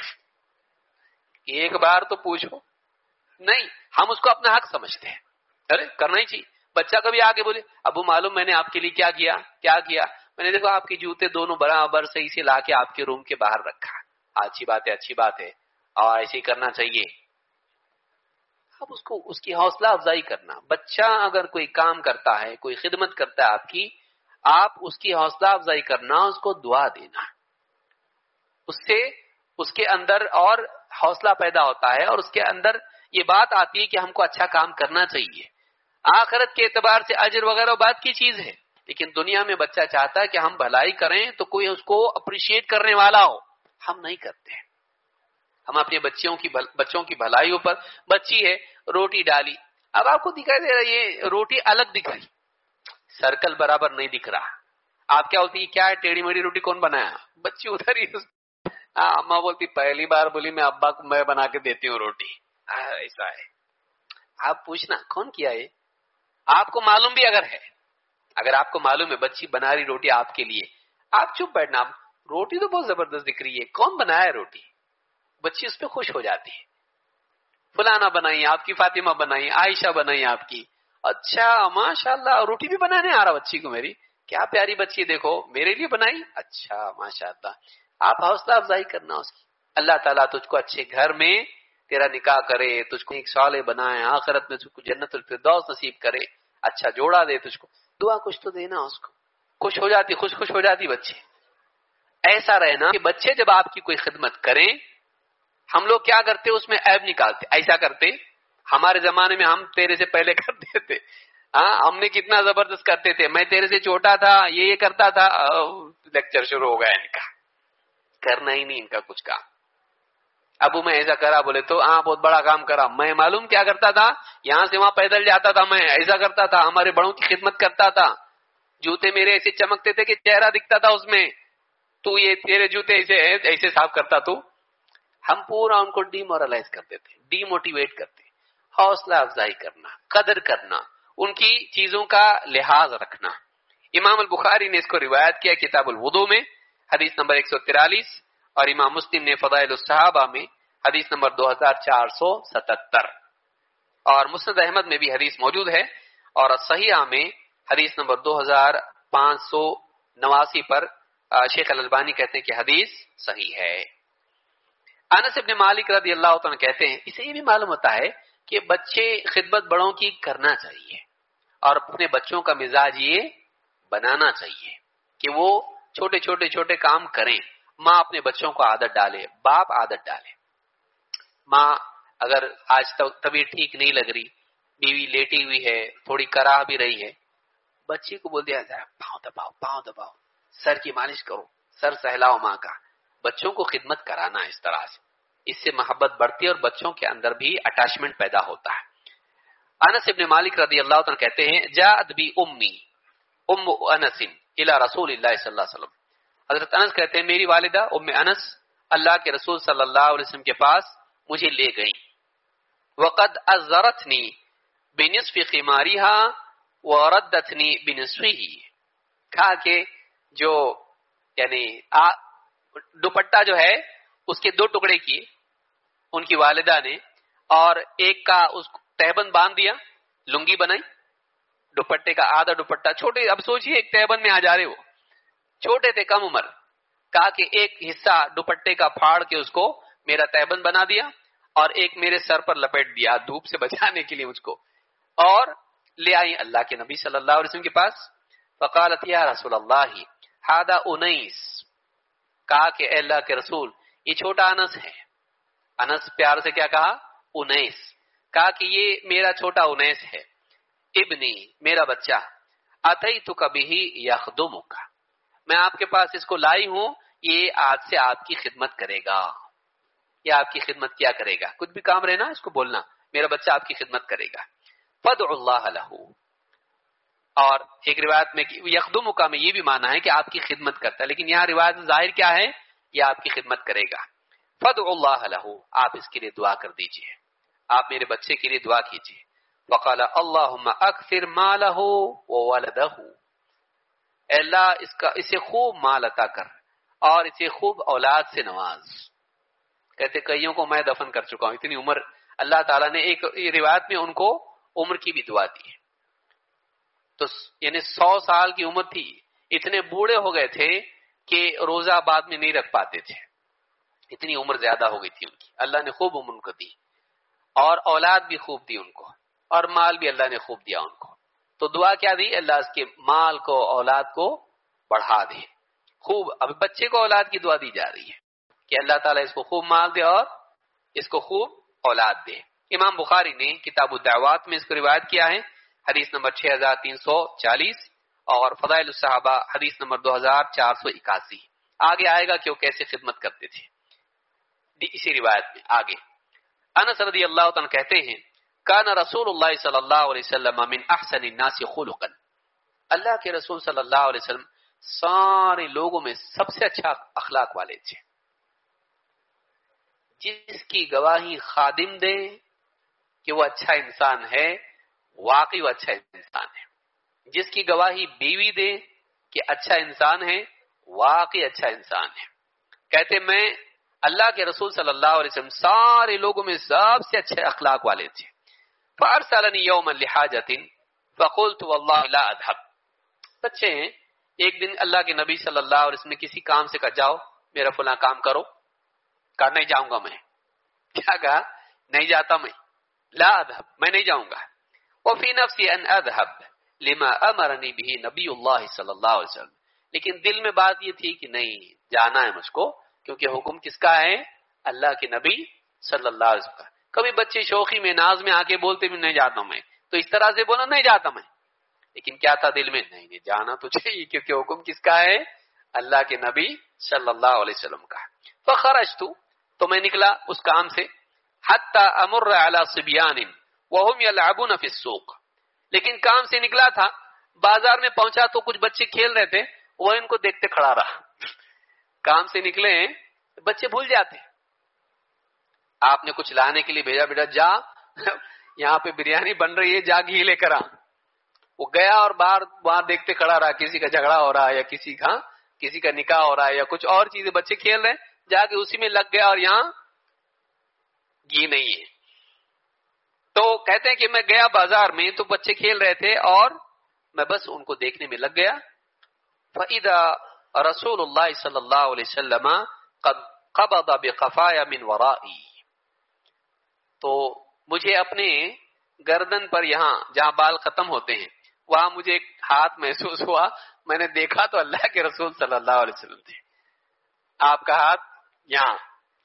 A: ایک بار تو پوچھو. نہیں، ہم اس کو اپنا حق سمجھتے ہیں، ارے کرنا ہی چاہیے. بچہ کبھی آگے بولے ابو معلوم میں نے آپ کے لیے کیا کیا کیا کیا میں نے دیکھو آپ کے جوتے دونوں برابر صحیح سے لا کے آپ کے روم کے باہر رکھا. اچھی بات ہے اچھی بات ہے اور ایسے ہی کرنا چاہیے. اب اس کو اس کی حوصلہ افزائی کرنا. بچہ اگر کوئی کام کرتا ہے، کوئی خدمت کرتا ہے آپ کی، آپ اس کی حوصلہ افزائی کرنا، اس کو دعا دینا، اس سے اس کے اندر اور حوصلہ پیدا ہوتا ہے اور اس کے اندر یہ بات آتی ہے کہ ہم کو اچھا کام کرنا چاہیے. آخرت کے اعتبار سے اجر وغیرہ بات کی چیز ہے، لیکن دنیا میں بچہ چاہتا ہے کہ ہم بھلائی کریں تو کوئی اس کو اپریشیٹ کرنے والا ہو. ہم نہیں کرتے. ہم اپنے بچوں کی بل... بچوں کی بھلائیوں پر، بچی ہے روٹی ڈالی، اب آپ کو دکھائی دے رہا یہ روٹی الگ دکھ رہی، سرکل برابر نہیں دکھ رہا. آپ کیا ہوتی ہے کیا ہے ٹیڑھی میڑھی روٹی کون بنایا؟ بچی ادھر ہی. ہاں اماں بولتی پہلی بار بولی میں ابا کو میں بنا کے دیتی ہوں روٹی. ایسا ہے. آپ پوچھنا کون کیا ہے؟ آپ کو معلوم بھی اگر ہے، اگر آپ کو معلوم ہے بچی بنا رہی روٹی آپ کے لیے، آپ چپ بیٹھنا. روٹی تو بہت زبردست دکھ رہی ہے، کون بنایا ہے روٹی؟ بچی اس پہ خوش ہو جاتی ہے. فلانا بنائی آپ کی، فاطمہ بنائی، عائشہ بنائی آپ کی. اچھا ماشاء اللہ روٹی بھی بنانے آ رہا بچی کو میری، کیا پیاری بچی دیکھو میرے لیے بنائی. اچھا ماشاء اللہ. آپ حوصلہ افزائی کرنا اس کی. اللہ تعالیٰ تجھ کو اچھے گھر میں تیرا نکاح کرے، تجھ کو ایک صالح بنائے، آخرت میں تجھ کو جنت الفردوس نصیب کرے، اچھا جوڑا دے تجھ کو. دعا کچھ تو دینا اس کو. خوش ہو جاتی خوش خوش ہو جاتی بچے. ایسا رہنا کہ بچے جب آپ کی کوئی خدمت کریں، ہم لوگ کیا کرتے اس میں عیب نکالتے. ایسا کرتے ہمارے زمانے میں، ہم تیرے سے پہلے کرتے تھے. ہاں ہم نے کتنا زبردست کرتے تھے، میں تیرے سے چھوٹا تھا، یہ یہ کرتا تھا. لیکچر شروع ہو گیا ان کا، کرنا ہی نہیں ان کا کچھ کام. ابو میں ایسا کرا بولے تو ہاں بہت بڑا کام کرا. میں معلوم کیا کرتا تھا، یہاں سے وہاں پیدل جاتا تھا، میں ایسا کرتا تھا، ہمارے بڑوں کی خدمت کرتا تھا. جوتے میرے ایسے چمکتے تھے کہ چہرہ دکھتا تھا اس میں. تو یہ تیرے جوتے ایسے ایسے صاف کرتا تو. ہم پورا ان کو ڈی مورلائز کرتے تھے، ڈی موٹیویٹ کرتے. حوصلہ افزائی کرنا، قدر کرنا، ان کی چیزوں کا لحاظ رکھنا۔ امام البخاری نے اس کو روایت کیا کتاب الوضو میں حدیث نمبر ایک سو ترالیس، اور امام مسلم نے فضائل الصحابہ میں حدیث نمبر دو ہزار چار سو ستتر، اور مسند احمد میں بھی حدیث موجود ہے، اور صحیحہ میں حدیث نمبر دو ہزار پانچ سو نواسی پر شیخ الالبانی کہتے ہیں کہ حدیث صحیح ہے۔ انس ابن مالک رضی اللہ عنہ کہتے ہیں اسے یہ بھی معلوم ہوتا ہے کہ بچے خدمت بڑوں کی کرنا چاہیے، اور اپنے بچوں کا مزاج یہ بنانا چاہیے کہ وہ چھوٹے چھوٹے چھوٹے کام کریں۔ ماں اپنے بچوں کو عادت ڈالے، باپ عادت ڈالے۔ ماں اگر آج طبیعت ٹھیک نہیں لگ رہی، بیوی لیٹی ہوئی ہے، تھوڑی کراہ بھی رہی ہے، بچی کو بول دیا جائے پاؤں دباؤ پاؤں دباؤ، سر کی مالش کرو، سر سہلاؤ ماں کا۔ بچوں کو خدمت کرانا اس طرح سے، اس سے محبت بڑھتی ہے اور بچوں کے اندر بھی اٹیچمنٹ پیدا ہوتا ہے۔ انس ابن مالک رضی اللہ عنہ کہتے ہیں جاءت بی امی ام انس الی رسول اللہ صلی اللہ علیہ وسلم، حضرت انس کہتے ہیں میری والدہ ام انس اللہ کے رسول صلی اللہ علیہ وسلم کے پاس مجھے لے گئی۔ وقد ازرتنی بنصف خمارها وردتنی بنصفه، کہا کہ جو یعنی دوپٹہ جو ہے اس کے دو ٹکڑے کیے ان کی والدہ نے، اور ایک کا اس تہبند باندھ دیا، لنگی بنائی، دوپٹے کا آدھا دوپٹہ چھوٹے، اب سوچئے ایک تہبند میں آ جا رہے، وہ چھوٹے تھے کم عمر، کہا کہ ایک حصہ دوپٹے کا پھاڑ کے اس کو میرا تہبند بنا دیا، اور ایک میرے سر پر لپیٹ دیا دھوپ سے بچانے کے لیے مجھ کو، اور لے آئی اللہ کے نبی صلی اللہ علیہ وسلم کے پاس۔ فقالت یا رسول اللہ ھذا انیس، کہا کہ اے اللہ کے رسول یہ چھوٹا انس ہے۔ انس پیار سے کیا کہا؟ انیس، کہا کہ یہ میرا چھوٹا انیس ہے، ابنی میرا بچہ، اتیتک بہ یخدمک، میں آپ کے پاس اس کو لائی ہوں، یہ آج سے آپ کی خدمت کرے گا، یہ آپ کی خدمت کیا کرے گا، کچھ بھی کام رہے نا اس کو بولنا میرا بچہ آپ کی خدمت کرے گا۔ فدع اللہ لہ، اور ایک روایت میں یخدمک میں یہ بھی مانا ہے کہ آپ کی خدمت کرتا ہے، لیکن یہاں روایت ظاہر کیا ہے؟ یہ آپ کی خدمت کرے گا۔ فدع اللہ لہ، آپ اس کے لیے دعا کر دیجئے، آپ میرے بچے کے لیے دعا کیجئے۔ وقال اللہم اکثر مالہ وولدہ، اے اللہ اس کا اسے خوب مال عطا کر اور اسے خوب اولاد سے نواز۔ کہتے کئیوں کو میں دفن کر چکا ہوں، اتنی عمر اللہ تعالیٰ نے، ایک روایت میں ان کو عمر کی بھی دعا دی ہے، تو یعنی سو سال کی عمر تھی، اتنے بوڑھے ہو گئے تھے کہ روزہ بعد میں نہیں رکھ پاتے تھے، اتنی عمر زیادہ ہو گئی تھی ان کی، اللہ نے خوب عمر ان کو دی، اور اولاد بھی خوب دی ان کو، اور مال بھی اللہ نے خوب دیا ان کو۔ تو دعا کیا دی؟ اللہ اس کے مال کو اولاد کو بڑھا دے، خوب۔ اب بچے کو اولاد کی دعا دی جا رہی ہے کہ اللہ تعالیٰ اس کو خوب مال دے اور اس کو خوب اولاد دے۔ امام بخاری نے کتاب الدعوات میں اس کو روایت کیا ہے، حدیث نمبر چھ ہزار تین سو چالیس، اور فضائل الصحابہ حدیث نمبر دو ہزار چار سو اکاسی۔ آگے آئے گا کہ وہ کیسے خدمت کرتے تھے اسی روایت میں آگے۔ انس رضی اللہ عنہ کہتے ہیں کان رسول اللہ صلی اللہ علیہ وسلم من احسن الناس خلقا، اللہ کے رسول صلی اللہ علیہ وسلم سارے لوگوں میں سب سے اچھا اخلاق والے تھے۔ جس کی گواہی خادم دے کہ وہ اچھا انسان ہے، واقعی وہ اچھا انسان ہے۔ جس کی گواہی بیوی دے کہ اچھا انسان ہے، واقعی اچھا انسان ہے۔ کہتے میں اللہ کے رسول صلی اللہ علیہ وسلم سارے لوگوں میں سب سے اچھے اخلاق والے تھے۔ فارسلنی یوما لحاجۃ فقلت واللہ لا اذهب، سچے ہیں ایک دن اللہ کے نبی صلی اللہ علیہ وسلم نے کسی کام سے کہا جاؤ میرا فلاں کام کرو، کہا نہیں جاؤں گا میں، کیا کہا؟ نہیں جاتا میں، لا اذهب، میں نہیں جاؤں گا۔ وفی نفسی ان اذهب لما امرنی به نبی اللہ صلی اللہ علیہ وسلم، لیکن دل میں بات یہ تھی کہ نہیں جانا ہے مجھ کو، کیونکہ حکم کس کا ہے؟ اللہ کے نبی صلی اللہ علیہ وسلم کا۔ کبھی بچے شوخی میں ناز میں آ کے بولتے بھی نہیں جاتا میں، تو اس طرح سے بولا نہیں جاتا میں، لیکن کیا تھا دل میں؟ نہیں نہیں جانا تو چاہیے، کیونکہ حکم کس کا ہے؟ اللہ کے نبی صلی اللہ علیہ وسلم کا۔ فخرجت، تو میں نکلا اس کام سے، حتی امر علی صبیان وهم یلعبون فی السوق، لیکن کام سے نکلا تھا، بازار میں پہنچا تو کچھ بچے کھیل رہے تھے، وہ ان کو دیکھتے کھڑا رہا۔ کام سے نکلے بچے بھول جاتے، آپ نے کچھ لانے کے لیے بھیجا، بیٹا جا یہاں پہ بریانی بن رہی ہے، جا گھی لے کر آ۔ وہ گیا اور باہر وہاں دیکھتے کھڑا رہا، کسی کا جھگڑا ہو رہا ہے یا کسی کا کسی کا نکاح ہو رہا ہے یا کچھ اور چیزیں، بچے کھیل رہے ہیں، جا کے اسی میں لگ گیا اور یہاں گھی نہیں ہے۔ تو کہتے ہیں کہ میں گیا بازار میں تو بچے کھیل رہے تھے اور میں بس ان کو دیکھنے میں لگ گیا۔ فَإِذَا رسول اللہ صلی اللہ علیہ وسلم قد قبض بقفایا من ورائی، تو مجھے اپنے گردن پر یہاں جہاں بال ختم ہوتے ہیں وہاں مجھے ایک ہاتھ محسوس ہوا، میں نے دیکھا تو اللہ کے رسول صلی اللہ علیہ وسلم تھے، آپ کا ہاتھ یہاں۔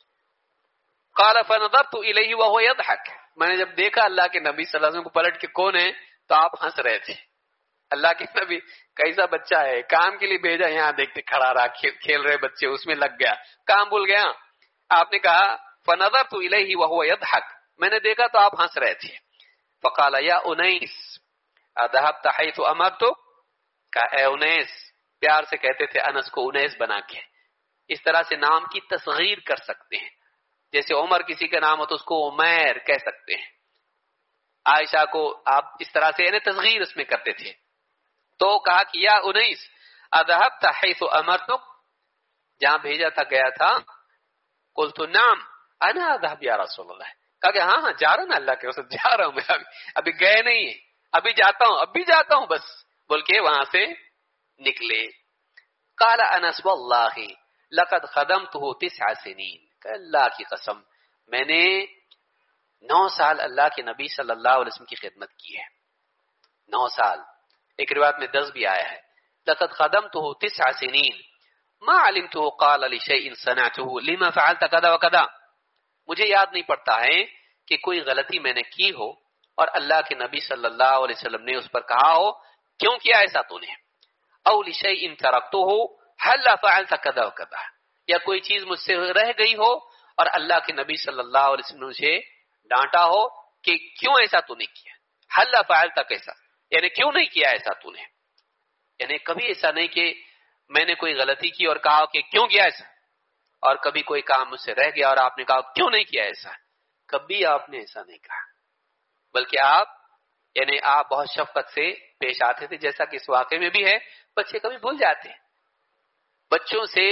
A: قال فنظرت الیہ وهو يضحك، میں نے جب دیکھا اللہ کے نبی صلی اللہ علیہ وسلم کو پلٹ کے کون ہے تو آپ ہنس رہے تھے۔ اللہ کے نبی کیسا بچہ ہے، کام کے لیے بھیجا، یہاں دیکھتے کھڑا رہا، کھیل رہے بچے، اس میں لگ گیا، کام بھول گیا۔ آپ نے کہا فنظرت الیہ وهو يضحك، میں نے دیکھا تو آپ ہنس رہے تھے۔ فقال یا انیس اذهبت حيث امرتك، کہا اے انیس، پیار سے کہتے تھے انس کو انیس بنا کے، اس طرح سے نام کی تصغیر کر سکتے ہیں، جیسے عمر کسی کا نام ہو تو اس کو عمیر کہہ سکتے ہیں، عائشہ کو آپ اس طرح سے یعنی تصغیر اس میں کرتے تھے۔ تو کہا کہ یا انیس اذهبت حيث امرتك، جہاں بھیجا تھا گیا تھا، قلت نعم انا اذهب یا رسول اللہ، کہا کہ ہاں ہاں جا رہا نا اللہ کے رسول، جا رہا ہوں میں، ابھی, ابھی گئے نہیں ہیں، ابھی جاتا ہوں ابھی جاتا ہوں بس بول کے وہاں سے نکلے۔ قال انس واللہ لقد خدمته تسع سنین، کہ اللہ کی قسم میں نے نو سال اللہ کے نبی صلی اللہ علیہ وسلم کی خدمت کی ہے، نو سال، ایک روایت میں دس بھی آیا ہے۔ لقد خدمته تسع سنین ما علمته قال لشيء صنعته لما فعلت كذا وكذا، مجھے یاد نہیں پڑتا ہے کہ کوئی غلطی میں نے کی ہو اور اللہ کے نبی صلی اللہ علیہ وسلم نے اس پر کہا ہو کیوں کیا ایسا تو نے، او لشيء تركته هل فعلت كذا وكذا، یا کوئی چیز مجھ سے رہ گئی ہو اور اللہ کے نبی صلی اللہ علیہ وسلم نے مجھے ڈانٹا ہو کہ کیوں ایسا تو نے کیا، هل فعلت کیسا یعنی کیوں نہیں کیا ایسا تو نے، یعنی کبھی ایسا نہیں کہ میں نے کوئی غلطی کی اور کہا کہ کیوں کیا ایسا، اور کبھی کوئی کام مجھ سے رہ گیا اور آپ نے کہا کیوں نہیں کیا ایسا، کبھی آپ نے ایسا نہیں کہا، بلکہ آپ یعنی آپ بہت شفقت سے پیش آتے تھے، جیسا کہ اس واقعے میں بھی ہے، بچے کبھی بھول جاتے ہیں، بچوں سے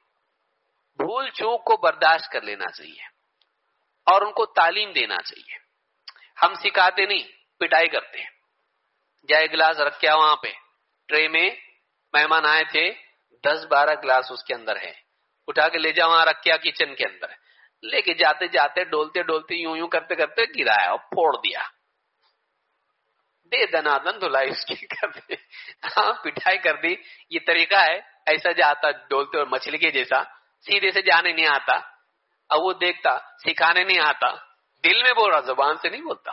A: بھول چوک کو برداشت کر لینا چاہیے اور ان کو تعلیم دینا چاہیے۔ ہم سکھاتے نہیں، پٹائی کرتے ہیں۔ جائے گلاس رکھ کے وہاں پہ ٹرے میں، مہمان آئے تھے، دس بارہ گلاس اس کے اندر ہے، اٹھا کے لے جا وہاں رکھ کیا کچن کے اندر، لے کے جاتے جاتے ڈولتے ڈولتے یوں یوں کرتے کرتے گرایا اور پھوڑ دیا، دے دنا دن دھلائی اس کی کرتے، ہاں پٹائی کر دی، یہ طریقہ ہے، ایسا جاتا ڈولتے اور مچھلی کے جیسا سیدھے سے جانے نہیں آتا، اب وہ دیکھتا سکھانے نہیں آتا، دل میں بول رہا زبان سے نہیں بولتا۔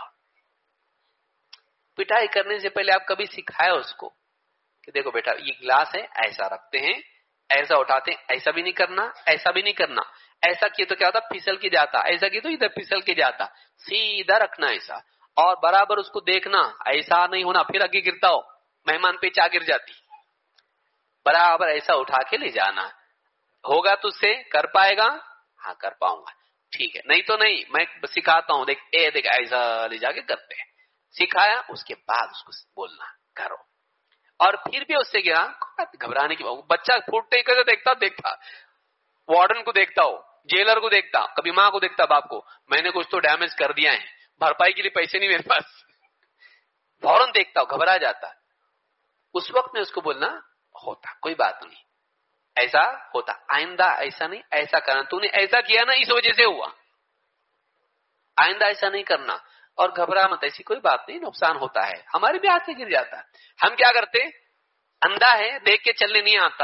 A: پٹائی کرنے سے پہلے آپ کبھی سکھائے اس کو کہ دیکھو بیٹا یہ گلاس ہے، ایسا رکھتے ہیں، ایسا اٹھاتے ہیں، ایسا بھی نہیں کرنا، ایسا بھی نہیں کرنا، ایسا کیے تو کیا ہوتا پھسل کے جاتا، ایسا کیے تو ادھر پھسل کے جاتا، سیدھا رکھنا ایسا، اور برابر اس کو دیکھنا، ایسا نہیں ہونا پھر آگے گرتا ہو، مہمان پہ چا گر جاتی، برابر ایسا اٹھا کے لے جانا، ہوگا تو سے کر پائے گا، ہاں کر پاؤں گا، ٹھیک ہے، نہیں تو نہیں، میں سکھاتا ہوں، دیکھ اے دیکھ ایسا لے جا کے کرتے ہیں، سکھایا، اس کے بعد اس کو بولنا کرو، اور پھر بھی اس سے کیا گھبرانے کی بات، بچہ پھوٹتے کیسے دیکھتا دیکھتا وارڈن کو دیکھتا ہو، جیلر کو دیکھتا، کبھی ماں کو دیکھتا، باپ کو، میں نے کچھ تو ڈیمیج کر دیا ہے، بھرپائی کے لیے پیسے نہیں میرے پاس، فوراً دیکھتا ہو، گھبرا جاتا، اس وقت میں اس کو بولنا ہوتا کوئی بات نہیں، ایسا ہوتا، آئندہ ایسا نہیں، ایسا کرنا، تو نے ایسا کیا نا اس وجہ سے ہوا، آئندہ ایسا نہیں کرنا، اور گھبرا مت، ایسی کوئی بات نہیں، نقصان ہوتا ہے، ہمارے بھی ہاتھ سے گر جاتا ہے، ہم کیا کرتے، اندھا ہے دیکھ کے چلنے نہیں آتا،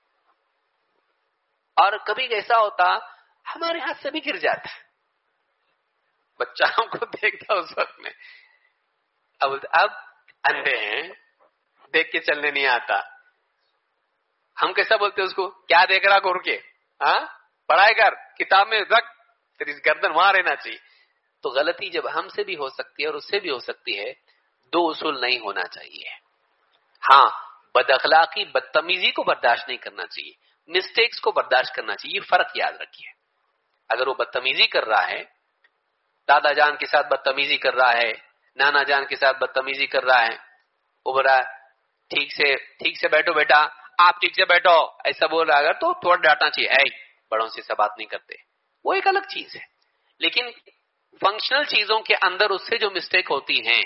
A: اور کبھی ایسا ہوتا ہمارے ہاتھ سے بھی گر جاتا ہے، بچہ ہم کو دیکھتا اس وقت میں، اب اب اندھے ہیں دیکھ کے چلنے نہیں آتا، ہم کیسا بولتے اس کو، کیا دیکھ رہا گور کے، ہاں پڑھائی کر، کتاب میں رکھ، تیری گردن وہاں رہنا چاہیے۔ تو غلطی جب ہم سے بھی ہو سکتی ہے اور اس سے بھی ہو سکتی ہے، دو اصول نہیں ہونا چاہیے، ہاں بد اخلاقی بدتمیزی کو برداشت نہیں کرنا چاہیے، مسٹیکس کو برداشت کرنا چاہیے، یہ فرق یاد رکھیے، اگر وہ بدتمیزی کر رہا ہے، دادا جان کے ساتھ بدتمیزی کر رہا ہے، نانا جان کے ساتھ بدتمیزی کر رہا ہے، وہ بول رہا ہے ٹھیک سے ٹھیک سے بیٹھو بیٹا، آپ ٹھیک سے بیٹھو، ایسا بول رہا ہے، اگر تو تھوڑا ڈانٹنا چاہیے، اے بڑوں سے ایسا بات نہیں کرتے، وہ ایک الگ چیز ہے۔ لیکن فنکشنل چیزوں کے اندر اس سے جو مسٹیک ہوتی ہیں،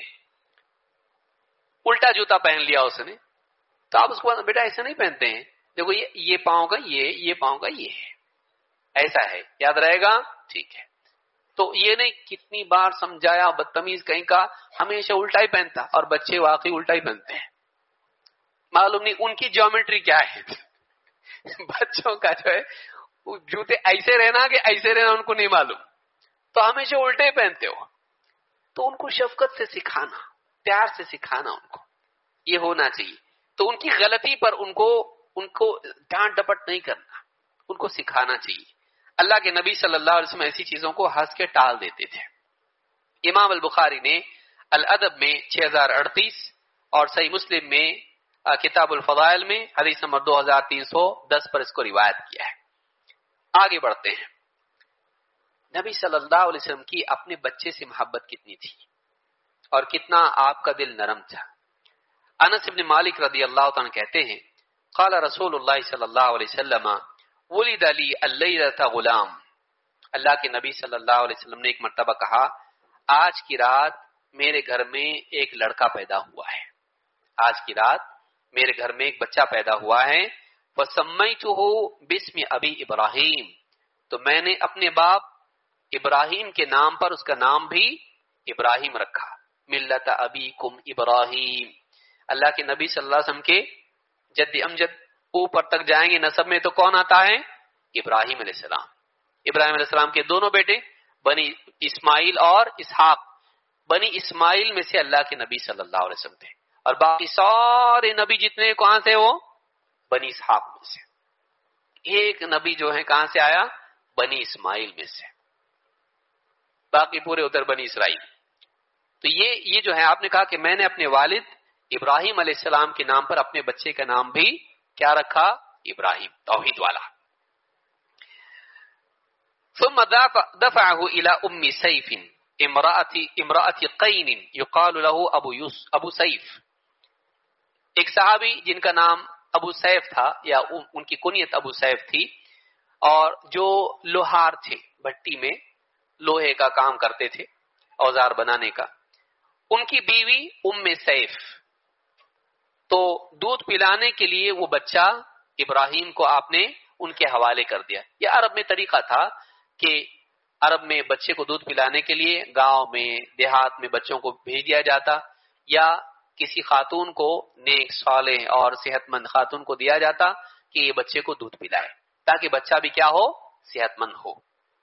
A: الٹا جوتا پہن لیا اس نے تو آپ اس کو بیٹا ایسا نہیں پہنتے ہیں، دیکھو یہ یہ پاؤں کا یہ یہ پاؤں کا یہ ہے، ایسا ہے، یاد رہے گا، ٹھیک ہے۔ تو یہ نہیں کتنی بار سمجھایا، بدتمیز کہیں کا ہمیشہ الٹا ہی پہنتا، اور بچے واقعی الٹا ہی پہنتے ہیں، معلوم نہیں ان کی جیومیٹری کیا ہے بچوں کا جو ہے جوتے ایسے رہنا کہ ایسے رہنا ان کو نہیں معلوم، تو ہمیشہ الٹے ہی پہنتے ہو۔ تو ان کو شفقت سے سکھانا، پیار سے سکھانا، ان کو یہ ہونا چاہیے۔ تو ان کی غلطی پر ان کو ان کو ڈانٹ ڈپٹ نہیں کرنا، ان کو سکھانا چاہیے۔ اللہ کے نبی صلی اللہ علیہ وسلم ایسی چیزوں کو ہنس کے ٹال دیتے تھے۔ امام البخاری نے الادب میں چھ ہزار اڑتیس اور صحیح مسلم میں کتاب الفضائل میں حدیث نمبر دو ہزار تین سو دس پر اس کو روایت کیا ہے۔ آگے بڑھتے ہیں۔ نبی صلی اللہ علیہ وسلم کی اپنے بچے سے محبت کتنی تھی اور کتنا آپ کا دل نرم تھا۔ انس بن مالک رضی اللہ عنہ کہتے ہیں قال رسول اللہ صلی اللہ علیہ وسلم ولد لی اللیلۃ غلام، اللہ کے نبی صلی اللہ علیہ وسلم نے ایک مرتبہ کہا آج کی رات میرے گھر میں ایک لڑکا پیدا ہوا ہے، آج کی رات میرے گھر میں ایک بچہ پیدا ہوا ہے، فسمیتہ باسم ابی ابراہیم، تو میں نے اپنے باپ ابراہیم کے نام پر اس کا نام بھی ابراہیم رکھا، ملت ابیکم ابراہیم، اللہ کے نبی صلی اللہ علیہ وسلم کے جد امجد اوپر تک جائیں گے نسب میں تو کون آتا ہے؟ ابراہیم علیہ السلام۔ ابراہیم علیہ السلام کے دونوں بیٹے بنی اسماعیل اور اسحاق، بنی اسماعیل میں سے اللہ کے نبی صلی اللہ علیہ وسلم تھے، اور باقی سارے نبی جتنے کہاں سے وہ بنی اسحاق میں سے، ایک نبی جو ہے کہاں سے آیا؟ بنی اسماعیل میں سے، باقی پورے ادھر بنی اسرائیل۔ تو یہ یہ جو ہے آپ نے کہا کہ میں نے اپنے والد ابراہیم علیہ السلام کے نام پر اپنے بچے کا نام بھی کیا رکھا؟ ابراہیم، توحید والا۔ ثم دفعه الى ام سيف امرأة امرأة قين يقال له ابو یوس ابو سیف، ایک صحابی جن کا نام ابو سیف تھا یا ان کی کنیت ابو سیف تھی، اور جو لوہار تھے، بھٹی میں لوہے کا کام کرتے تھے، اوزار بنانے کا، ان کی بیوی ام سیف، تو دودھ پلانے کے لیے وہ بچہ ابراہیم کو آپ نے ان کے حوالے کر دیا۔ یہ عرب میں طریقہ تھا کہ عرب میں بچے کو دودھ پلانے کے لیے گاؤں میں دیہات میں بچوں کو بھیج دیا جاتا، یا کسی خاتون کو، نیک صالح اور صحت مند خاتون کو دیا جاتا کہ یہ بچے کو دودھ پلائے تاکہ بچہ بھی کیا ہو؟ صحت مند ہو۔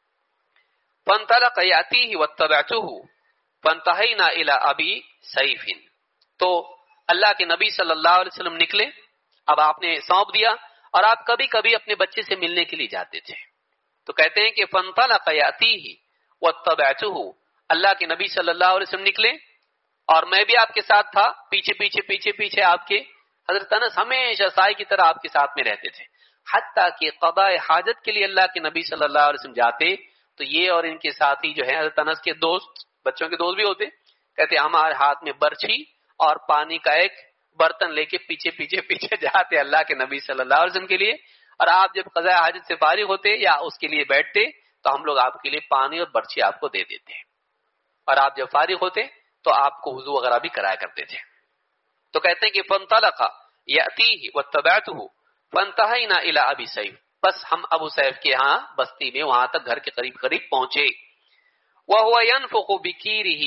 A: فانطلق یاتیہ واتبعتہ فانتہینا الی ابی سیف، تو اللہ کے نبی صلی اللہ علیہ وسلم نکلے، اب آپ نے سونپ دیا، اور آپ کبھی کبھی اپنے بچے سے ملنے کے لیے جاتے تھے، تو کہتے ہیں کہ فانطلق یاتیہ واتبعتہ، اللہ کے نبی صلی اللہ علیہ وسلم نکلے اور میں بھی آپ کے ساتھ تھا، پیچھے پیچھے پیچھے پیچھے آپ کے حضرت انس ہمیشہ سائے کی طرح آپ کے ساتھ میں رہتے تھے، حتیٰ کہ قضاء حاجت کے لیے اللہ کے نبی صلی اللہ علیہ وسلم جاتے تو یہ اور ان کے ساتھی جو ہے حضرت انس کے دوست، بچوں کے دوست بھی ہوتے، کہتے ہمارے ہاتھ میں برچھی اور پانی کا ایک برتن لے کے پیچھے پیچھے پیچھے جاتے اللہ کے نبی صلی اللہ علیہ وسلم کے لیے، اور آپ جب قضاء حاجت سے فارغ ہوتے یا اس کے لیے بیٹھتے تو ہم لوگ آپ کے لیے پانی اور برچھی آپ کو دے دیتے، اور آپ جب فارغ ہوتے تو آپ کو وضو وغیرہ بھی کرایا کرتے تھے۔ تو کہتے ہیں کہ فانطلق یاتیہ واتبعتہ فانتہینا الی ابی سیف، بس ہم ابو سیف کے ہاں بستی میں وہاں تک گھر کے قریب قریب پہنچے، وہو ینفخ بکیرہ،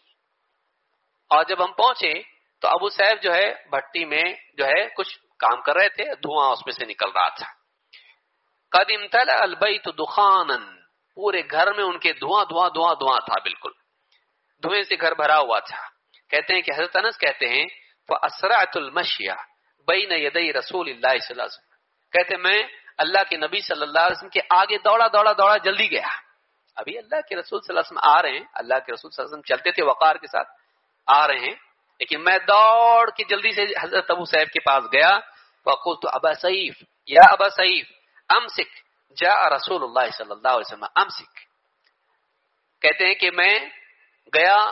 A: اور جب ہم پہنچے تو ابو سیف جو ہے بھٹی میں جو ہے کچھ کام کر رہے تھے، دھواں اس میں سے نکل رہا تھا۔ قد امتلأ البیت دخانا، پورے گھر میں ان کے دھواں دھواں دھواں دھواں تھا، بالکل دھوئیں سے گھر بھرا ہوا تھا۔ کہتے ہیں کہ حضرت انس کہتے ہیں فاسرعت المشی بین یدی رسول اللہ صلی اللہ علیہ وسلم، کہتے میں اللہ کے نبی صلی اللہ علیہ وسلم کے آگے دوڑا دوڑا دوڑا جلدی گیا، ابھی اللہ کے رسول صلی اللہ علیہ وسلم آ رہے ہیں، اللہ کے رسول صلی اللہ علیہ وسلم چلتے تھے وقار کے ساتھ آ رہے ہیں، لیکن میں دوڑ کے جلدی سے حضرت ابو سیف کے پاس گیا، فقلت ابا سیف یا ابا سیف امسک جاء رسول اللہ صلی اللہ علیہ وسلم امسک، کہتے ہیں کہ میں گیا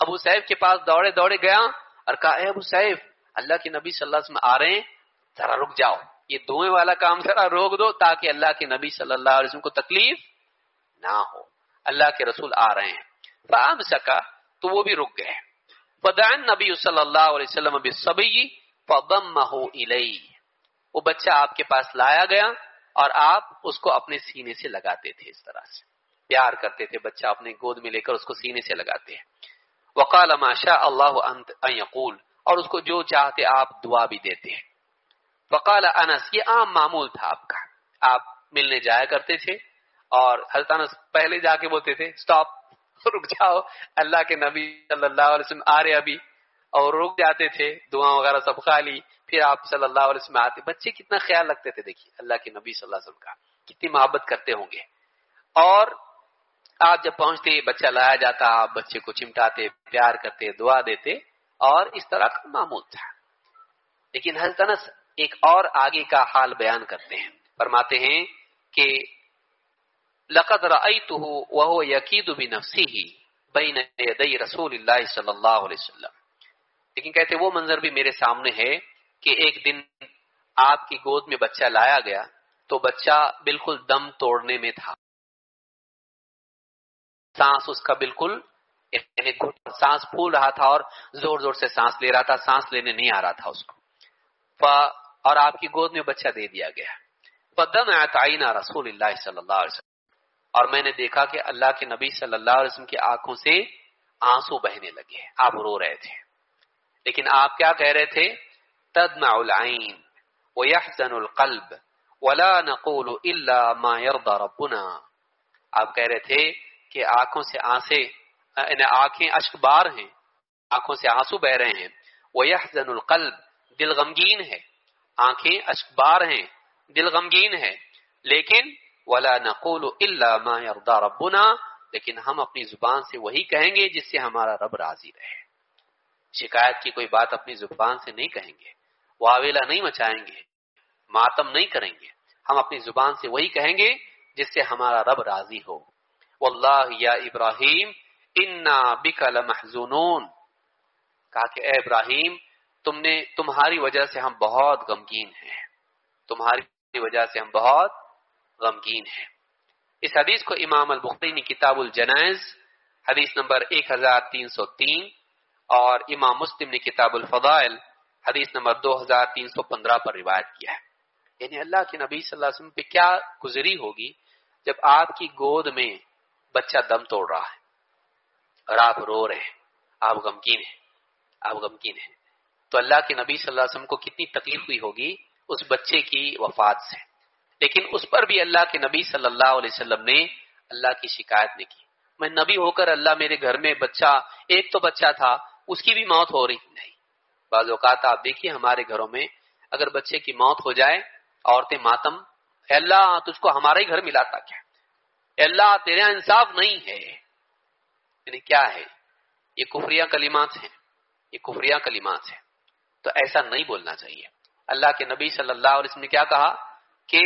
A: ابو سیف کے پاس دوڑے دوڑے گیا اور کہا اے ابو سیف اللہ کے نبی صلی اللہ علیہ وسلم آ رہے ہیں، ذرا رک جاؤ، یہ دھوئیں والا کام ذرا روک دو تاکہ اللہ کے نبی صلی اللہ علیہ وسلم کو تکلیف نہ ہو، اللہ کے رسول آ رہے ہیں۔ فامسکا، تو وہ بھی رک گئے۔ فدعا النبی صلی اللہ علیہ وسلم بالصبی فضمہ الیہ، وہ بچہ آپ کے پاس لایا گیا اور آپ اس کو اپنے سینے سے لگاتے تھے، اس طرح سے پیار کرتے تھے، بچہ اپنے گود میں لے کر اس کو سینے سے لگاتے ہیں۔ وقال ما شاء اللہ ان یقول، اور اس کو جو چاہتے آپ دعا بھی دیتے ہیں۔ وقال انس، یہ عام معمول تھا آپ کا، آپ ملنے جایا کرتے تھے اور حضرت انس پہلے جا کے بولتے تھے سٹاپ، رک جاؤ، اللہ کے نبی صلی اللہ علیہ وسلم آ رہے ابھی، اور رک جاتے تھے، دعا وغیرہ سب خالی، پھر آپ صلی اللہ علیہ وسلم آتے۔ بچے کتنا خیال رکھتے تھے، دیکھیے اللہ کے نبی صلی اللہ علیہ وسلم کا کتنی محبت کرتے ہوں گے۔ اور آپ جب پہنچتے بچہ لایا جاتا، آپ بچے کو چمٹاتے، پیار کرتے، دعا دیتے، اور اس طرح کا معمول تھا۔ لیکن حضرت انس ایک اور آگے کا حال بیان کرتے ہیں، فرماتے ہیں کہ لقد رأيته وهو يكيد بنفسه بين يدي رسول اللہ صلی اللہ علیہ وسلم، لیکن کہتے وہ منظر بھی میرے سامنے ہے کہ ایک دن آپ کی گود میں بچہ لایا گیا تو بچہ بالکل دم توڑنے میں تھا، سانس اس کا بالکل یعنی سانس پھول رہا تھا اور زور زور سے سانس لے رہا تھا، سانس لینے نہیں آ رہا تھا اس کو، اور آپ کی گود میں بچہ دے دیا گیا۔ فدمعت عینا رسول اللہ صلی اللہ علیہ وسلم، اور میں نے دیکھا کہ اللہ کے نبی صلی اللہ علیہ وسلم کی آنکھوں سے آنسو بہنے لگے، آپ رو رہے تھے، لیکن آپ کیا کہہ رہے تھے؟ تدمع العین ويحزن القلب ولا نقول الا ما يرضى ربنا، آپ کہہ رہے تھے کہ آنکھوں سے آنسیں یعنی آنکھیں اشک بار ہیں، آنکھوں سے آنسو بہ رہے ہیں، ويحزن القلب، دل غمگین ہے، آنکھیں اشک بار ہیں، دل غمگین ہے، لیکن ولا نقول الا ما يرضى ربنا، لیکن ہم اپنی زبان سے وہی کہیں گے جس سے ہمارا رب راضی رہے، شکایت کی کوئی بات اپنی زبان سے نہیں کہیں گے، واویلا نہیں مچائیں گے، ماتم نہیں کریں گے، ہم اپنی زبان سے وہی کہیں گے جس سے ہمارا رب راضی ہو۔ واللہ یا ابراہیم انا بک لمحزونون، کہا کہ اے ابراہیم تم نے تمہاری وجہ سے ہم بہت غمگین ہیں، تمہاری وجہ سے ہم بہت غمگین ہیں۔ اس حدیث کو امام البخاری نے کتاب الجنائز حدیث نمبر ایک ہزار تین سو تین اور امام مسلم نے کتاب الفضائل حدیث نمبر دو ہزار تین سو پندرہ پر روایت کیا ہے۔ یعنی اللہ کے نبی صلی اللہ علیہ وسلم پہ کیا گزری ہوگی جب آپ کی گود میں بچہ دم توڑ رہا ہے اور آپ رو رہے ہیں، آپ غمگین ہیں، آپ غمگین ہیں، تو اللہ کے نبی صلی اللہ علیہ وسلم کو کتنی تکلیف ہوئی ہوگی اس بچے کی وفات سے۔ لیکن اس پر بھی اللہ کے نبی صلی اللہ علیہ وسلم نے اللہ کی شکایت نہیں کی، میں نبی ہو کر اللہ میرے گھر میں بچہ ایک تو بچہ تھا اس کی بھی موت ہو رہی نہیں۔ بعض اوقات آپ دیکھیے ہمارے گھروں میں اگر بچے کی موت ہو جائے عورتیں ماتم، اے اللہ تجھ کو ہمارے ہی گھر ملاتا کیا، اے اللہ تیرا انصاف نہیں ہے، یعنی کیا ہے یہ کفریہ کلمات ہیں، یہ کفریہ کلمات ہیں، تو ایسا نہیں بولنا چاہیے۔ اللہ کے نبی صلی اللہ علیہ وسلم نے کیا کہا کہ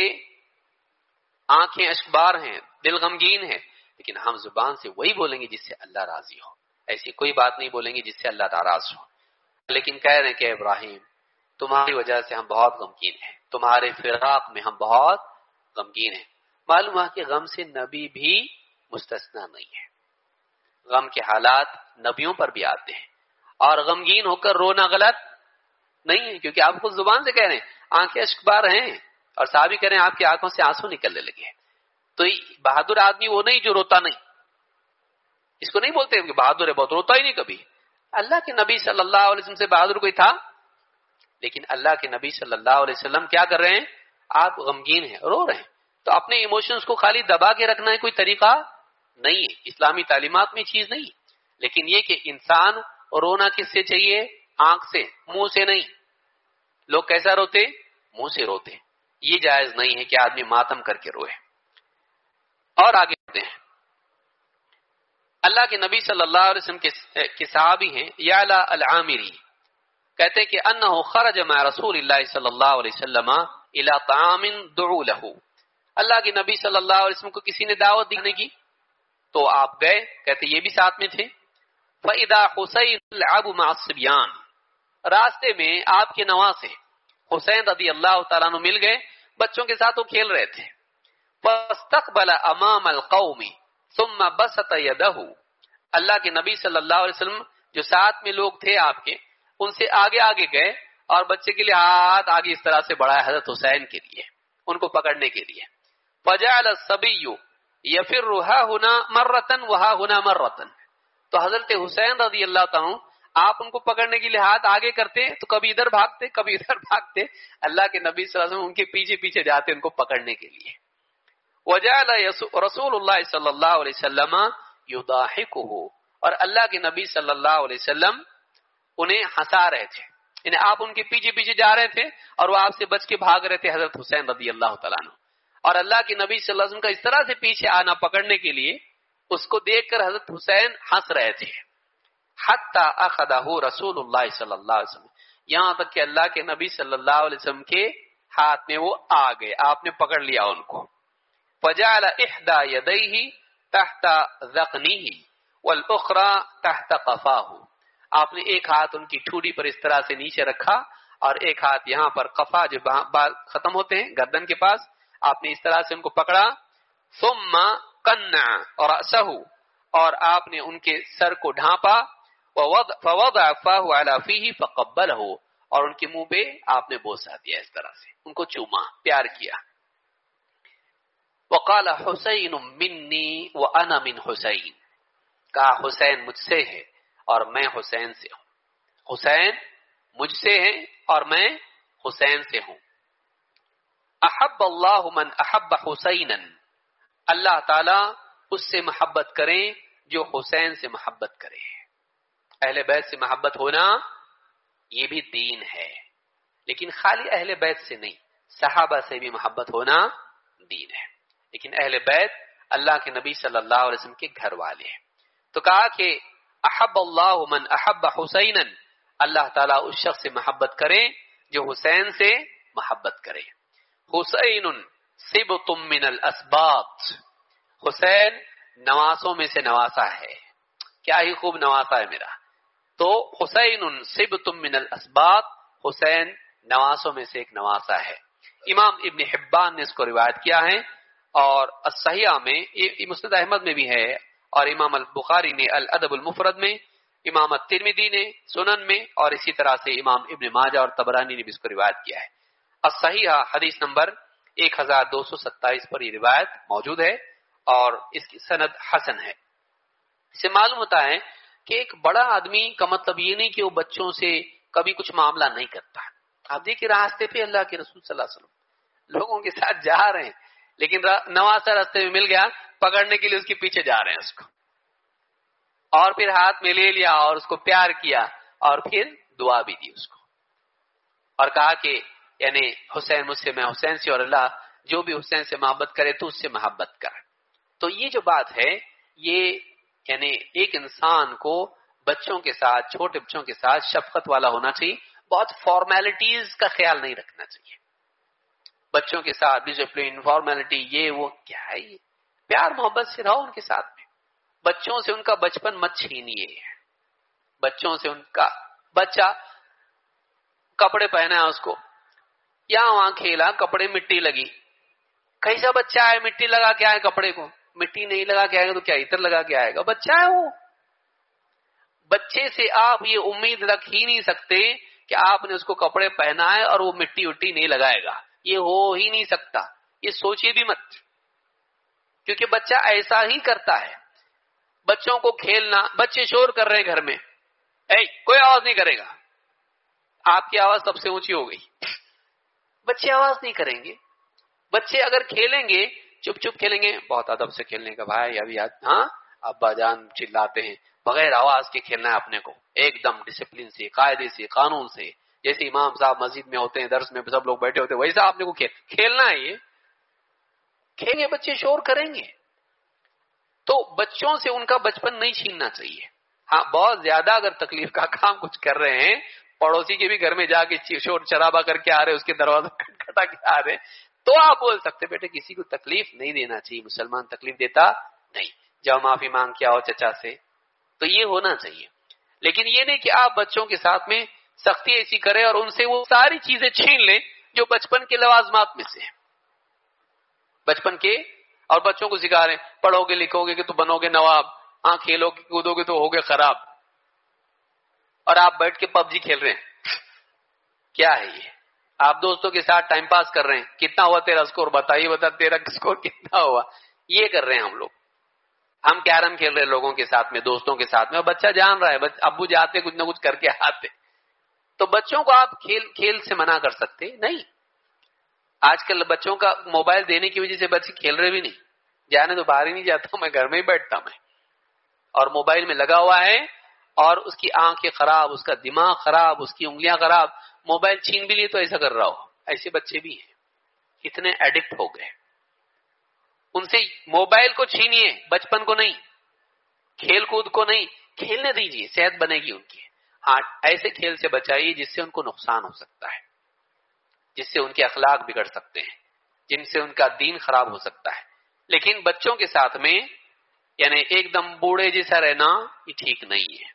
A: آنکھیں اشکبار ہیں، دل غمگین ہے، لیکن ہم زبان سے وہی بولیں گے جس سے اللہ راضی ہو، ایسی کوئی بات نہیں بولیں گے جس سے اللہ ناراض ہو۔ لیکن کہہ رہے ہیں کہ ابراہیم تمہاری وجہ سے ہم بہت غمگین ہیں، تمہارے فراق میں ہم بہت غمگین ہیں۔ معلوم ہے کہ غم سے نبی بھی مستثنا نہیں ہے، غم کے حالات نبیوں پر بھی آتے ہیں، اور غمگین ہو کر رونا غلط نہیں ہے، کیونکہ آپ خود زبان سے کہہ رہے ہیں آنکھیں اشکبار ہیں، اور صحابی کہہ رہے ہیں آپ کی آنکھوں سے آنسو نکلنے لگے، تو بہادر آدمی وہ نہیں جو روتا نہیں، اس کو نہیں بولتے کہ بہادر ہے بہت روتا ہی نہیں کبھی۔ اللہ کے نبی صلی اللہ علیہ وسلم سے بہادر کوئی تھا؟ لیکن اللہ کے نبی صلی اللہ علیہ وسلم کیا کر رہے ہیں؟ آپ غمگین ہیں، رو رہے ہیں، تو اپنے ایموشنز کو خالی دبا کے رکھنا ہے کوئی طریقہ نہیں ہے، اسلامی تعلیمات میں چیز نہیں، لیکن یہ کہ انسان رونا کس سے چاہیے؟ آنکھ سے، منہ سے نہیں۔ لوگ کیسا روتے؟ منہ سے روتے، یہ جائز نہیں ہے کہ آدمی ماتم کر کے روئے۔ اور آگے بڑھتے ہیں، اللہ کے نبی صلی اللہ علیہ وسلم کے صحابی ہیں یعلا العامری، کہتے ہیں کہ انہ خرج مع رسول اللہ صلی اللہ علیہ وسلم الى طعام دعو له، اللہ کے نبی صلی اللہ علیہ وسلم کو کسی نے دعوت دینے کی تو آپ گئے، کہتے یہ بھی ساتھ میں تھے، فَإِذَا حُسَيْنٌ يَلْعَبُ مَعَ الصِّبْيَانِ، راستے میں آپ کے نواسے حسین رضی اللہ تعالیٰ عنہ مل گئے، بچوں کے ساتھ وہ کھیل رہے تھے. فَاسْتَقْبَلَ أَمَامَ الْقَوْمِ ثُمَّ بَسَطَ يَدَهُ، اللہ کے نبی صلی اللہ علیہ وسلم جو ساتھ میں لوگ تھے آپ کے، ان سے آگے آگے گئے اور بچے کے لیے ہاتھ آگے اس طرح سے بڑھایا حضرت حسین کے لیے، ان کو پکڑنے کے لیے. فَجَعَلَ الصَّبِيُّ يَفِرُّ هَا هُنَا مَرَّةً وَهَا هُنَا مَرَّةً، تو حضرت حسین رضی اللہ تعالیٰ آپ ان کو پکڑنے کے لیے ہاتھ آگے کرتے تو کبھی ادھر بھاگتے کبھی ادھر بھاگتے، اللہ کے نبی صلی اللہ علیہ وسلم ان کے پیچھے پیچھے جاتے ان کو پکڑنے کے لیے. وَجَعَلَ رسول اللہ صلی اللہ علیہ وسلم يُضَاحِكُهُ، اور اللہ کے نبی صلی اللہ علیہ وسلم انہیں ہنسا رہے تھے، یعنی آپ ان کے پیچھے پیچھے جا رہے تھے اور وہ آپ سے بچ کے بھاگ رہے تھے حضرت حسین رضی اللہ تعالیٰ عنہ، اور اللہ کے نبی صلی اللہ علیہ وسلم کا اس طرح سے پیچھے آنا پکڑنے کے لیے اس کو دیکھ کر حضرت حسین ہنس رہے تھے. حتی اخذہ رسول اللہ صلی اللہ علیہ وسلم، یہاں تک کہ اللہ کے نبی صلی اللہ علیہ وسلم کے ہاتھ میں وہ آ گئے، آپ نے پکڑ لیا ان کو. فجعل احدى يديه تحت ذقنه والاخرى تحت قفاه، آپ نے ایک ہاتھ ان کی ٹھوڑی پر اس طرح سے نیچے رکھا اور ایک ہاتھ یہاں پر قفا جو بال ختم ہوتے ہیں گردن کے پاس، آپ نے اس طرح سے ان کو پکڑا. ثم قنع رأسه، اور آپ نے ان کے سر کو ڈھانپا. فوضع فاه على فيه فقبله، اور ان کے منہ پہ آپ نے بوسہ دیا، اس طرح سے ان کو چوما، پیار کیا. وقال حسین منی وانا من حسین، کہا حسین مجھ سے ہے اور میں حسین سے ہوں، حسین مجھ سے ہے اور میں حسین سے ہوں. احب اللہ من احب حسینا، اللہ تعالی اس سے محبت کریں جو حسین سے محبت کرے. اہل بیت سے محبت ہونا یہ بھی دین ہے، لیکن خالی اہل بیت سے نہیں، صحابہ سے بھی محبت ہونا دین ہے. لیکن اہل بیت اللہ کے نبی صلی اللہ علیہ وسلم کے گھر والے ہیں. تو کہا کہ احب اللہ من احب حسینا، اللہ تعالیٰ اس شخص سے محبت کرے جو حسین سے محبت کرے. حسین سبط من الاسباط، حسین نواسوں میں سے نواسا ہے، کیا ہی خوب نواسا ہے میرا. تو حسین سبط من الاسباط، حسین نواسوں میں سے ایک نواسا ہے. امام ابن حبان نے اس کو روایت کیا ہے، اور الصحیحہ میں، یہ مسند احمد میں بھی ہے، اور امام البخاری نے الادب المفرد میں، امام الترمذی نے سنن میں، اور اسی طرح سے امام ابن ماجہ اور طبرانی نے بھی اس کو روایت کیا ہے. الصحیحہ حدیث نمبر ایک ہزار دو سو ستائیس پر یہ روایت موجود ہے اور اس کی سند حسن ہے. اس سے معلوم ہوتا ہے کہ ایک بڑا آدمی کا مطلب یہ نہیں کہ وہ بچوں سے کبھی کچھ معاملہ نہیں کرتا. آپ دیکھیں راستے پہ اللہ کے رسول صلی اللہ علیہ وسلم لوگوں کے ساتھ جا رہے ہیں، لیکن نواسا راستے میں مل گیا، پکڑنے کے لیے اس کے پیچھے جا رہے ہیں اس کو، اور پھر ہاتھ میں لے لیا اور اس کو پیار کیا اور پھر دعا بھی دی اس کو، اور کہا کہ یعنی حسین مجھ سے، میں حسین سے، اور اللہ جو بھی حسین سے محبت کرے تو اس سے محبت کر. تو یہ جو بات ہے یہ یعنی ایک انسان کو بچوں کے ساتھ، چھوٹے بچوں کے ساتھ شفقت والا ہونا چاہیے، بہت فارمیلٹیز کا خیال نہیں رکھنا چاہیے. بچوں کے ساتھ ڈسپلن، فارمیلٹی، یہ وہ کیا ہے، یہ پیار محبت سے رہو ان کے ساتھ میں. بچوں سے ان کا بچپن مت چھینیے. بچوں سے ان کا بچہ کپڑے پہنا ہے اس کو، یہاں وہاں کھیلا، کپڑے مٹی لگی، کیسا بچہ ہے مٹی لگا کے آئے کپڑے کو، مٹی نہیں لگا کے آئے گا تو کیا عطر لگا کے آئے گا، بچہ ہے وہ. بچے سے آپ یہ امید رکھ ہی نہیں سکتے کہ آپ نے اس کو کپڑے پہنائے اور وہ مٹی وٹی نہیں لگائے گا، یہ ہو ہی نہیں سکتا، یہ سوچیے بھی مت، کیونکہ بچہ ایسا ہی کرتا ہے. بچوں کو کھیلنا، بچے شور کر رہے ہیں گھر میں، اے کوئی آواز نہیں کرے گا، آپ کی آواز سب سے اونچی ہو گئی، بچے آواز نہیں کریں گے. بچے اگر کھیلیں گے چپ چپ کھیلیں گے، بہت ادب سے کھیلنے کا بھائی، ابھی ہاں ابا جان چلاتے ہیں، بغیر آواز کے کھیلنا ہے اپنے کو، ایک دم ڈسپلن سے، قاعدے سے، قانون سے، جیسے امام صاحب مسجد میں ہوتے ہیں، درس میں سب لوگ بیٹھے ہوتے ہیں، ویسا آپ نے کو کھیلنا ہے. یہ کھیلیں گے بچے شور کریں گے. تو بچوں سے ان کا بچپن نہیں چھیننا چاہیے. ہاں بہت زیادہ اگر تکلیف کا کام کچھ کر رہے ہیں، پڑوسی کے بھی گھر میں جا کے شور شرابہ کر کے آ رہے، اس کے دروازہ کھٹکھٹا کے آ رہے، تو آپ بول سکتے بیٹے کسی کو تکلیف نہیں دینا چاہیے، مسلمان تکلیف دیتا نہیں. جاؤ معافی مانگ کے آؤ چچا سے، تو یہ ہونا چاہیے. لیکن یہ نہیں کہ آپ بچوں کے ساتھ میں سختی ایسی کریں اور ان سے وہ ساری چیزیں چھین لیں جو بچپن کے لوازمات میں سے ہیں. بچپن کے اور بچوں کو سکھا رہے ہیں پڑھو گے لکھو گے کہ تو بنو گے نواب، ہاں کھیلو گے کودو گے تو ہوگے خراب، اور آپ بیٹھ کے پب جی کھیل رہے ہیں. کیا ہے یہ؟ آپ دوستوں کے ساتھ ٹائم پاس کر رہے ہیں. کتنا ہوا تیرا اسکور؟ بتائیے بتا تیرا اسکور کتنا ہوا. یہ کر رہے ہیں ہم لوگ. ہم کیرم کھیل رہے ہیں لوگوں کے ساتھ میں، دوستوں کے ساتھ میں، اور بچہ جان رہا ہے ابو جاتے کچھ نہ کچھ کر کے آتے. تو بچوں کو آپ کھیل کھیل سے منع کر سکتے نہیں. آج کل بچوں کا موبائل دینے کی وجہ سے بچے کھیل رہے بھی نہیں. جانے تو باہر ہی نہیں جاتا ہوں میں، گھر میں ہی بیٹھتا میں، اور موبائل میں لگا ہوا ہے، اور اس کی آنکھیں خراب، اس کا دماغ خراب، اس کی انگلیاں خراب. موبائل چھین بھی لیے تو ایسا کر رہا ہو. ایسے بچے بھی ہیں، اتنے ایڈکٹ ہو گئے. ان سے موبائل کو چھینیے، بچپن کو نہیں، کھیل کود کو نہیں. کھیلنے دیجیے، صحت بنے گی ان کی. ہاں ایسے کھیل سے بچائیے جس سے ان کو نقصان ہو سکتا ہے، جس سے ان کے اخلاق بگڑ سکتے ہیں، جن سے ان کا دین خراب ہو سکتا ہے. لیکن بچوں کے ساتھ میں یعنی ایک دم بوڑھے جیسا رہنا یہ ٹھیک نہیں ہے.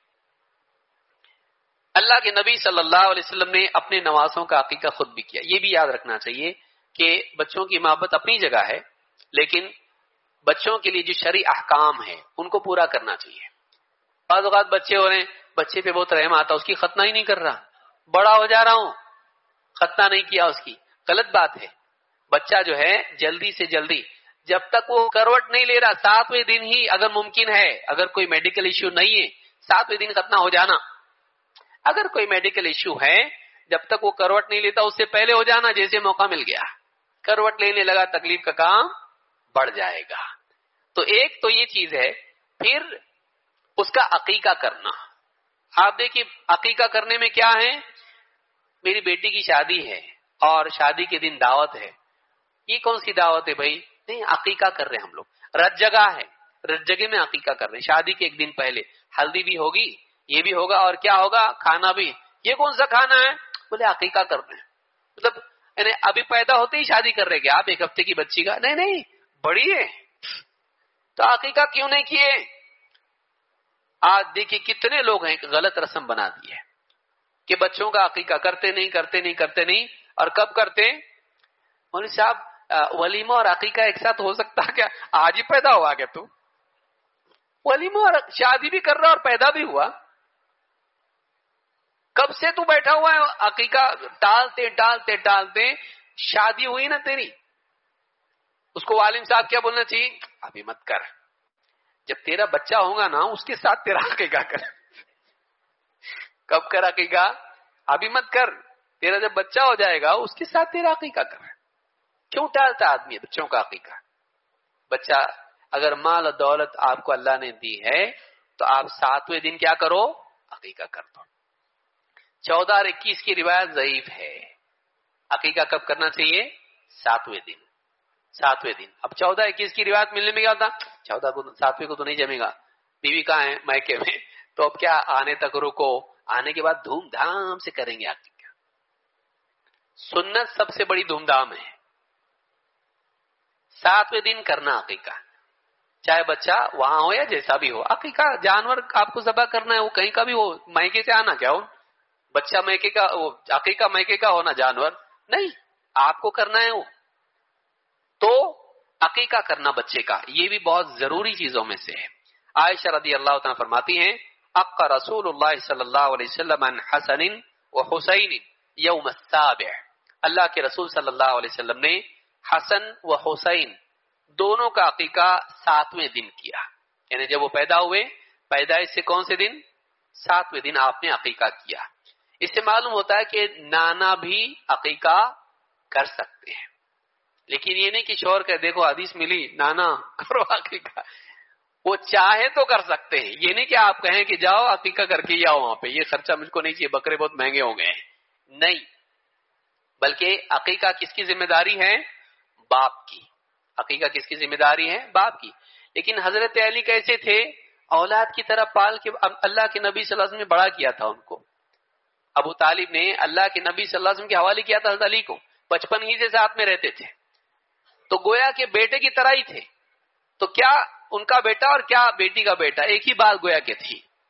A: اللہ کے نبی صلی اللہ علیہ وسلم نے اپنے نوازوں کا عقیقہ خود بھی کیا. یہ بھی یاد رکھنا چاہیے کہ بچوں کی محبت اپنی جگہ ہے، لیکن بچوں کے لیے جو شرعی احکام ہے ان کو پورا کرنا چاہیے. بعض اوقات بچے ہو رہے ہیں، بچے پہ بہت رحم آتا، اس کی ختنہ ہی نہیں کر رہا. بڑا ہو جا رہا ہوں، ختنہ نہیں کیا اس کی. غلط بات ہے. بچہ جو ہے جلدی سے جلدی، جب تک وہ کروٹ نہیں لے رہا، ساتویں دن ہی اگر ممکن ہے، اگر کوئی میڈیکل ایشو نہیں ہے، ساتویں دن ختنہ ہو جانا. اگر کوئی میڈیکل ایشو ہے، جب تک وہ کروٹ نہیں لیتا اس سے پہلے ہو جانا. جیسے موقع مل گیا کروٹ لینے لگا، تکلیف کا کام بڑھ جائے گا. تو ایک تو یہ چیز ہے. پھر اس کا عقیقہ کرنا. آپ دیکھیے عقیقہ کرنے میں کیا ہے، میری بیٹی کی شادی ہے اور شادی کے دن دعوت ہے. یہ کون سی دعوت ہے بھائی؟ نہیں، عقیقہ کر رہے ہیں ہم لوگ. رت جگہ ہے، رت جگہ میں عقیقہ کر رہے ہیں. شادی کے ایک دن پہلے ہلدی بھی ہوگی، یہ بھی ہوگا، اور کیا ہوگا، کھانا بھی. یہ کون سا کھانا ہے؟ بولے عقیقہ کر رہے ہیں. مطلب یعنی ابھی پیدا ہوتے ہی شادی کر رہے کیا آپ ایک ہفتے کی بچی کا؟ نہیں نہیں، بڑی ہے تو عقیقہ کیوں نہیں کیے؟ آج دیکھیے کتنے لوگ ہیں کہ غلط رسم بنا دی ہے کہ بچوں کا عقیقہ کرتے نہیں کرتے نہیں کرتے نہیں. اور کب کرتے؟ مولوی صاحب ولیمہ اور عقیقہ ایک ساتھ ہو سکتا کیا؟ آج ہی پیدا ہوا کیا تو؟ ولیمہ اور شادی بھی کر رہا اور پیدا بھی ہوا؟ کب سے تو بیٹھا ہوا ہے عقیقہ ٹالتے ٹالتے ٹالتے شادی ہوئی نا تیری. اس کو عالم صاحب کیا بولنا چاہیے؟ ابھی مت کر، جب تیرا بچہ ہوگا نا اس کے ساتھ تیرا عقیقہ کر. کب کر عقیقہ؟ ابھی مت کر، تیرا جب بچہ ہو جائے گا اس کے ساتھ تیرا عقیقہ کر. کیوں ٹالتا آدمی بچوں کا عقیقہ؟ بچہ اگر مال و دولت آپ کو اللہ نے دی ہے تو آپ ساتویں دن کیا کرو؟ عقیقہ کر دو. چودہ اور اکیس کی روایت ضعیف ہے. عقیقہ کب کرنا چاہیے؟ ساتویں دن. ساتویں دن. اب چودہ اکیس کی روایت ملنے میں کیا ہوتا؟ چودہ کو ساتویں کو تو نہیں جمے گا، بیوی کہاں ہے؟ میکے میں. تو اب کیا آنے تک رکو، آنے کے بعد دھوم دھام سے کریں گے عقیقہ. سنت سب سے بڑی دھوم دھام ہے، ساتویں دن کرنا عقیقہ. چاہے بچہ وہاں ہو یا جیسا بھی ہو. عقیقہ جانور آپ کو ذبح کرنا ہے، وہ کہیں کا بھی ہو، میکے سے آنا کیا ہو؟ بچہ میکے کا، عقیقہ میکے کا ہونا جانور نہیں، آپ کو کرنا ہے وہ. تو عقیقہ کرنا بچے کا یہ بھی بہت ضروری چیزوں میں سے ہے. عائشہ رضی اللہ تعالیٰ فرماتی ہیں عقہ رسول اللہ صلی اللہ علیہ وسلم عن حسن و حسین یوم السابع. اللہ کے رسول صلی اللہ علیہ وسلم نے حسن و حسین دونوں کا عقیقہ ساتویں دن کیا. یعنی جب وہ پیدا ہوئے، پیدائش سے کون سے دن؟ ساتویں دن آپ نے عقیقہ کیا. اس سے معلوم ہوتا ہے کہ نانا بھی عقیقہ کر سکتے ہیں. لیکن یہ نہیں کہ شوہر کہ دیکھو حدیث ملی نانا کرو عقیقہ. وہ چاہے تو کر سکتے ہیں. یہ نہیں کہ آپ کہیں کہ جاؤ عقیقہ کر کے ہی آؤ وہاں پہ، یہ خرچہ مجھ کو نہیں چاہیے، بکرے بہت مہنگے ہو گئے. نہیں، بلکہ عقیقہ کس کی ذمہ داری ہے؟ باپ کی. عقیقہ کس کی ذمہ داری ہے؟ باپ کی. لیکن حضرت علی کیسے تھے؟ اولاد کی طرح پال کے اللہ کے نبی صلی اللہ علیہ وسلم نے بڑا کیا تھا ان کو. ابو طالب نے اللہ کے نبی صلی اللہ علیہ وسلم کے حوالے کیا تھا حضرت علی کو. بچپن ہی سے ساتھ میں رہتے تھے، تو گویا کہ بیٹے کی طرح ہی تھے. تو کیا ان کا بیٹا اور کیا بیٹی کا بیٹا ایک ہی بات گویا کہ تھی.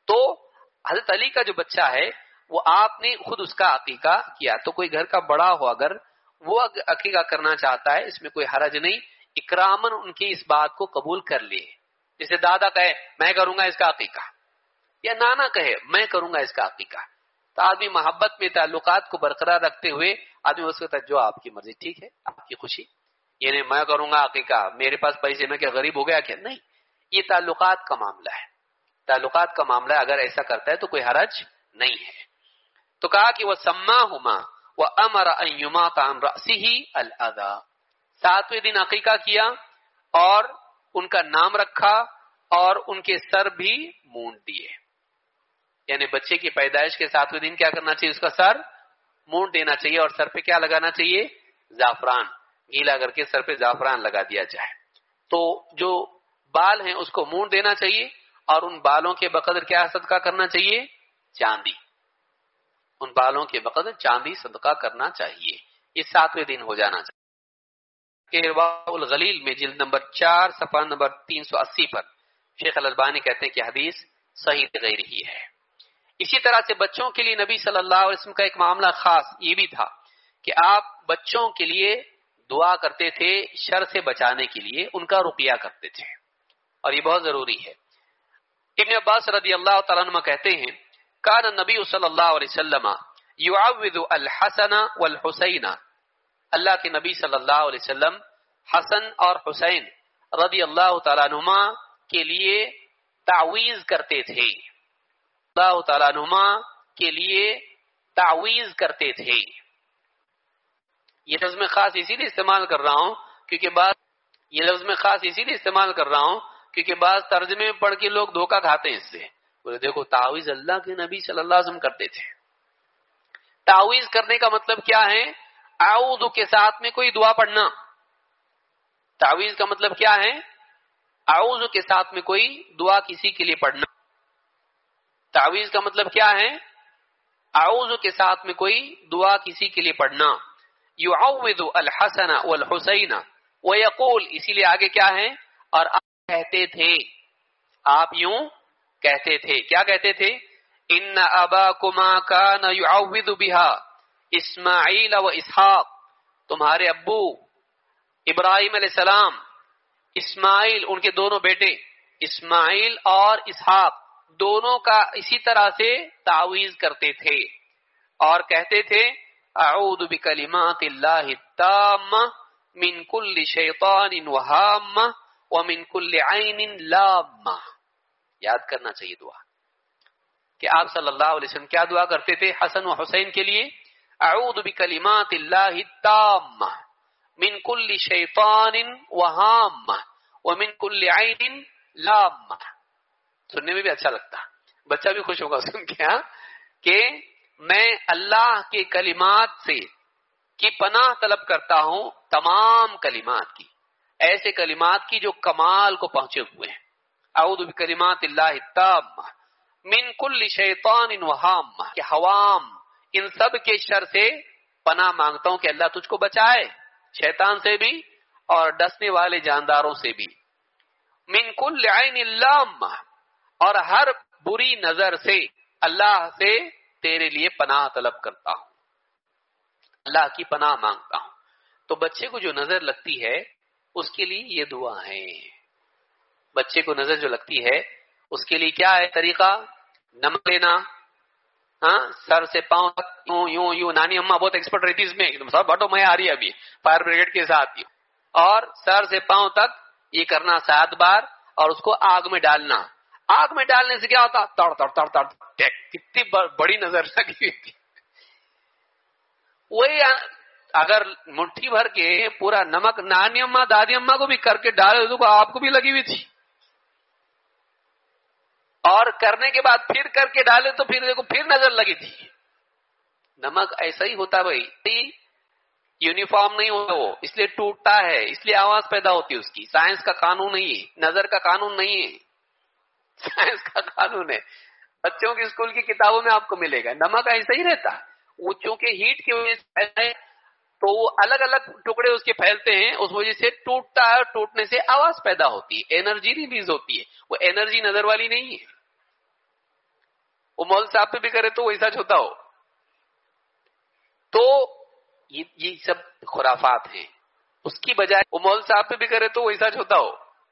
A: تو حضرت علی کا جو بچہ ہے وہ آپ نے خود اس کا عقیقہ کیا. تو کوئی گھر کا بڑا ہو اگر وہ عقیقہ کرنا چاہتا ہے اس میں کوئی حرج نہیں، اکرامن ان کی اس بات کو قبول کر لیے. جیسے دادا کہے میں کروں گا اس کا عقیقہ، یا نانا کہے میں کروں گا اس کا عقیقہ، تو آدمی محبت میں تعلقات کو برقرار رکھتے ہوئے آدمی اس کو جو آپ کی مرضی، ٹھیک ہے آپ کی خوشی. یعنی میں کروں گا عقیقہ، میرے پاس پیسے میں کیا غریب ہو گیا کیا؟ نہیں، یہ تعلقات کا معاملہ ہے. تعلقات کا معاملہ اگر ایسا کرتا ہے تو کوئی حرج نہیں ہے. تو کہا کہ وہ سماہما وامر ان یماط عن رأسہ الاذى، ساتویں دن عقیقہ کیا اور ان کا نام رکھا اور ان کے سر بھی مونڈ دیے. یعنی بچے کی پیدائش کے ساتویں دن کیا کرنا چاہیے؟ اس کا سر مونڈ دینا چاہیے اور سر پہ کیا لگانا چاہیے؟ زعفران، گیلا کر کے سر پہ زعفران لگا دیا جائے. تو جو بال ہیں اس کو مونڈ دینا چاہیے اور ان بالوں کے بقدر کیا صدقہ کرنا چاہیے؟ چاندی. ان بالوں کے بقدر چاندی صدقہ کرنا چاہیے. یہ ساتویں دن ہو جانا چاہیے. ارواء الغلیل میں جلد نمبر چار صفحہ نمبر تین سو اسی پر شیخ الالبانی کہتے ہیں کہ حدیث صحیح غیر ہی ہے. اسی طرح سے بچوں کے لیے نبی صلی اللہ علیہ وسلم کا ایک معاملہ خاص یہ بھی تھا کہ آپ بچوں کے لیے دعا کرتے تھے شر سے بچانے کے لیے، ان کا رقیہ کرتے تھے اور یہ بہت ضروری ہے. ابن عباس رضی اللہ تعالیٰ عنہ کہتے ہیں کان النبی صلی اللہ علیہ وسلم یعوذ الحسن والحسین، اللہ کے نبی صلی اللہ علیہ وسلم حسن اور حسین رضی اللہ تعالیٰ عنہما کے لیے تعویذ کرتے تھے. اللہ تعالیٰ عنہما کے لیے تعویذ کرتے تھے. یہ لفظ میں خاص اسی لیے استعمال کر رہا ہوں کیونکہ بعض یہ لفظ میں خاص اسی لیے استعمال کر رہا ہوں کیونکہ بعض ترجمے پڑھ کے لوگ دھوکہ کھاتے ہیں اس سے. بولے دیکھو تعویذ اللہ کے نبی صلی اللہ علیہ وسلم کرتے تھے. تعویذ کرنے کا مطلب کیا ہے؟ اعوذ کے ساتھ میں کوئی دعا پڑھنا. تعویذ کا مطلب کیا ہے؟ اعوذ کے ساتھ میں کوئی دعا کسی کے لیے پڑھنا. تعویذ کا مطلب کیا ہے؟ اعوذ کے ساتھ میں کوئی دعا کسی کے لیے پڑھنا. یعوذ الحسن والحسین ویقول، اسی لیے آگے کیا ہے؟ اور آپ کہتے تھے، آپ یوں کہتے تھے، کیا کہتے تھے؟ ان اباکما کان یعوذ بها اسماعیل و اسحاق، تمہارے ابو ابراہیم علیہ السلام، اسماعیل ان کے دونوں بیٹے اسماعیل اور اسحاق دونوں کا اسی طرح سے تعویذ کرتے تھے اور کہتے تھے اعوذ بکلمات اللہ التامہ من کل شیطان وہامہ ومن کل عین لامہ. یاد کرنا چاہیے دعا کہ آپ صلی اللہ علیہ وسلم کیا دعا کرتے تھے حسن و حسین کے لیے؟ اعوذ بکلمات اللہ التامہ من کل شیطان وہامہ ومن کل عین لامہ. سننے میں بھی اچھا لگتا، بچہ بھی خوش ہوگا سن کے کہ میں اللہ کے کلمات سے کی پناہ طلب کرتا ہوں، تمام کلمات کی، ایسے کلمات کی جو کمال کو پہنچے ہوئے ہیں. اعوذ بکلمات اللہ التامہ من کل شیطان وہامہ، کہ حوام ان سب کے شر سے پناہ مانگتا ہوں کہ اللہ تجھ کو بچائے، شیطان سے بھی اور ڈسنے والے جانداروں سے بھی. من کل عین لامہ، اور ہر بری نظر سے اللہ سے تیرے لیے پناہ طلب کرتا ہوں، اللہ کی پناہ مانگتا ہوں. تو بچے کو جو نظر لگتی ہے اس کے لیے یہ دعا ہے. بچے کو نظر جو لگتی ہے اس کے لیے کیا ہے طریقہ؟ نمک لینا، ہاں سر سے پاؤں تک یوں یوں یوں. نانی اماں بہت ایکسپرٹ رہتی اس میں، سب بٹو میں آ رہی ہے ابھی فائر بریگیڈ کے ساتھ، اور سر سے پاؤں تک یہ کرنا سات بار اور اس کو آگ میں ڈالنا. آگ میں ڈالنے سے کیا ہوتا؟ تڑ تڑ تڑ تڑ. کتنی بڑی نظر لگی ہوئی تھی. وہی اگر مٹھی بھر کے پورا نمک نانی اماں دادی اماں کو بھی کر کے ڈالے تو آپ کو بھی لگی ہوئی تھی، اور کرنے کے بعد پھر کر کے ڈالے تو پھر دیکھو پھر نظر لگی تھی. نمک ایسا ہی ہوتا بھائی، یونیفارم نہیں ہوتا وہ، اس لیے ٹوٹتا ہے، اس لیے آواز پیدا ہوتی ہے اس کی. سائنس کا قانون نہیں ہے، نظر کا قانون نہیں ہے، سائنس کا قانون ہے. بچوں کی اسکول کی کتابوں میں آپ کو ملے گا. نمک ایسا ہی رہتا، وہ چونکہ ہیٹ کی وجہ سے پھیلتا ہے تو وہ الگ الگ ٹکڑے اس کے پھیلتے ہیں، اس وجہ سے ٹوٹتا ہے، اور ٹوٹنے سے آواز پیدا ہوتی ہے، انرجی ریلیز ہوتی ہے. وہ انرجی نظر والی نہیں ہے. وہ مول صاحب پہ بھی کرے تو وہی سچ ہوتا ہو. تو یہ یہ سب خرافات ہیں. اس کی بجائے وہ مول صاحب پہ بھی کرے تو وہی سچ ہوتا ہو.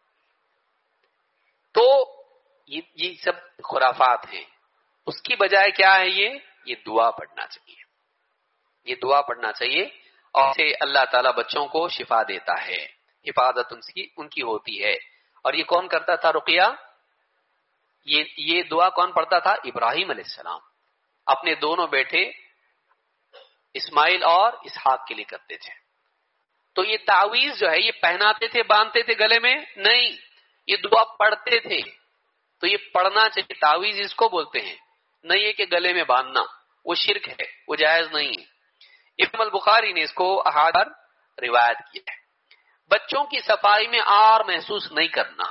A: تو یہ یہ سب خرافات ہیں. اس کی بجائے کیا ہے یہ یہ دعا پڑھنا چاہیے. یہ دعا پڑھنا چاہیے اور اسے اللہ تعالیٰ بچوں کو شفا دیتا ہے, حفاظت ان کی ان کی ہوتی ہے. اور یہ کون کرتا تھا رقیہ؟ یہ یہ دعا کون پڑھتا تھا؟ ابراہیم علیہ السلام اپنے دونوں بیٹے اسماعیل اور اسحاق کے لیے کرتے تھے. تو یہ تعویذ جو ہے یہ پہناتے تھے, باندھتے تھے گلے میں؟ نہیں, یہ دعا پڑھتے تھے. تو یہ پڑھنا چاہیے. تعویذ اس کو بولتے ہیں, نہیں ہے کہ گلے میں باندھنا, وہ شرک ہے, وہ جائز نہیں ہے. ابن البخاری نے اس کو احادیث روایت کیا ہے. بچوں کی صفائی میں آر محسوس نہیں کرنا.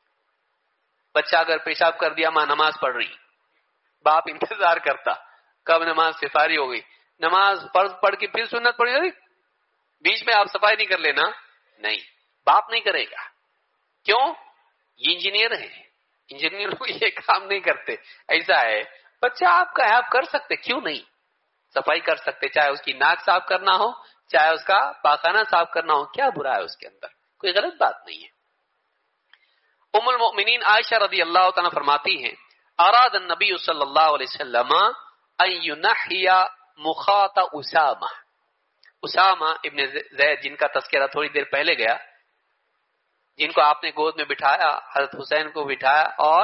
A: بچہ اگر پیشاب کر دیا, ماں نماز پڑھ رہی, باپ انتظار کرتا کب نماز سے فارغ ہو گئی, نماز فرض پڑھ کے پھر سنت پڑھی گئی, بیچ میں آپ صفائی نہیں کر لینا. نہیں, باپ نہیں کرے گا. کیوں؟ یہ انجینئر ہے, انجینئر کو یہ کام نہیں کرتے. ایسا ہے بچہ آپ کا ہے, آپ کر سکتے, کیوں نہیں صفائی کر سکتے. چاہے اس کی ناک صاف کرنا ہو, چاہے اس کا پاخانہ صاف کرنا ہو, کیا برا ہے اس کے اندر؟ کوئی غلط بات نہیں ہے. ام المؤمنین عائشہ رضی اللہ تعالیٰ فرماتی ہیں, اراد النبی صلی اللہ علیہ وسلم ان ینحی مخاط اسامہ. اسامہ ابن زید جن کا تذکرہ تھوڑی دیر پہلے گیا, جن کو آپ نے گود میں بٹھایا, حضرت حسین کو بٹھایا اور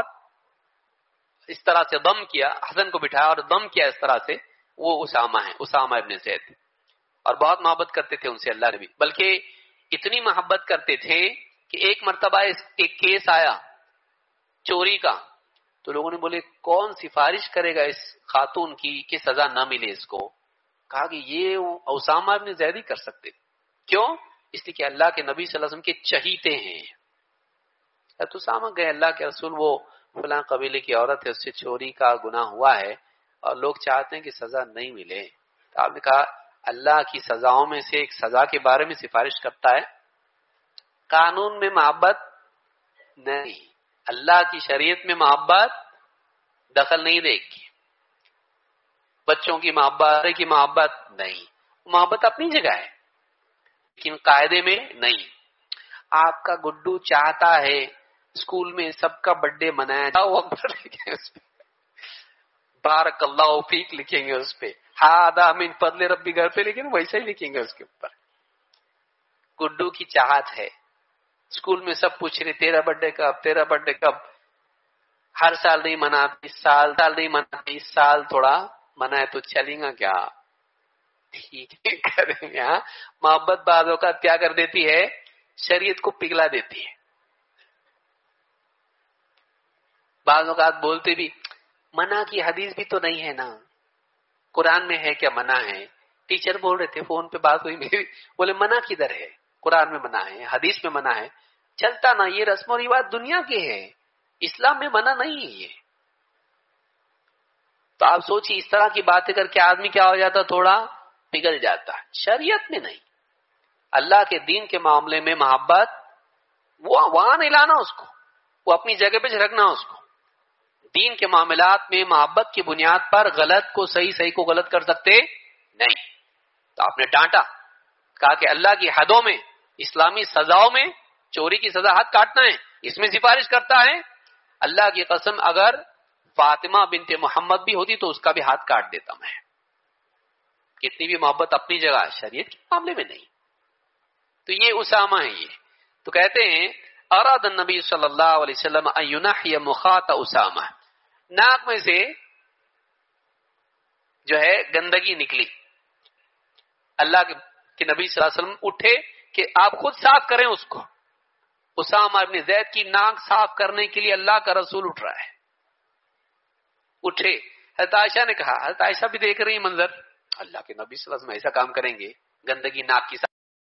A: اس طرح سے دم کیا, حسن کو بٹھایا اور دم کیا اس طرح سے, وہ اسامہ ہے, اسامہ ابن زید. اور بہت محبت کرتے تھے ان سے اللہ نبی, بلکہ اتنی محبت کرتے تھے کہ ایک مرتبہ ایک کیس آیا چوری کا, تو لوگوں نے بولے کون سفارش کرے گا اس خاتون کی کہ سزا نہ ملے اس کو. کہا کہ یہ اسامہ ابن زید ہی کر سکتے. کیوں؟ اس لیے کہ اللہ کے نبی صلی اللہ علیہ وسلم کے چہیتے ہیں. تو اسامہ گئے, اللہ کے رسول وہ فلاں قبیلے کی عورت ہے, اس سے چوری کا گناہ ہوا ہے اور لوگ چاہتے ہیں کہ سزا نہیں ملے. تو آپ نے کہا اللہ کی سزاؤں میں سے ایک سزا کے بارے میں سفارش کرتا ہے, قانون میں محبت نہیں, اللہ کی شریعت میں محبت دخل نہیں دے گی. بچوں کی محبت کی محبت نہیں, محبت اپنی جگہ ہے لیکن قاعدے میں نہیں. آپ کا گڈو چاہتا ہے اسکول میں سب کا برتھ ڈے منایا جائے, وہ اکبر لکھیں اس پہ, بارک اللہ فیک لکھیں گے اس پہ, ہاں من فضل ربی گھر پہ لکھیں گے ویسا ہی لکھیں گے اس کے اوپر. گڈو کی چاہت ہے, اسکول میں سب پوچھ رہے تیرا برتھ ڈے کب, تیرا برتھ ڈے کب. ہر سال نہیں مناتے, اس سال سال نہیں مناتے, اس سال تھوڑا منائے تو چلیں گا کیا؟ ٹھیک ہے کریں گے. ہاں, محبت بعض اوقات کیا کر دیتی ہے, شریعت کو پگھلا دیتی ہے. بعض اوقات بولتے بھی منع کی حدیث بھی تو نہیں ہے نا, قرآن میں ہے کیا منع ہے؟ ٹیچر بول رہے تھے, فون پہ بات ہوئی میری, بولے منع کدھر ہے؟ قرآن میں منع ہے, حدیث میں منع ہے. چلتا نا, یہ رسم و رواج دنیا کے ہے, اسلام میں منع نہیں ہے یہ. تو آپ سوچیے اس طرح کی باتیں کر کے آدمی کیا ہو جاتا, تھوڑا پگھل جاتا. شریعت میں نہیں, اللہ کے دین کے معاملے میں محبت وہ وہاں نہیں لانا اس کو, وہ اپنی جگہ پہ رکھنا اس کو. دین کے معاملات میں محبت کی بنیاد پر غلط کو صحیح, صحیح کو غلط کر سکتے نہیں. تو آپ نے ڈانٹا, کہا کہ اللہ کی حدوں میں, اسلامی سزاؤں میں چوری کی سزا ہاتھ کاٹنا ہے, اس میں سفارش کرتا ہے. اللہ کی قسم اگر فاطمہ بنت محمد بھی ہوتی تو اس کا بھی ہاتھ کاٹ دیتا میں. کتنی بھی محبت اپنی جگہ, شریعت کے معاملے میں نہیں. تو یہ اسامہ ہے. یہ تو کہتے ہیں اراد النبی صلی اللہ علیہ وسلم ان ینحی مخاط اسامہ, ناک میں سے جو ہے گندگی نکلی. اللہ کے نبی صلی اللہ علیہ وسلم اٹھے کہ آپ خود صاف کریں اس کو. اسامہ ابن زید کی ناک صاف کرنے کے لیے اللہ کا رسول اٹھ رہا ہے. اٹھے, حضرت عائشہ نے کہا, حضرت عائشہ بھی دیکھ رہی منظر, اللہ کے نبی صلی اللہ علیہ وسلم ایسا کام کریں گے, گندگی ناک کی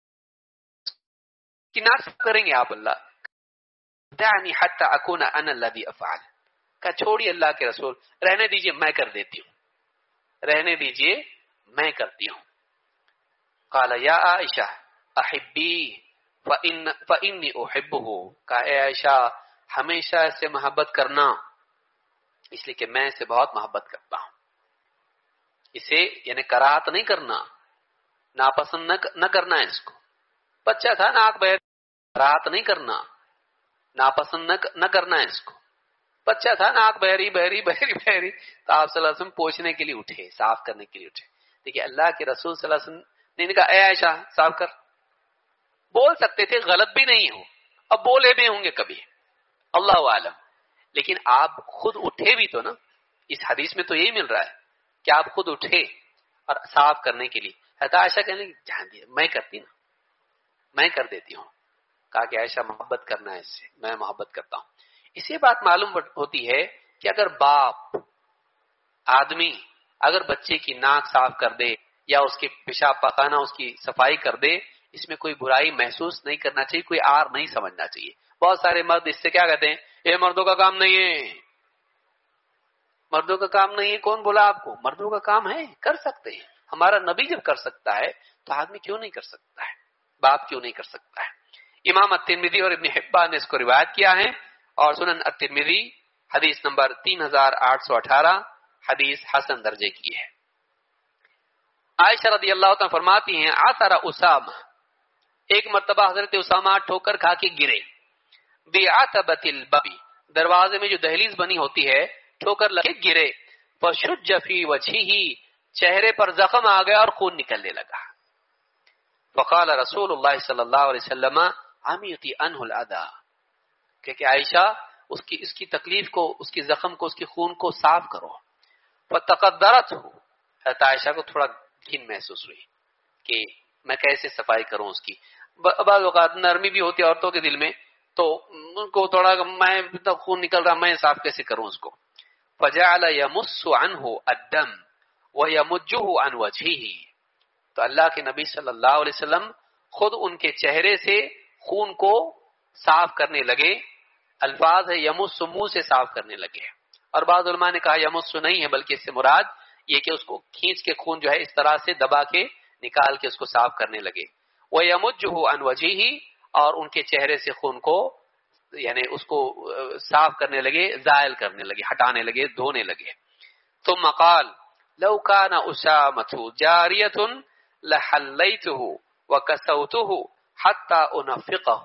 A: کی ناک صاف کریں گے آپ؟ اللہ دعنی حتی اکون انا الذی افعل, کہا چھوڑی اللہ کے رسول, رہنے دیجئے میں کر دیتی ہوں, رہنے دیجئے میں کرتی ہوں. قال یا عائشہ احبی فإن فإنی احبہ, کہا اے عائشہ ہمیشہ اس سے محبت کرنا, اس لیے کہ میں اسے بہت محبت کرتا ہوں. اسے یعنی کراہت نہیں کرنا، ناپسند نہ کرنا ہے اس کو. بچہ تھا ناک بہر، کراہت نہیں کرنا، ناپسند نہ کرنا ہے اس کو. بچہ تھا ناک بہری بہری بہری بہری تو آپ صلی اللہ علیہ وسلم پوچھنے کے لیے اٹھے، صاف کرنے کے لیے اٹھے. دیکھیے اللہ کے رسول صلی اللہ علیہ وسلم نے کہا اے عائشہ صاف کر. بول سکتے تھے، غلط بھی نہیں ہو، اب بولے بھی ہوں گے کبھی، اللہ عالم. لیکن آپ خود اٹھے بھی تو نا. اس حدیث میں تو یہی مل رہا ہے کہ آپ خود اٹھے اور صاف کرنے کے لیے. حضرت عائشہ کہنے لگی جان دیا میں کرتی نا، میں کر دیتی ہوں. کہا کہ عائشہ محبت کرنا ہے اس سے، میں محبت کرتا ہوں. اسی بات معلوم ہوتی ہے کہ اگر باپ آدمی اگر بچے کی ناک صاف کر دے یا اس کے پیشاب پخانہ اس کی صفائی کر دے، اس میں کوئی برائی محسوس نہیں کرنا چاہیے، کوئی آر نہیں سمجھنا چاہیے. بہت سارے مرد اس سے کیا کہتے ہیں، یہ مردوں کا کام نہیں ہے، مردوں کا کام نہیں ہے. کون بولا آپ کو؟ مردوں کا کام ہے، کر سکتے ہیں. ہمارا نبی جب کر سکتا ہے تو آدمی کیوں نہیں کر سکتا ہے، باپ کیوں نہیں کر سکتا ہے. امام الترمذی اور ابن حبان نے اس کو روایت کیا ہے، اور سنن الترمذی حدیث نمبر تین ہزار آٹھ سو اٹھارہ حدیث حسن درجے کی ہے. عائشہ رضی اللہ عنہ فرماتی ہیں آثر اسامہ، ایک مرتبہ حضرت اسامہ ٹھوکر کھا کے گرے. بعتبۃ الباب، دروازے میں جو دہلیز بنی ہوتی ہے، ٹھوکر لگے گرے. فشج فی وجهه، چہرے پر زخم آ گیا اور خون نکلنے لگا. فقال رسول اللہ صلی اللہ علیہ وسلم عمیتی عنہ الاذى، کہ عائشہ اس کی اس کی تکلیف کو، اس کی زخم کو، اس کی خون کو صاف کرو. فتقدرته، حضرت عائشہ کو تھوڑا گھن محسوس ہوئی کہ میں کیسے صفائی کروں اس کی. بعض اوقات نرمی بھی ہوتی ہے عورتوں کے دل میں، تو ان کو تھوڑا میں خون نکل رہا میں صاف کیسے کروں اس کو. فجعل يمس عنه الدم ويمجه عن وجهه، تو اللہ کے نبی صلی اللہ علیہ وسلم خود ان کے چہرے سے خون کو صاف کرنے لگے. الفاظ ہے یمس، منہ سے صاف کرنے لگے. اور بعض علماء نے کہا یمس نہیں ہے، بلکہ اس سے مراد یہ کہ اس کو کھینچ کے خون جو ہے اس طرح سے دبا کے نکال کے اس کو صاف کرنے لگے. وَيَمُجُّهُ عَنْ وَجْهِهِ، اور ان کے چہرے سے خون کو یعنی اس کو صاف کرنے لگے، زائل کرنے لگے، ہٹانے لگے، دھونے لگے. ثم قال لو كان أسامة جارية لحليته وكسوته حتى أنفقه.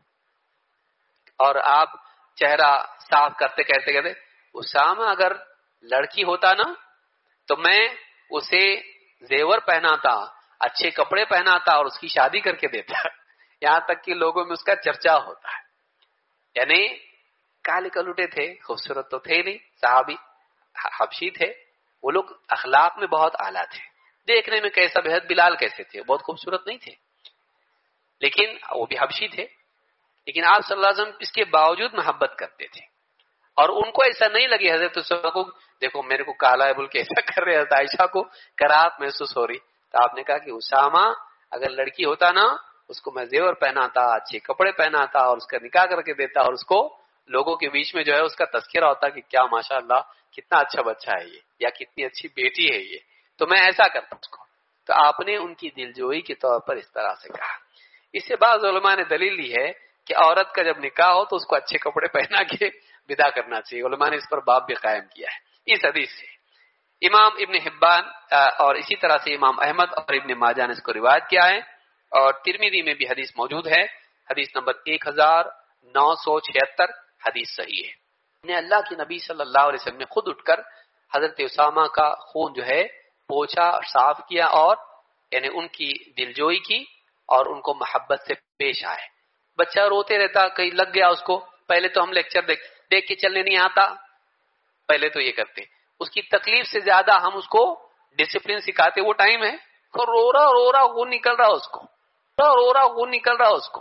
A: اور آپ چہرہ صاف کرتے کہتے کہتے اسامہ اگر لڑکی ہوتا نا تو میں اسے زیور پہناتا، اچھے کپڑے پہناتا اور اس کی شادی کر کے دیتا. یہاں تک کہ لوگوں میں اس کا چرچا ہوتا ہے. یعنی کالے کلوٹے تھے، خوبصورت تو تھے نہیں، صحابی حبشی تھے، وہ لوگ اخلاق میں بہت اعلیٰ تھے. دیکھنے میں کیسا بہت بلال کیسے تھے، بہت خوبصورت نہیں تھے لیکن وہ بھی حبشی تھے. لیکن آپ صلی اللہ علیہ وسلم اس کے باوجود محبت کرتے تھے، اور ان کو ایسا نہیں لگے حضرت اسامہ کو دیکھو میرے کو کالا ہے بول کے ایسا کر رہے. حضرت عائشہ کو کراہت محسوس ہو رہی. تو آپ نے کہا کہ اسامہ اگر لڑکی ہوتا نا اس کو میں زیور پہناتا، اچھے کپڑے پہناتا اور اس کا نکاح کر کے دیتا، اور اس کو لوگوں کے بیچ میں جو ہے اس کا تذکرہ ہوتا کہ کیا ماشاء اللہ کتنا اچھا بچہ ہے یہ، یا کتنی اچھی بیٹی ہے یہ، تو میں ایسا کرتا اس کو. تو آپ نے ان کی دلجوئی کے طور پر اس طرح سے کہا. اس سے بعض علماء نے دلیل لی ہے کہ عورت کا جب نکاح ہو تو اس کو اچھے کپڑے پہنا کے ودا کرنا چاہیے. علماء نے اس پر باب بھی قائم کیا ہے اس حدیث سے. امام ابن حبان اور اسی طرح سے امام احمد اور ابن ماجہ نے اس کو روایت کیا ہے، اور ترمذی میں بھی حدیث موجود ہے، حدیث نمبر ایک ہزار نو سو چھہتر، حدیث صحیح ہے. نے اللہ کے نبی صلی اللہ علیہ وسلم نے خود اٹھ کر حضرت اسامہ کا خون جو ہے پوچھا، صاف کیا، اور یعنی ان کی دلجوئی کی اور ان کو محبت سے پیش آئے. بچہ روتے رہتا، کہیں لگ گیا اس کو، پہلے تو ہم لیکچر دیکھ دیکھ کے چلنے نہیں آتا، پہلے تو یہ کرتے. اس کی تکلیف سے زیادہ ہم اس کو ڈسپلن سکھاتے. وہ ٹائم ہے رو رہا رو رہا خون نکل رہا اس کو، رو رہا خون نکل رہا اس کو.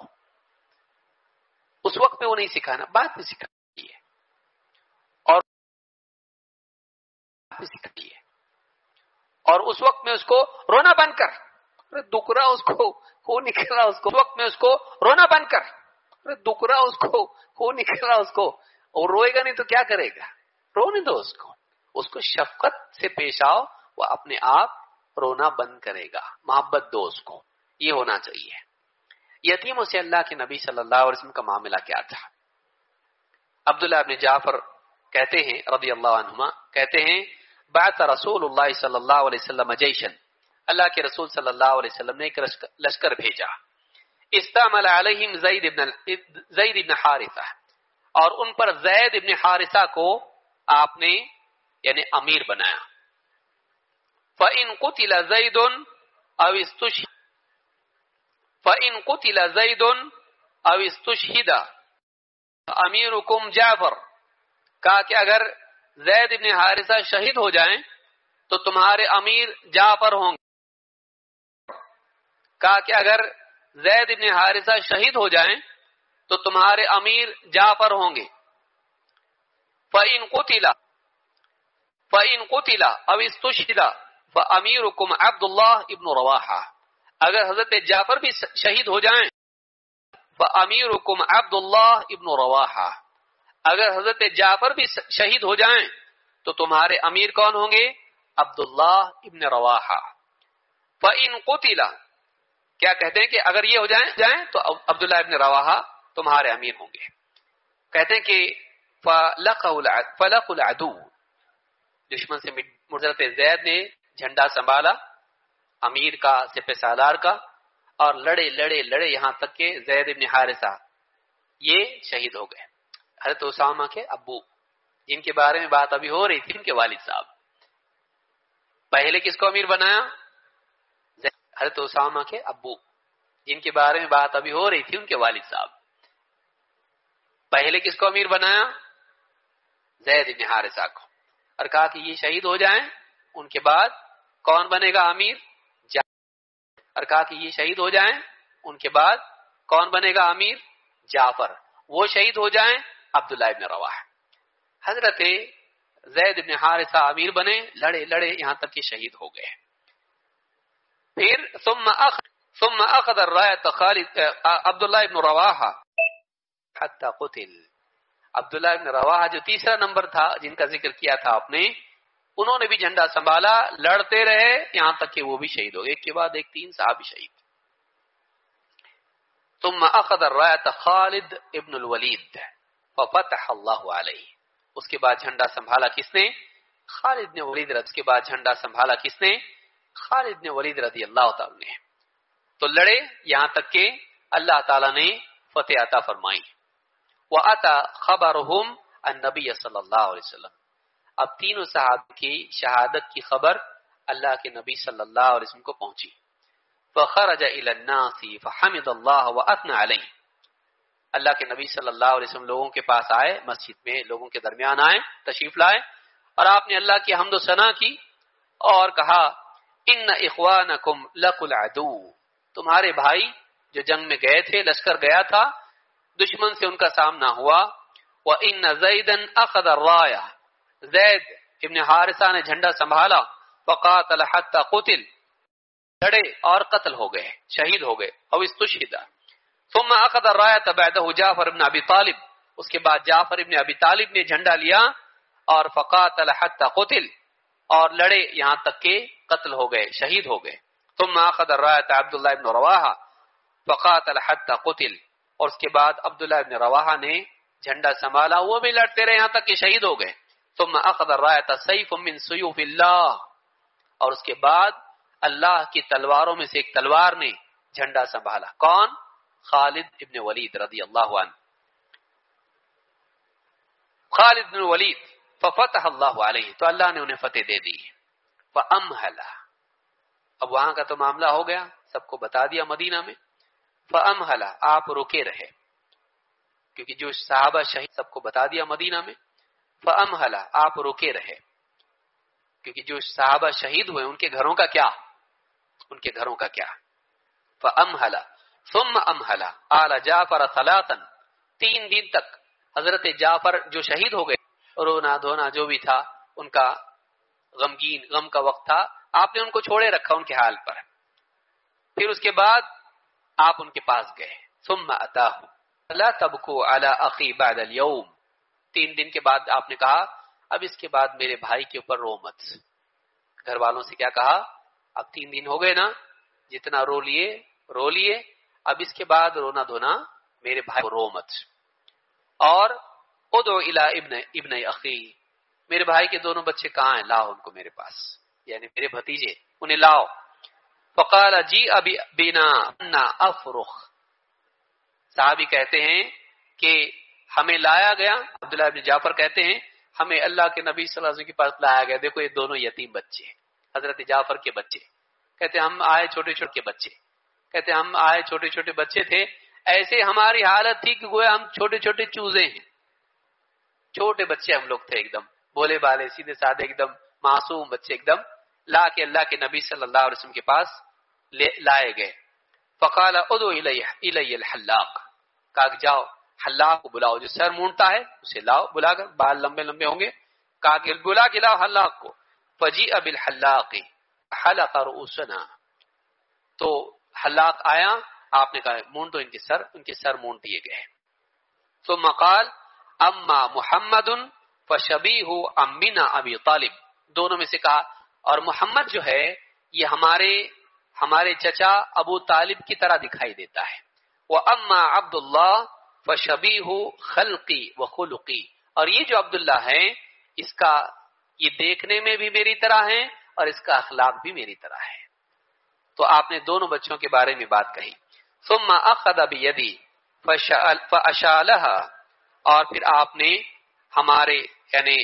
A: اس وقت میں وہ نہیں سکھانا، بعد میں سکھائیے، اور سکھائیے اور اس وقت میں اس کو رونا بند کر، دکھ رہا اس کو خون نکل رہا اس کو، اس وقت میں اس کو رونا بند کر، دکھ رہا اس کو خون نکل رہا اس کو. اور روئے گا نہیں تو کیا کرے گا؟ رونے دو اس کو، اس کو شفقت سے پیش آؤ، وہ اپنے آپ رونا بند کرے گا. محبت دو اس کو، یہ ہونا چاہیے. یتیموں سے اللہ کے نبی صلی اللہ علیہ وسلم کا معاملہ کیا تھا؟ عبداللہ ابن جعفر کہتے ہیں رضی اللہ عنہما کہتے ہیں بعث رسول اللہ صلی اللہ علیہ وسلم جیشن، اللہ کے رسول صلی اللہ علیہ وسلم نے ایک لشکر بھیجا، استعمل علیہم زید ابن زید ابن حارثہ، اور ان پر زید ابن حارثہ کو آپ نے یعنی امیر بنایا. فَإِن قُتِلَ زَيْدٌ أَوْ اسْتُشْهِدَ فَإِن قُتِلَ زَيْدٌ أَوْ اسْتُشْهِدَ أَمِيرُكُمْ جعفر، کہا کہ اگر زید ابن حارثہ شہید ہو جائیں تو تمہارے امیر جعفر ہوں گے. کہا کہ اگر زید ابن حارثہ شہید ہو جائیں تو تمہارے امیر جعفر ہوں گے. فَإِن قُتِلَ فَإِن قُتِلَ أَوْ اسْتُشْهِدَ فَأَمِيرُكُمْ عبد اللہ ابن رواحہ، اگر حضرت جعفر بھی شہید ہو جائیں فَأَمِيرُكُمْ عبد اللہ ابن رواحہ، اگر حضرت جعفر بھی شہید ہو جائیں تو تمہارے امیر کون ہوں گے؟ عبداللہ ابن رواحہ. فَإِن قُتِلَ، کیا کہتے ہیں کہ اگر یہ ہو جائیں جائیں تو عبداللہ ابن رواحہ تمہارے امیر ہوں گے. کہتے ہیں کہ فَلَقُ الْعَدُوُّ، دشمن سے حضرت زید نے جھنڈا سنبھالا امیر کا سپہ سالار کا، اور لڑے لڑے لڑے یہاں تک کہ زید ابن حارثہ یہ شہید ہو گئے. حضرت اسامہ کے ابو، جن کے بارے میں بات ابھی ہو رہی تھی، ان کے والد صاحب. پہلے کس کو امیر بنایا؟ حضرت اسامہ کے ابو، جن کے بارے میں بات ابھی ہو رہی تھی، ان کے والد صاحب. پہلے کس کو امیر بنایا؟ زید ابن حارثہ کو، اور کہا کہ یہ شہید ہو جائیں ان کے بعد کون بنے گا امیر؟ اور کہا کہ یہ شہید ہو جائیں ان کے بعد کون بنے گا امیر؟ جعفر. وہ شہید ہو جائیں عبداللہ ابن رواحہ. حضرت زید ابن حارثہ امیر بنے، لڑے لڑے یہاں تک کہ شہید ہو گئے. پھر ثم اخذ ثم اخذ الراية خالد عبداللہ ابن رواحہ حتى قتل. عبداللہ ابن رواحہ جو تیسرا نمبر تھا جن کا ذکر کیا تھا آپ نے، انہوں نے بھی جھنڈا سنبھالا، لڑتے رہے یہاں تک کہ وہ بھی شہید ہو گئے. ایک کے بعد ایک تین صحابی شہید. ثم اخذ الراية خالد ابن الولید ففتح اللہ علیہ. اس کے بعد جھنڈا سنبھالا کس نے؟ خالد نے ولید. اس کے بعد جھنڈا سنبھالا کس نے؟ خالد نے ولید رضی اللہ تعالی نے. تو لڑے یہاں تک کہ اللہ تعالی نے فتح عطا فرمائی. وَأَتَى خَبَرُهُمْ النبی صلی اللہ علیہ وسلم. اب تینوں صحابہ کی شہادت کی خبر اللہ کے نبی صلی اللہ علیہ وسلم کو پہنچی. فَخَرَجَ إِلَى النَّاسِ فَحَمِدَ اللَّهَ وَأَثْنَى عَلَيْهِ. اللہ کے نبی صلی اللہ علیہ وسلم لوگوں کے پاس آئے، مسجد میں لوگوں کے درمیان آئے، تشریف لائے، اور آپ نے اللہ کی حمد و ثنا کی اور کہا ان اخوانکم لقوا العدو، تمہارے بھائی جو جنگ میں گئے تھے، لشکر گیا تھا، دشمن سے ان کا سامنا ہوا. وَإِنَّ زَيْدًا أَخَذَ الرَّايَةَ، زید ابن حارثہ نے جھنڈا سنبھالا. فَقَاتَلَ حَتَّى قُتِلَ، لڑے اور قتل ہو گئے، شہید ہو گئے. او استشہد. ثم اخذ الراية بعده جعفر ابن ابی طالب، اس کے بعد جعفر ابن ابی طالب نے جھنڈا لیا اور فقاتل حتى قتل، اور لڑے یہاں تک کہ قتل ہو گئے، شہید ہو گئے. ثم اخذ الراية عبداللہ ابن رواحہ فقاتل حتى قتل، اور اس کے بعد عبداللہ ابن رواحہ نے جھنڈا سنبھالا، وہ بھی لڑتے رہے یہاں تک کہ شہید ہو گئے. ثم اخذ الراية سيف من سيوف اللہ، اور اس کے بعد اللہ کی تلواروں میں سے ایک تلوار نے جھنڈا سنبھالا. کون؟ خالد ابن ولید رضی اللہ عنہ. خالد بن ولید. ففتح اللہ علیہ، تو اللہ نے انہیں فتح دے دی. فامہل، اب وہاں کا تو معاملہ ہو گیا، سب کو بتا دیا مدینہ میں. فامہل، آپ رکے رہے، کیونکہ جو صحابہ شہید سب کو بتا دیا مدینہ میں. فامہل، آپ رکے رہے، کیونکہ جو صحابہ شہید ہوئے ان کے گھروں کا کیا؟ ان کے گھروں کا کیا؟ فامہل ثم امہل آل جعفر ثلاثا، تین دن تک حضرت جعفر جو شہید ہو گئے، رونا دھونا جو بھی تھا ان کا، غمگین غم کا وقت تھا، آپ نے ان کو چھوڑے رکھا ان کے حال پر. پھر اس کے بعد آپ ان کے پاس گئے. ثم اتاہ لا تبکوا علی اخی بعد اليوم، تین دن کے بعد آپ نے کہا اب اس کے بعد میرے بھائی کے اوپر رو مت. گھر والوں سے کیا کہا؟ اب تین دن ہو گئے نا، جتنا رو لیے رو لیے، اب اس کے بعد رونا دھونا میرے بھائی کو رو مت. اور ادعو الی ابن ابن اخی، میرے بھائی کے دونوں بچے کہاں ہیں، لاؤ ان کو میرے پاس، یعنی میرے بھتیجے، انہیں لاؤ۔ فقال جی ابی بنا انا افرخ، صحابی کہتے ہیں کہ ہمیں لایا گیا، عبداللہ بن جعفر کہتے ہیں ہمیں اللہ کے نبی صلی اللہ علیہ وسلم کے پاس لایا گیا، دیکھو یہ دونوں یتیم بچے، حضرت جعفر کے بچے، کہتے ہم آئے چھوٹے چھوٹے بچے، کہتے ہم آئے چھوٹے چھوٹے بچے تھے، ایسے ہماری حالت تھی کہ گویا ہم چھوٹے چھوٹے چوزے ہیں، چھوٹے بچے ہم لوگ تھے، ایک دم بولے بالے سیدھے سادے ایک دم معصوم بچے، ایک دم لا کے اللہ کے نبی صلی اللہ علیہ وسلم کے پاس لائے گئے۔ فقال ادعو الی الی الحلاق، کہا کہ جاؤ حلاق کو بلاؤ، جو سر مونڈتا ہے اسے لاؤ، بلا کر، بال لمبے لمبے ہوں گے، کہا کہ بلا کے لاؤ حلاق کو۔ فجیء بالحلاق حلق رؤوسنا، تو حلاق آیا، آپ نے کہا مونڈ دو ان کے سر، ان کے سر مونڈ دیے گئے۔ ثم قال اما محمد فشبیہ امنا ابی طالب، دونوں میں سے کہا اور محمد جو ہے یہ ہمارے ہمارے چچا ابو طالب کی طرح دکھائی دیتا ہے، واما عبداللہ فشبیہ خلقی وخلقی، اور یہ جو عبداللہ ہے اس کا یہ دیکھنے میں بھی میری طرح ہے اور اس کا اخلاق بھی میری طرح ہے۔ تو آپ نے دونوں بچوں کے بارے میں بات کہی۔ ثم اخذ بیدی فاشالها، اور پھر آپ نے ہمارے یعنی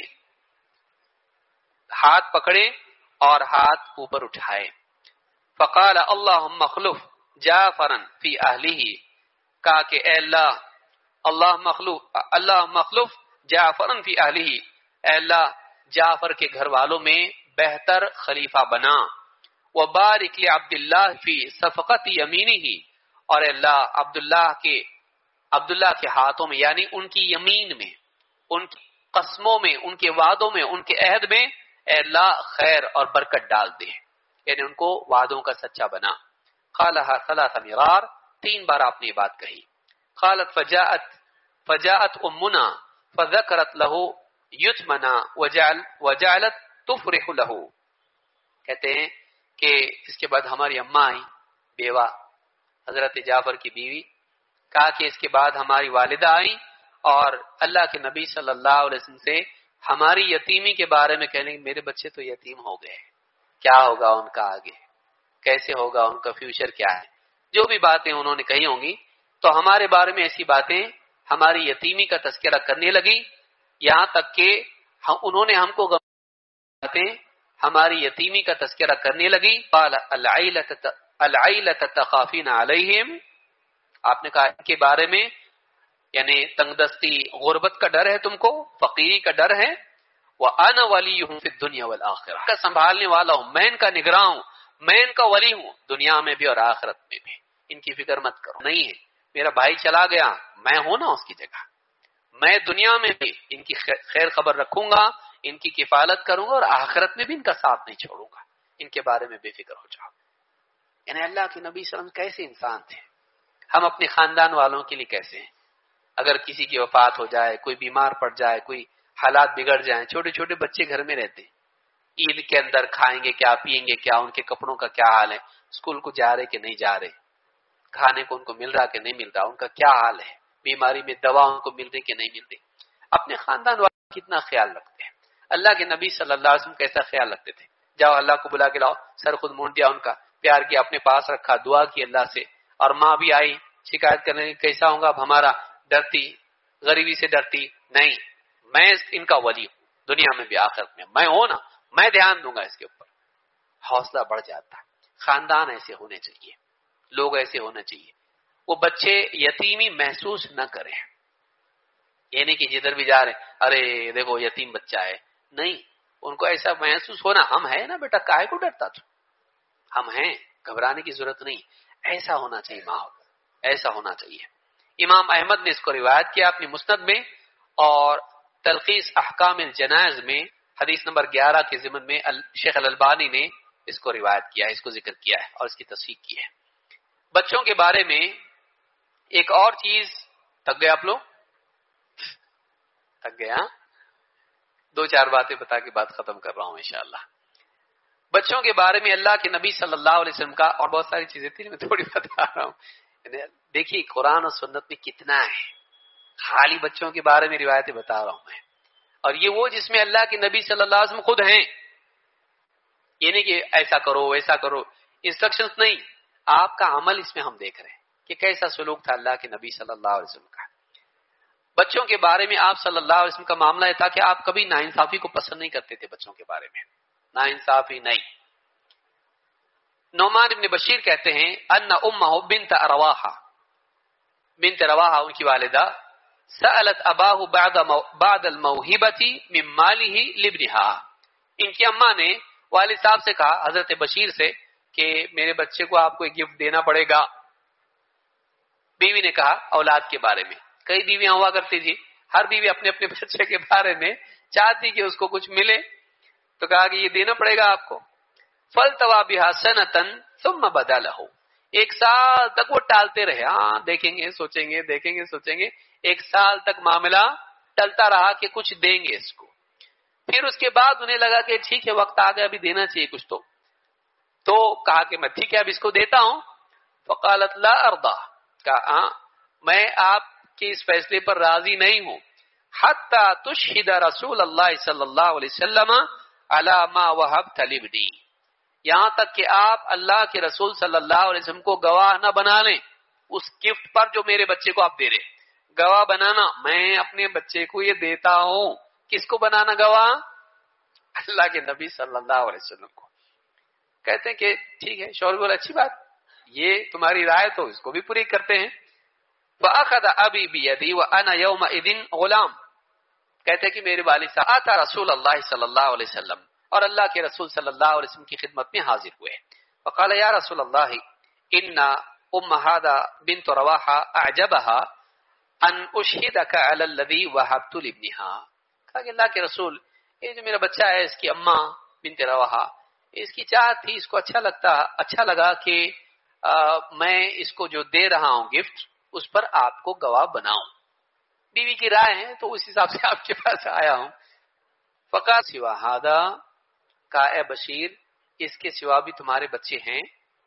A: ہاتھ پکڑے اور ہاتھ اوپر اٹھائے۔ فقال اللهم اخلف جعفرا فی اہلہ، کہا کہ اے اللہ اللهم اخلف اللهم اخلف جعفرا فی اہلہ، اے اللہ جعفر کے گھر والوں میں بہتر خلیفہ بنا، وبارک لعبداللہ فی صفقت یمینہ، اور اے اللہ عبداللہ کے عبداللہ کے ہاتھوں میں یعنی ان کی یمین میں، ان کی قسموں میں، ان کے وعدوں میں، ان کے عہد میں اے اللہ خیر اور برکت ڈال دے، یعنی ان کو وعدوں کا سچا بنا۔ قالها ثلاث مرار، تین بار آپ نے یہ بات کہی۔ قالت فجاءت فجاءت امنا فذكرت له یتمنا وجعل وجعلت تفرح له، کہتے ہیں کہ اس کے بعد ہماری اماں آئی، بیوہ حضرت جعفر کی بیوی، کہا کہ اس کے بعد ہماری والدہ آئی اور اللہ کے نبی صلی اللہ علیہ وسلم سے ہماری یتیمی کے بارے میں کہنے کہ میرے بچے تو یتیم ہو گئے، کیا ہوگا ان کا آگے، کیسے ہوگا ان کا فیوچر کیا ہے، جو بھی باتیں انہوں نے کہی ہوں گی، تو ہمارے بارے میں ایسی باتیں ہماری یتیمی کا تذکرہ کرنے لگی، یہاں تک کہ انہوں نے ہم کو باتیں ہماری یتیمی کا تذکرہ کرنے لگی۔ قال العیلۃ تخافین علیہم، آپ نے کہا ان کے بارے میں یعنی تنگ دستی غربت کا ڈر ہے تم کو، فقیری کا ڈر ہے، وَأَنَا وَلِيُّهُمْ فِي الدُّنْيَا وَالْآخِرَةِ، کا سنبھالنے والا ہوں، میں ان کا نگراں ہوں، میں ان کا ولی ہوں، دنیا میں بھی اور آخرت میں بھی، ان کی فکر مت کرو۔ نہیں ہے میرا بھائی چلا گیا، میں ہوں نا اس کی جگہ، میں دنیا میں بھی ان کی خیر خبر رکھوں گا، ان کی کفالت کروں گا، اور آخرت میں بھی ان کا ساتھ نہیں چھوڑوں گا، ان کے بارے میں بے فکر ہو جاؤ۔ یعنی اللہ کے نبی صلی اللہ علیہ وسلم کیسے انسان تھے، ہم اپنے خاندان والوں کے لیے کیسے ہیں، اگر کسی کی وفات ہو جائے، کوئی بیمار پڑ جائے، کوئی حالات بگڑ جائیں، چھوٹے چھوٹے بچے گھر میں رہتے، عید کے اندر کھائیں گے کیا، پیئیں گے کیا، ان کے کپڑوں کا کیا حال ہے، اسکول کو جا رہے کہ نہیں جا رہے، کھانے کو ان کو مل رہا کہ نہیں مل رہا، ان کا کیا حال ہے، بیماری میں دوا ان کو مل رہی کہ نہیں مل رہی، اپنے خاندان والوں کا کتنا خیال رکھتے ہیں۔ اللہ کے نبی صلی اللہ علیہ وسلم کیسا خیال رکھتے تھے، جاؤ اللہ کو بلا کے لاؤ، سر خود مونڈ دیا ان کا، پیار کیا، اپنے پاس رکھا، دعا کی اللہ سے، اور ماں بھی آئی شکایت کرنے کی کیسا ہوں گا اب ہمارا، ڈرتی، غریبی سے ڈرتی، نہیں میں ان کا ولی ہوں، دنیا میں بھی آخرت میں، میں ہوں نا، میں دھیان دوں گا اس کے اوپر، حوصلہ بڑھ جاتا ہے۔ خاندان ایسے ہونے چاہیے، لوگ ایسے ہونا چاہیے، وہ بچے یتیمی محسوس نہ کریں، یہ نہیں کہ جدھر بھی جا رہے ارے دیکھو یتیم بچہ ہے، نہیں، ان کو ایسا محسوس ہونا، ہم ہیں نا بیٹا، کاہے کو ڈرتا تو، ہم ہیں، گھبرانے کی ضرورت نہیں، ایسا ہونا چاہیے، ماحول ایسا ہونا چاہیے۔ امام احمد نے اس کو روایت کیا اپنی مسند میں، اور تلخیص احکام الجنائز میں حدیث نمبر گیارہ کے ضمن میں شیخ الالبانی نے اس کو روایت کیا ہے، اس کو ذکر کیا ہے اور اس کی تصحیح کی ہے۔ بچوں کے بارے میں ایک اور چیز، تھک گئے آپ لوگ، تھک گیا، دو چار باتیں بتا کے بات ختم کر رہا ہوں انشاءاللہ۔ بچوں کے بارے میں اللہ کے نبی صلی اللہ علیہ وسلم کا، اور بہت ساری چیزیں تھیں میں تھوڑی بتا رہا ہوں، دیکھیے قرآن اور سنت میں کتنا ہے، خالی بچوں کے بارے میں روایتیں بتا رہا ہوں میں، اور یہ وہ جس میں اللہ کے نبی صلی اللہ علیہ وسلم خود ہیں. یہ نہیں کہ ایسا کرو ویسا کرو، انسٹرکشنز نہیں، آپ کا عمل اس میں ہم دیکھ رہے ہیں کہ کیسا سلوک تھا اللہ کے نبی صلی اللہ علیہ وسلم کا. بچوں کے بارے میں آپ صلی اللہ علیہ وسلم کا معاملہ یہ تھا کہ آپ کبھی ناانصافی کو پسند نہیں کرتے تھے. بچوں کے بارے میں ناانصافی نہیں. نعمان ابن بشیر کہتے ہیں ان امہ بنت رواحہ، بنت رواحہ ان کی والدہ، سألت اباہ بعد بعد الموہبۃ من مالہ لابنہا، ان کی اماں نے والد صاحب سے کہا، حضرت بشیر سے، کہ میرے بچے کو آپ کو ایک گفٹ دینا پڑے گا. بیوی نے کہا اولاد کے بارے میں، کئی بیویاں ہوا کرتی تھی، ہر بیوی اپنے اپنے بچے کے بارے میں چاہتی کہ اس کو کچھ ملے، تو کہا کہ یہ دینا پڑے گا آپ کو. فَالْتَوَى بِهَا سَنَةً ثُمَّ بَدَا لَهُ، ایک سال تک وہ ٹالتے رہے، ہاں دیکھیں گے سوچیں گے دیکھیں گے سوچیں گے، ایک سال تک معاملہ ٹلتا رہا کہ کچھ دیں گے اس کو. پھر اس کے بعد انہیں لگا کہ ٹھیک ہے وقت آ گیا ابھی دینا چاہیے کچھ، تو تو کہا کہ میں ٹھیک ہے اب اس کو دیتا ہوں. فقالت لا ارضى، کہا ہاں میں آپ کے اس فیصلے پر راضی نہیں ہوں، حتی تشہد رسول اللہ صلی اللہ علیہ وسلم علی ما وهبت لابنی، یہاں تک کہ آپ اللہ کے رسول صلی اللہ علیہ وسلم کو گواہ نہ بنا لیں اس گفٹ پر جو میرے بچے کو آپ دے رہے. گواہ بنانا، میں اپنے بچے کو یہ دیتا ہوں، کس کو بنانا گواہ؟ اللہ کے نبی صلی اللہ علیہ وسلم کو. کہتے ہیں کہ ٹھیک ہے، شوہر بولا اچھی بات، یہ تمہاری رائے تو اس کو بھی پوری کرتے ہیں. فأخذ ابی بیدی وانا یومئذ غلام، کہتے ہیں کہ میرے والد صاحب آتا رسول اللہ صلی اللہ علیہ وسلم، اور اللہ کے رسول صلی اللہ علیہ وسلم کی خدمت میں حاضر ہوئے. فقال یا رسول اللہ ان ام هذا بنت رواحہ اعجبها ان اشہدک علی الذی وهبت لابنها، کہا کہ اللہ کے رسول یہ جو میرا بچہ ہے اس کی اماں بنت رواحہ، اس کی چاہت تھی، اس کو اچھا لگتا اچھا لگا کہ آ, میں اس کو جو دے رہا ہوں گفٹ اس پر آپ کو گواہ بناؤں. بیوی کی رائے ہے تو اس حساب سے آپ کے پاس آیا ہوں. فقال سوا ہذا، کہا اے بشیر اس کے سوا بھی تمہارے بچے ہیں؟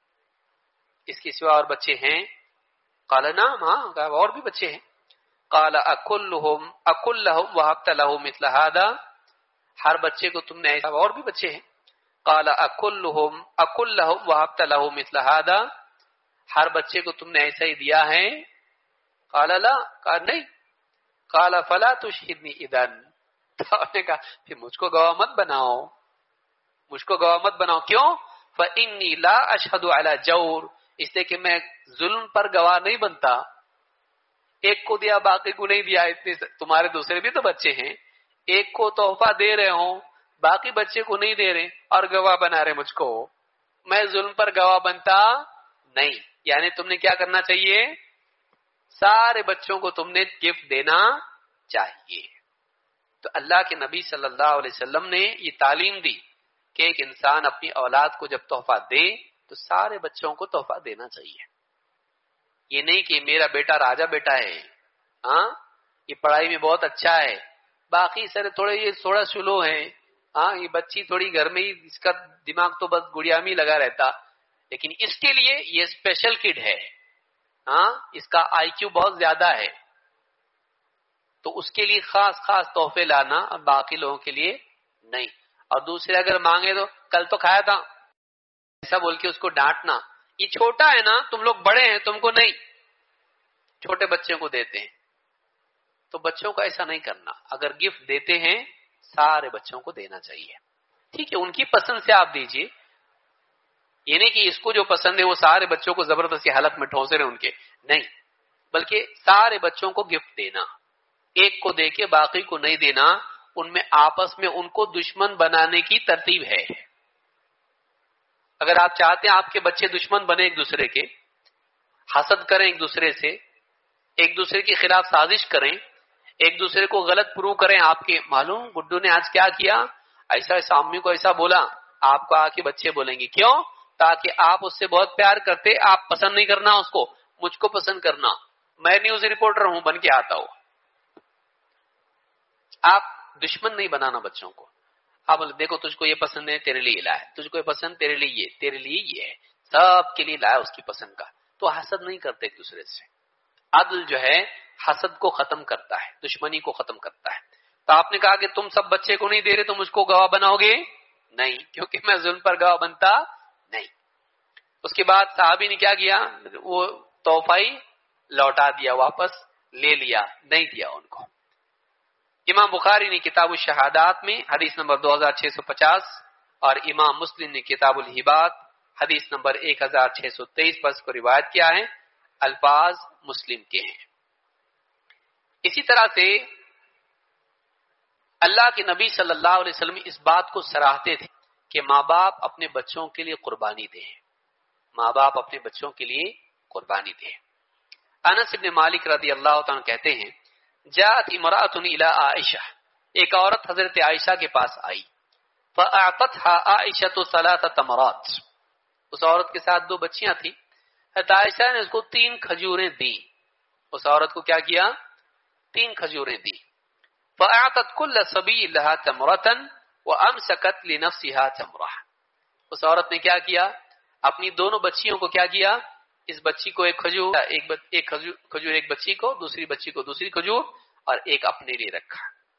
A: اس کے سوا اور بچے ہیں؟ قال نعم، ہاں، کہا اور بھی بچے ہیں. قال اکلہم اکلہم وهبت له مثل هذا، ہر بچے کو تم نے ایسا، اور بھی بچے ہیں. قال اکلہم اکلہم وهبت له مثل هذا، ہر بچے کو تم نے ایسا ہی دیا ہے؟ قال لا، کہا نہیں. قال فلا تشہدنی اذن، تو نے کہا پھر مجھ کو گواہ مت بناؤ، مجھ کو گواہ مت بناؤ. کیوں؟ فانی لا اشہد علی جور، اس لیے کہ میں ظلم پر گواہ نہیں بنتا. ایک کو دیا باقی کو نہیں دیا، اتنے تمہارے دوسرے بھی تو بچے ہیں، ایک کو تحفہ دے رہے ہوں باقی بچے کو نہیں دے رہے اور گواہ بنا رہے مجھ کو، میں ظلم پر گواہ بنتا نہیں. یعنی تم نے کیا کرنا چاہیے؟ سارے بچوں کو تم نے گفٹ دینا چاہیے. تو اللہ کے نبی صلی اللہ علیہ وسلم نے یہ تعلیم دی کہ ایک انسان اپنی اولاد کو جب تحفہ دے تو سارے بچوں کو تحفہ دینا چاہیے. یہ نہیں کہ میرا بیٹا راجا بیٹا ہے، ہاں یہ پڑھائی میں بہت اچھا ہے، باقی سارے تھوڑے یہ تھوڑا سلو ہے، ہاں یہ بچی تھوڑی گھر میں ہی اس کا دماغ تو بس گڑیا میں لگا رہتا، لیکن اس کے لیے یہ اسپیشل کڈ ہے، ہاں اس کا آئی کیو بہت زیادہ ہے، تو اس کے لیے خاص خاص تحفے لانا، باقی لوگوں کے لیے نہیں. اور دوسرے اگر مانگے تو کل تو کھایا تھا ایسا بول کے اس کو ڈانٹنا، یہ چھوٹا ہے نا، تم لوگ بڑے ہیں تم کو نہیں، چھوٹے بچوں کو دیتے ہیں. تو بچوں کو ایسا نہیں کرنا، اگر گفٹ دیتے ہیں سارے بچوں کو دینا چاہیے. ٹھیک ہے ان کی پسند سے آپ دیجئے، یہ نہیں کہ اس کو جو پسند ہے وہ سارے بچوں کو زبردستی حلق میں ٹھونسے رہے ان کے، نہیں، بلکہ سارے بچوں کو گفٹ دینا، ایک کو دے کے باقی کو نہیں دینا. ان میں آپس میں ان کو دشمن بنانے کی ترتیب ہے. اگر آپ چاہتے ہیں آپ کے بچے دشمن بنے ایک دوسرے کے، حسد کریں ایک دوسرے سے، ایک دوسرے کے خلاف سازش کریں، ایک دوسرے کو غلط پروو کریں، آپ کے معلوم گڈو نے آج کیا کیا، ایسا ایسا امی کو ایسا بولا، آپ کو آ کے بچے بولیں گے. کیوں؟ تاکہ آپ اس سے بہت پیار کرتے، آپ پسند نہیں کرنا اس کو، مجھ کو پسند کرنا، میں نیوز رپورٹر ہوں بن کے آتا ہوں. آپ دشمن نہیں بنانا بچوں کو. آپ بولے دیکھو تجھ کو یہ پسند ہے تیرے لیے لایا، تجھ کو یہ پسند تیرے لیے یہ، تیرے لیے یہ ہے، سب کے لیے لایا اس کی پسند کا. تو حسد نہیں کرتے ایک دوسرے سے. عدل جو ہے حسد کو ختم کرتا ہے، دشمنی کو ختم کرتا ہے۔ تو آپ نے کہا کہ تم سب بچے کو نہیں دے رہے تو مجھ کو گواہ بناؤ گے؟ نہیں، کیونکہ میں ظلم پر گواہ بنتا نہیں۔ اس کے بعد صحابی نے کیا کیا؟ وہ تحفہ ہی لوٹا دیا، واپس لے لیا، نہیں دیا ان کو۔ امام بخاری نے کتاب الشہادات میں حدیث نمبر دو ہزار چھ سو پچاس اور امام مسلم نے کتاب الہبات حدیث نمبر ایک ہزار چھ سو تیئیس پر اس کو روایت کیا ہے، الفاظ مسلم کے ہیں۔ اسی طرح سے اللہ کے نبی صلی اللہ علیہ وسلم اس بات کو سراہتے تھے کہ ماں باپ اپنے بچوں کے لیے قربانی دیں، ماں باپ اپنے بچوں کے لیے قربانی دیں۔ انس بن مالک رضی اللہ تعالیٰ کہتے ہیں جاءت امرأة الى عائشہ، ایک عورت حضرت عائشہ کے پاس آئی، فاعطتها عائشہ ثلاث تمرات، اس عورت کے ساتھ دو بچیاں تھیں، حضرت عائشہ نے اس کو تین کھجوریں دی، اس عورت کو کیا کیا؟ تین کھجوریں دی۔ فاعطت كل صبي لها تمرة وامسكت لنفسها تمرة، اس عورت نے کیا کیا؟ اپنی دونوں بچیوں کو کیا کیا؟ اس بچی کو ایک کھجور ایک ایک کھجور ایک بچی کو، دوسری بچی کو دوسری کھجور، اور ایک اپنے لیے رکھا۔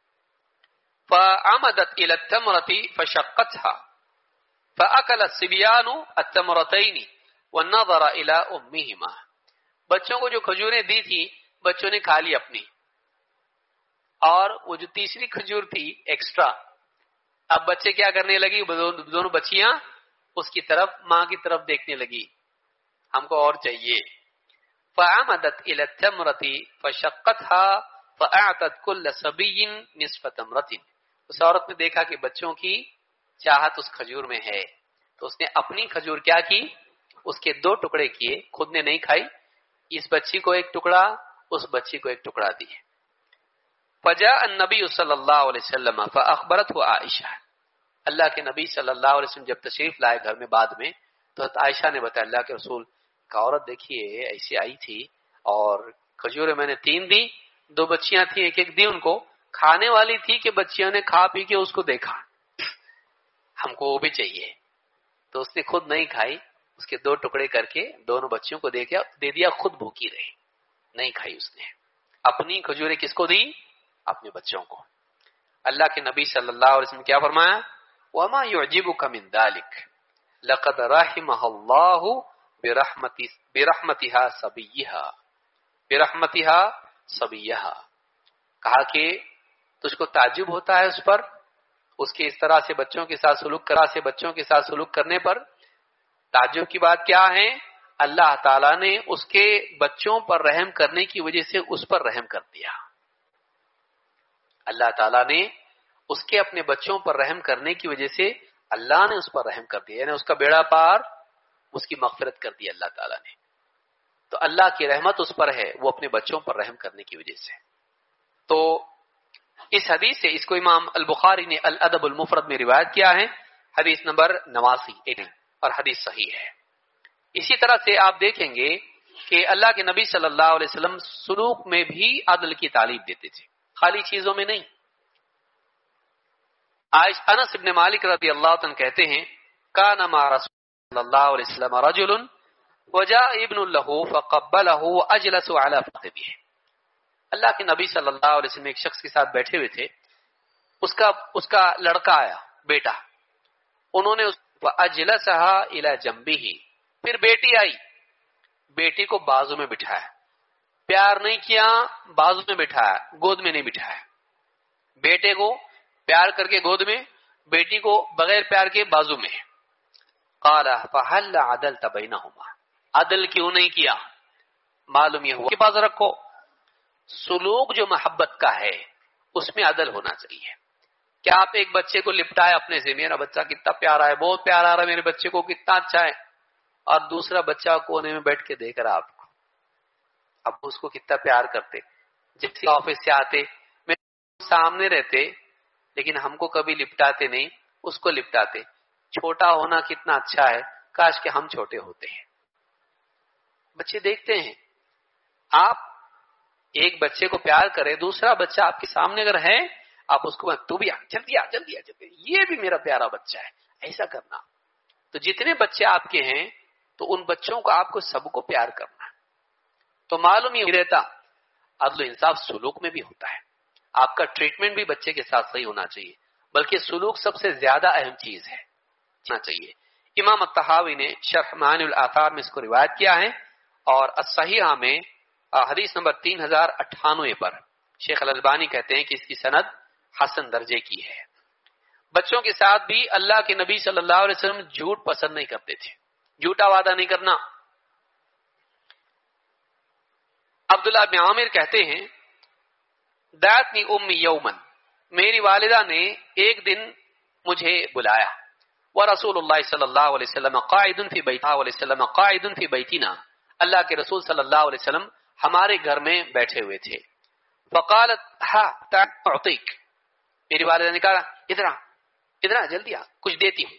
A: فعمدت الى التمرة فشقتها فاكل الصبيان التمرتين ونظر الى امهما، بچوں کو جو کھجوریں دی تھی بچوں نے کھا لی اپنی، اور وہ جو تیسری کھجور تھی ایکسٹرا، اب بچے کیا کرنے لگی؟ دونوں بچیاں اس کی طرف، ماں کی طرف دیکھنے لگی، ہم کو اور چاہیے۔ فعمدت الى التمرة فشقتها فاعطت كل صبي نصف تمرة، اس عورت نے دیکھا کہ بچوں کی چاہت اس کھجور میں ہے، تو اس نے اپنی کھجور کیا کی؟ اس کے دو ٹکڑے کیے، خود نے نہیں کھائی، اس بچی کو ایک ٹکڑا، اس بچی کو ایک ٹکڑا دیے۔ فجاء النبی صلی اللہ علیہ وسلم فاخبرته عائشہ، اللہ کے نبی صلی اللہ علیہ وسلم جب تشریف لائے گھر میں بعد میں، تو عائشہ نے بتایا اللہ کے رسول کا عورت دیکھیے ایسی آئی تھی اور کھجوریں میں نے تین دی، دو بچیاں تھیں ایک ایک دی ان کو، کھانے والی تھی کہ بچیوں نے کھا پی کے اس کو دیکھا، ہم کو وہ بھی چاہیے، تو اس نے خود نہیں کھائی، اس کے دو ٹکڑے کر کے دونوں بچیوں کو دے دے دیا، خود بھوکی رہی، نہیں کھائی اس نے۔ اپنی کھجوریں کس کو دی؟ اپنے بچوں کو۔ اللہ کے نبی صلی اللہ علیہ وسلم کیا فرمایا؟ وما يعجبك من ذلك لقد رحمها الله برحمتها صبيها برحمتها صبيها، کہا کہ تجھ کو تعجب ہوتا ہے اس پر، اس کے اس طرح سے بچوں کے ساتھ سلوک کرا سے بچوں کے ساتھ سلوک کرنے پر؟ تعجب کی بات کیا ہے؟ اللہ تعالیٰ نے اس کے بچوں پر رحم کرنے کی وجہ سے اس پر رحم کر دیا، اللہ تعالیٰ نے اس کے اپنے بچوں پر رحم کرنے کی وجہ سے اللہ نے اس پر رحم کر دیا، یعنی اس کا بیڑا پار، اس کی مغفرت کر دی اللہ تعالیٰ نے۔ تو اللہ کی رحمت اس پر ہے، وہ اپنے بچوں پر رحم کرنے کی وجہ سے۔ تو اس حدیث سے اس کو امام البخاری نے الادب المفرد میں روایت کیا ہے، حدیث نمبر نواسی اور حدیث صحیح ہے۔ اسی طرح سے آپ دیکھیں گے کہ اللہ کے نبی صلی اللہ علیہ وسلم سلوک میں بھی عدل کی تعلیم دیتے تھے، خالی چیزوں میں نہیں۔ آج انس بن مالک رضی اللہ عنہ کہتے ہیں کان مع رسول صلی اللہ علیہ وسلم رجل وجاء ابن له فقبله واجلس على فخذه، اللہ کے نبی صلی اللہ علیہ وسلم ایک شخص کے ساتھ بیٹھے ہوئے تھے، اس کا اس کا لڑکا آیا، بیٹا، انہوں نے اس واجلسها الى جنبه، پھر بیٹی آئی، بیٹی کو بازو میں بٹھایا، پیار نہیں کیا، بازو میں بٹھایا، گود میں نہیں بٹھایا، بیٹے کو پیار کر کے گود میں، بیٹی کو بغیر پیار کے بازو میں۔ قال فهل عدلت بينهما، عدل کیوں نہیں کیا؟ معلوم یہ ہوا کہ پاس رکھو، سلوک جو محبت کا ہے اس میں عدل ہونا چاہیے۔ کیا آپ ایک بچے کو لپٹائے اپنے سے، میرا بچہ کتنا پیارا ہے، بہت پیارا آ رہا ہے میرے بچے کو، کتنا اچھا ہے، اور دوسرا بچہ کونے میں بیٹھ کے دیکھ رہا آپ کو، اب اس کو کتنا پیار کرتے، جیسے آفس سے آتے میرے سامنے رہتے لیکن ہم کو کبھی لپٹاتے نہیں، اس کو لپٹاتے، چھوٹا ہونا کتنا اچھا ہے، کاش کہ ہم چھوٹے ہوتے ہیں۔ بچے دیکھتے ہیں، آپ ایک بچے کو پیار کرے، دوسرا بچہ آپ کے سامنے اگر ہے آپ اس کو تو بھی آ جلدی آ جلدی آ جلدی، یہ بھی میرا پیارا بچہ ہے، ایسا کرنا۔ تو جتنے بچے آپ کے ہیں تو ان بچوں کو آپ کو سب کو پیار کرنا۔ تو معلوم یہ رہتا عدل و انصاف سلوک میں بھی ہوتا ہے. آپ کا ٹریٹمنٹ بھی بچے کے ساتھ صحیح ہونا چاہیے، بلکہ سلوک سب سے زیادہ اہم چیز ہے چاہیے. امام الطحاوی نے شرح معانی الاثار میں اس کو روایت کیا ہے، اور الصحیحہ میں حدیث نمبر تین ہزار اٹھانوے پر شیخ الالبانی کہتے ہیں کہ اس کی سند حسن درجے کی ہے. بچوں کے ساتھ بھی اللہ کے نبی صلی اللہ علیہ وسلم جھوٹ پسند نہیں کرتے تھے، جھوٹا وعدہ نہیں کرنا. عبداللہ بن عامر کہتے ہیں دعتنی امی یومن، میری والدہ نے ایک دن مجھے بلایا، ورسول اللہ صلی اللہ علیہ وسلم قاعد فی بیتہ علیہ وسلم قاعد فی بیتنا، اللہ کے رسول صلی اللہ علیہ وسلم ہمارے گھر میں بیٹھے ہوئے تھے. فقالت ہا تعطیک، میری والدہ نے کہا ادھر آ ادھر آ جلدی آ کچھ دیتی ہوں.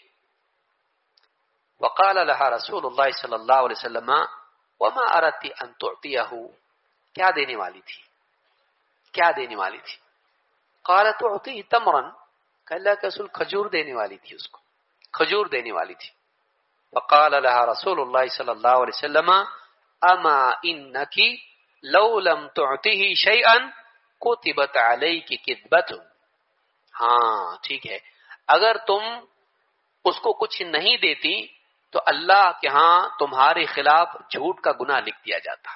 A: وقال لها رسول اللہ صلی اللہ علیہ وسلم وما اردت ان تعطیہ، کیا دینے والی تھی کیا دینے والی تھی قالت تعطیہ تمرا، کہ اللہ کے رسول کھجور دینے والی تھی، اس کو کھجور دینے والی تھی. فقال لها رسول اللہ صلی اللہ علیہ وسلم اما انک لو لم تعطیہ شیئا کتبت علیک کذبۃ، ہاں ٹھیک ہے، اگر تم اس کو کچھ نہیں دیتی تو اللہ کے ہاں تمہارے خلاف جھوٹ کا گناہ لکھ دیا جاتا.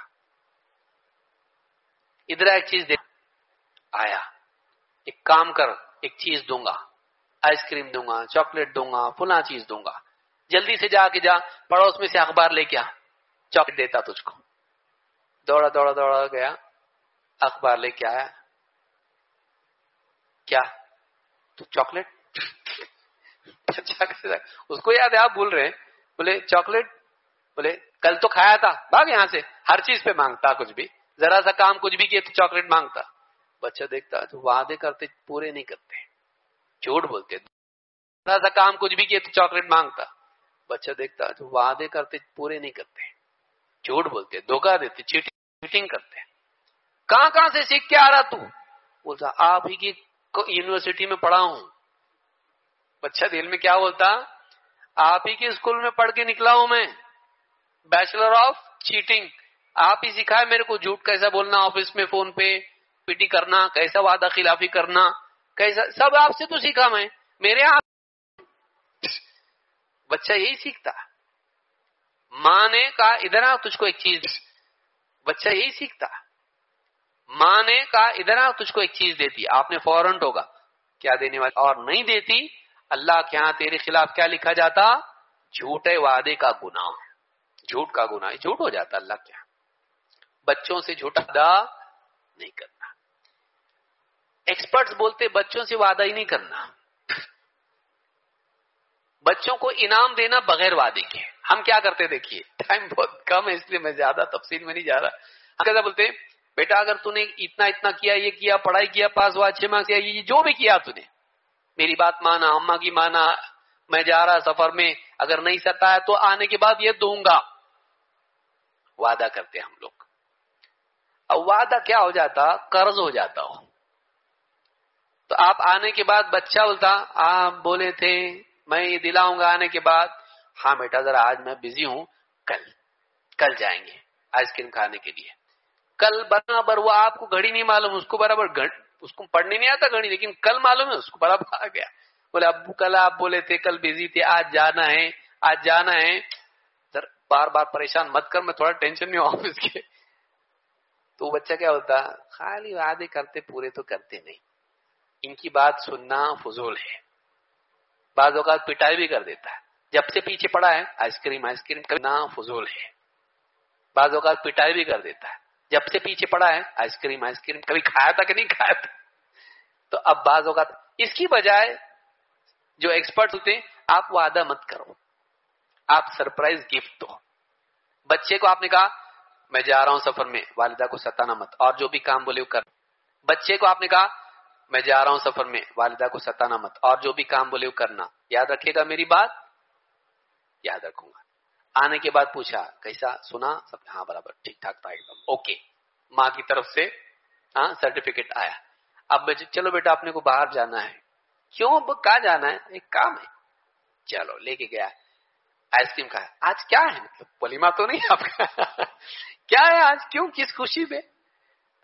A: ادھر ایک چیز دے آیا، ایک کام کر، ایک چیز دوں گا، آئس کریم دوں گا، چاکلیٹ دوں گا، فلاں چیز دوں گا، جلدی سے جا کے جا پڑوس میں سے اخبار لے کے آ، چاکلیٹ دیتا تجھ کو. دوڑا دوڑا دوڑا گیا، اخبار لے کے آیا، کیا تو چاکلیٹ اس کو یاد ہے، آپ بول رہے ہیں، بولے چاکلیٹ، بولے کل تو کھایا تھا، بھاگ یہاں سے. ہر چیز پہ مانگتا، کچھ بھی ذرا سا کام کچھ بھی کیے تو چاکلیٹ مانگتا. بچہ دیکھتا تو وعدے کرتے پورے نہیں کرتے، جھوٹ بولتے. ذرا سا کام کچھ بھی کیے تو چاکلیٹ مانگتا. بچہ دیکھتا تو وعدے کرتے پورے نہیں کرتے، جھوٹ بولتے، دھوکہ دیتے، چیٹنگ کرتے. کہاں کہاں سے سیکھ کے آ رہا تو؟ بولتا آپ ہی کی یونیورسٹی میں پڑھا ہوں. بچہ دل میں کیا بولتا؟ آپ ہی کے اسکول میں پڑھ کے نکلا ہوں میں، بیچلر آف چیٹنگ. آپ ہی سکھائے میرے کو جھوٹ کیسا بولنا، آفس میں فون پہ پیٹی کرنا، کیسا وعدہ خلافی کرنا، کیسا، سب آپ سے تو سیکھا میں، میرے آپ. بچہ یہی سیکھتا. ماں نے کہا ادھر آ تجھ کو ایک چیز، بچہ یہی سیکھتا. ماں نے کہا ادھر آ تجھ کو ایک چیز دیتی، آپ نے فوراً ٹوکا کیا دینے والی، اور نہیں دیتی اللہ کے ہاں تیرے خلاف کیا لکھا جاتا؟ جھوٹے وعدے کا گناہ، جھوٹ کا گناہ، جھوٹ ہو جاتا اللہ کے ہاں. بچوں سے جھوٹا وعدہ نہیں کرنا. ایکسپرٹس بولتے بچوں سے وعدہ ہی نہیں کرنا، بچوں کو انعام دینا بغیر وعدے کے. ہم کیا کرتے دیکھیے، ٹائم بہت کم ہے اس لیے میں زیادہ تفصیل میں نہیں جا رہا. ہم کیسا بولتے ہیں بیٹا اگر تو نے اتنا اتنا کیا، یہ کیا، پڑھائی کیا، پاس ہوا، اچھے مارکس کیا، یہ جو بھی کیا تو نے، میری بات مانا، اماں کی مانا، میں جا رہا سفر میں، اگر نہیں سکتا ہے تو آنے کے بعد یہ دوں گا. وعدہ کرتے ہم لوگ. اب وعدہ کیا ہو جاتا؟ قرض ہو جاتا ہو. تو آپ آنے کے بعد بچہ بولتا آپ بولے تھے میں یہ دلاؤں گا آنے کے بعد، ہاں بیٹا ذرا آج میں بزی ہوں، کل کل جائیں گے آئس کریم کھانے کے لیے. کل برابر وہ آپ کو گھڑی نہیں معلوم، اس کو برابر اس کو پڑھنے نہیں آتا گھڑی، لیکن کل معلوم ہے اس کو برابر آ گیا. بولے ابو کل آپ بولے تھے، کل بزی تھے، آج جانا ہے آج جانا ہے. سر بار بار پریشان مت کر، میں تھوڑا ٹینشن میں ہوں آفس کے. تو بچہ کیا ہوتا؟ خالی وعدے کرتے، پورے تو کرتے نہیں. ان کی بات سننا فضول ہے. بعض اوقات پٹائی بھی کر دیتا ہے، جب سے پیچھے پڑا ہے آئس کریم آئس کریم کرنا فضول ہے. بعض اوقات پٹائی بھی کر دیتا ہے، جب سے پیچھے پڑا ہے آئس کریم آئس کریم کبھی کھایا تھا کہ نہیں کھایا تھا. تو اب بعض اوقات اس کی بجائے جو ایکسپرٹ ہوتے ہیں، آپ وعدہ مت کرو، آپ سرپرائز گفٹ دو. بچے کو آپ نے کہا میں جا رہا ہوں سفر میں، والدہ کو ستانا مت، اور جو بھی کام بولے وہ کر. بچے کو آپ نے کہا میں جا رہا ہوں سفر میں، والدہ کو ستانا مت، اور جو بھی کام بولے وہ کرنا. یاد رکھے گا میری بات؟ یاد رکھوں گا. آنے کے بعد پوچھا کیسا، سنا سب؟ ہاں برابر ٹھیک ٹھاک تھا ایک دم اوکے. ماں کی طرف سے ہاں سرٹیفکیٹ آیا. اب چلو بیٹا اپنے کو باہر جانا ہے. کیوں کہاں جانا ہے؟ ایک کام ہے. چلو لے کے گیا، آئس کریم کھایا. آج کیا ہے؟ مطلب ولیمہ تو نہیں آپ کا؟ کیا ہے آج، کیوں، کس خوشی میں؟ تو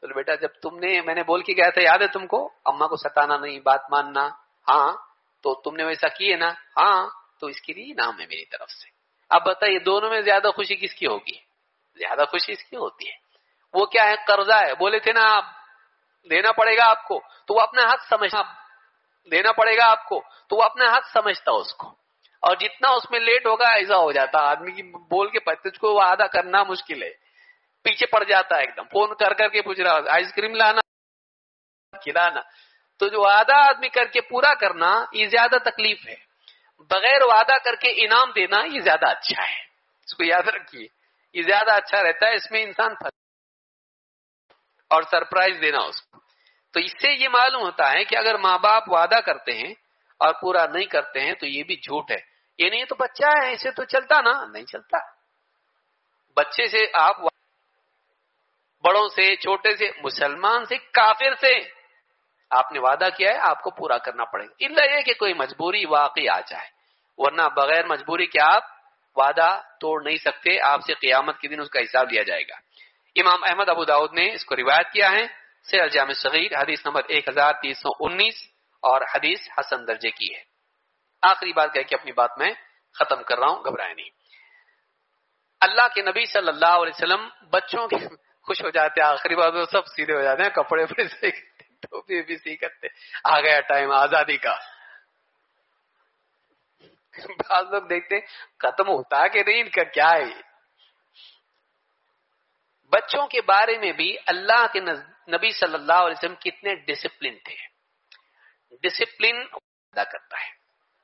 A: تو بیٹا جب تم نے میں نے بول کے گیا تھا یاد ہے تم کو, اما کو ستانا نہیں, بات ماننا, ہاں تو تم نے ویسا کیے نا, ہاں تو اس کے لیے نام ہے میری طرف سے. اب بتائیے دونوں میں زیادہ خوشی کس کی ہوگی؟ زیادہ خوشی اس کی ہوتی ہے. وہ کیا ہے, قرضہ ہے, بولے تھے نا آپ دینا پڑے گا آپ کو, تو وہ اپنا حق سمجھتا, دینا پڑے گا آپ کو تو وہ اپنا حق سمجھتا اس کو, اور جتنا اس میں لیٹ ہوگا ایسا ہو جاتا آدمی کی بول کے تجھ کو وہ ادا کرنا مشکل ہے, پیچھے پڑ جاتا ہے ایک دم, فون کر کر کے پوچھ رہا آئس کریم لانا کھلانا. تو جو وعدہ آدمی کر کے پورا کرنا یہ زیادہ تکلیف ہے, بغیر وعدہ کر کے انعام دینا یہ زیادہ اچھا ہے. اس کو یاد رکھیے, یہ زیادہ اچھا رہتا ہے, اس میں انسان پھنس اور سرپرائز دینا اس کو. تو اس سے یہ معلوم ہوتا ہے کہ اگر ماں باپ وعدہ کرتے ہیں اور پورا نہیں کرتے ہیں تو یہ بھی جھوٹ ہے. یہ نہیں تو بچہ ہے اسے تو چلتا نا, نہیں چلتا. بچے سے آپ, بڑوں سے, چھوٹے سے, مسلمان سے, کافر سے آپ نے وعدہ کیا ہے آپ کو پورا کرنا پڑے گا, الا یہ کہ کوئی مجبوری واقعی آ جائے, ورنہ بغیر مجبوری کے آپ وعدہ توڑ نہیں سکتے. آپ سے قیامت کے دن اس کا حساب لیا جائے گا. امام احمد ابو داؤد نے اس کو روایت کیا ہے, سیر الجامع صغیر حدیث نمبر ایک ہزار تین سو انیس, اور حدیث حسن درجے کی ہے. آخری بات کہہ کے اپنی بات میں ختم کر رہا ہوں, گھبرائے نہیں. اللہ کے نبی صلی اللہ علیہ وسلم بچوں کے خوش ہو جاتے, آخری بات وہ سب سیدھے ہو جاتے ہیں, کپڑے وپڑے سی کرتے, ٹوپی بھی سی کرتے, آ گیا ٹائم آزادی کا. بعض لوگ دیکھتے ختم ہوتا کہ نہیں, ان کا کیا ہے. بچوں کے بارے میں بھی اللہ کے نبی صلی اللہ علیہ وسلم کتنے ڈسپلن تھے, ڈسپلن ادا کرتا ہے.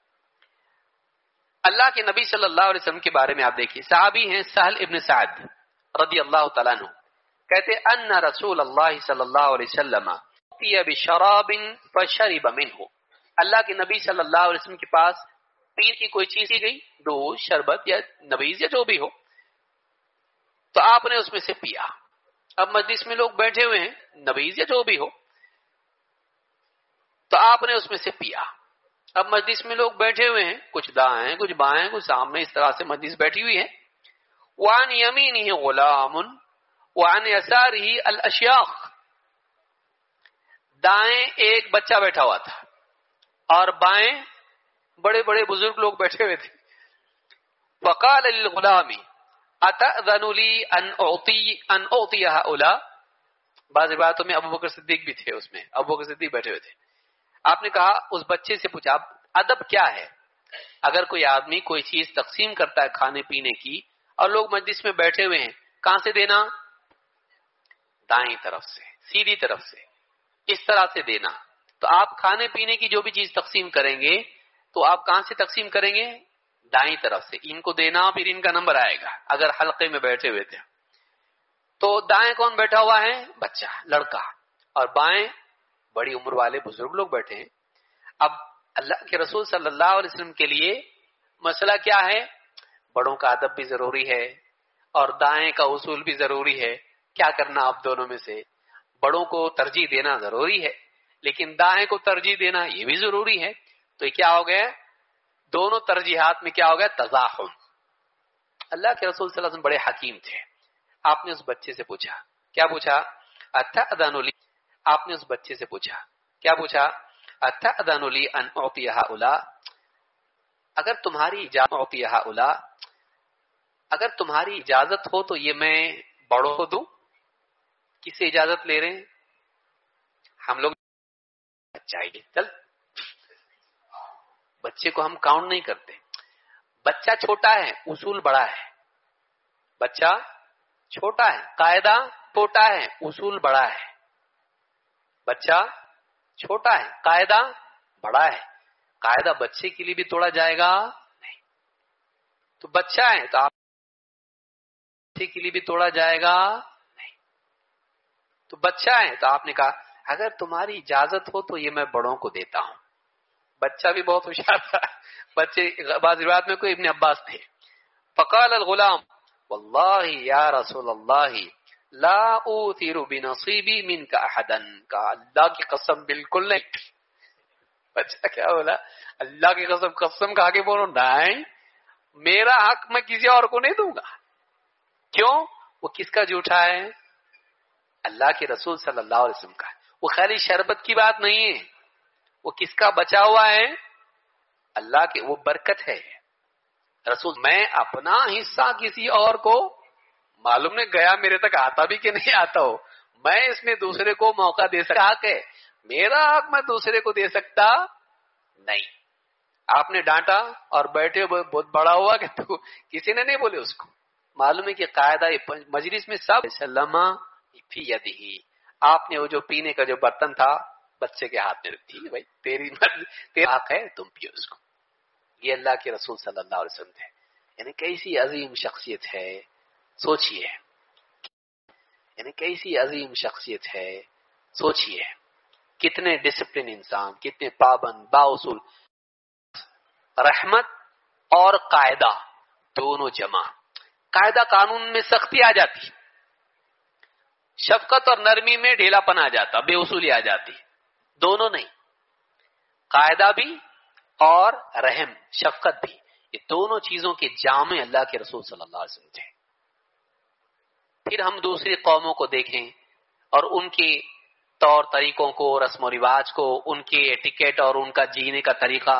A: اللہ کے نبی صلی اللہ علیہ وسلم کے بارے میں آپ دیکھیے, صحابی ہیں سہل ابن سعد رضی اللہ تعالیٰ عنہ, کہتے ان رسول اللہ صلی اللہ علیہ وسلم بشراب فشرب منه, اللہ کے نبی صلی اللہ علیہ وسلم کے پاس پیر کی کوئی چیز دی گئی, دودھ, شربت یا نبیذ یا جو بھی ہو, تو آپ نے اس میں سے پیا. اب مجلس میں لوگ بیٹھے ہوئے ہیں, نبیذ یا جو بھی ہو, تو آپ نے اس میں سے پیا. اب مجلس میں لوگ بیٹھے ہوئے ہیں, کچھ دائیں کچھ بائیں کچھ سامنے, اس طرح سے مجلس بیٹھی ہوئی ہے. وعن یمینہ غلام وعن یسارہ الاشیاخ, دائیں ایک بچہ بیٹھا ہوا تھا اور بائیں بڑے بڑے بزرگ لوگ بیٹھے ہوئے تھے. فقال للغلام اتأذن لی ان اعطی ان اعطی هؤلاء, بعض روایتوں میں ابو بکر صدیق بھی تھے, اس میں ابو بکر صدیق بیٹھے ہوئے تھے. آپ نے کہا, اس بچے سے پوچھا ادب کیا ہے, اگر کوئی آدمی کوئی چیز تقسیم کرتا ہے کھانے پینے کی اور لوگ مجلس میں بیٹھے ہوئے ہیں, کہاں سے دینا؟ دائیں طرف سے, سیدھی طرف سے, اس طرح سے دینا. تو آپ کھانے پینے کی جو بھی چیز تقسیم کریں گے تو آپ کہاں سے تقسیم کریں گے؟ دائیں طرف سے. ان کو دینا, پھر ان کا نمبر آئے گا. اگر حلقے میں بیٹھے ہوئے تھے تو دائیں کون بیٹھا ہوا ہے؟ بچہ, لڑکا, اور بائیں بڑی عمر والے بزرگ لوگ بیٹھے ہیں. اب اللہ کے رسول صلی اللہ علیہ وسلم کے لیے مسئلہ کیا ہے؟ بڑوں کا ادب بھی ضروری ہے اور دائیں کا اصول بھی ضروری ہے. کیا کرنا آپ دونوں میں سے؟ بڑوں کو ترجیح دینا ضروری ہے, لیکن دائیں کو ترجیح دینا یہ بھی ضروری ہے. تو یہ کیا ہو گیا؟ دونوں ترجیحات میں کیا ہو گیا؟ تزاحم. اللہ کے رسول صلی اللہ علیہ وسلم بڑے حکیم تھے. آپ نے اس بچے سے پوچھا, کیا پوچھا؟ اتأذن لی, آپ نے اس بچے سے پوچھا, کیا پوچھا؟ اتأذن لی ان اعطی هؤلاء, اگر تمہاری اجازت اعطی هؤلاء, اگر تمہاری اجازت ہو تو یہ میں بڑوں کو دوں. کس سے اجازت لے رہے ہیں؟ ہم لوگ چاہیے, چل بچے کو ہم کاؤنٹ نہیں کرتے. بچہ چھوٹا ہے, اصول بڑا ہے. بچہ چھوٹا ہے, قاعدہ چھوٹا ہے, اصول بڑا ہے. بچہ چھوٹا ہے, قاعدہ بڑا ہے. قاعدہ بچے کے لیے بھی توڑا جائے گا نہیں. تو بچہ ہے تو آپ بچے کے لیے بھی توڑا جائے گا نہیں. تو بچہ ہے تو آپ نے کہا اگر تمہاری اجازت ہو تو یہ میں بڑوں کو دیتا ہوں. بچہ بھی بہت ہوشیار تھا. بچے بعض روایات میں کوئی ابن عباس تھے. فقال الغلام واللہ یا رسول اللہ لا اوثر بنصیبی منک احدا, کا اللہ کی قسم بالکل نہیں. بچہ کیا بولا؟ اللہ کی قسم, قسم کھا کے بولو نہیں, میرا حق میں کسی اور کو نہیں دوں گا. کیوں؟ وہ کس کا جھوٹا ہے؟ اللہ کے رسول صلی اللہ علیہ وسلم کا ہے. وہ خالی شربت کی بات نہیں ہے، وہ کس کا بچا ہوا ہے؟ اللہ کے، وہ برکت ہے. رسول میں اپنا حصہ کسی اور کو معلوم نہیں گیا میرے تک آتا بھی کہ نہیں آتا ہو، میں اس میں دوسرے کو موقع دے سکتا، حق ہے میرا، حق میں دوسرے کو دے سکتا نہیں. آپ نے ڈانٹا اور بیٹھے بہت بڑا ہوا کہ تو کسی نے نہیں بولے اس کو. معلوم ہے کہ قاعدہ مجلس میں سب سلمہ فی یدہ، آپ نے وہ جو پینے کا جو برتن تھا بچے کے ہاتھ میں رکھی، بھائی تیری مرضی، تیرا حق ہے تم پیو اس کو. یہ اللہ کے رسول صلی اللہ علیہ وسلم تھے. یعنی کیسی عظیم شخصیت ہے، سوچئے، یعنی کیسی عظیم شخصیت ہے، سوچئے. کتنے ڈسپلن انسان، کتنے پابند، بااصول. رحمت اور قاعدہ دونوں جمع. قاعدہ قانون میں سختی آ جاتی، شفقت اور نرمی میں ڈھیلا پن آ جاتا، بے اصولی آ جاتی. دونوں نہیں، قاعدہ بھی اور رحم شفقت بھی، یہ دونوں چیزوں کے جامع اللہ کے رسول صلی اللہ علیہ وسلم تھے. پھر ہم دوسری قوموں کو دیکھیں اور ان کے طور طریقوں کو، رسم و رواج کو، ان کے ایٹیکیٹ اور ان کا جینے کا طریقہ،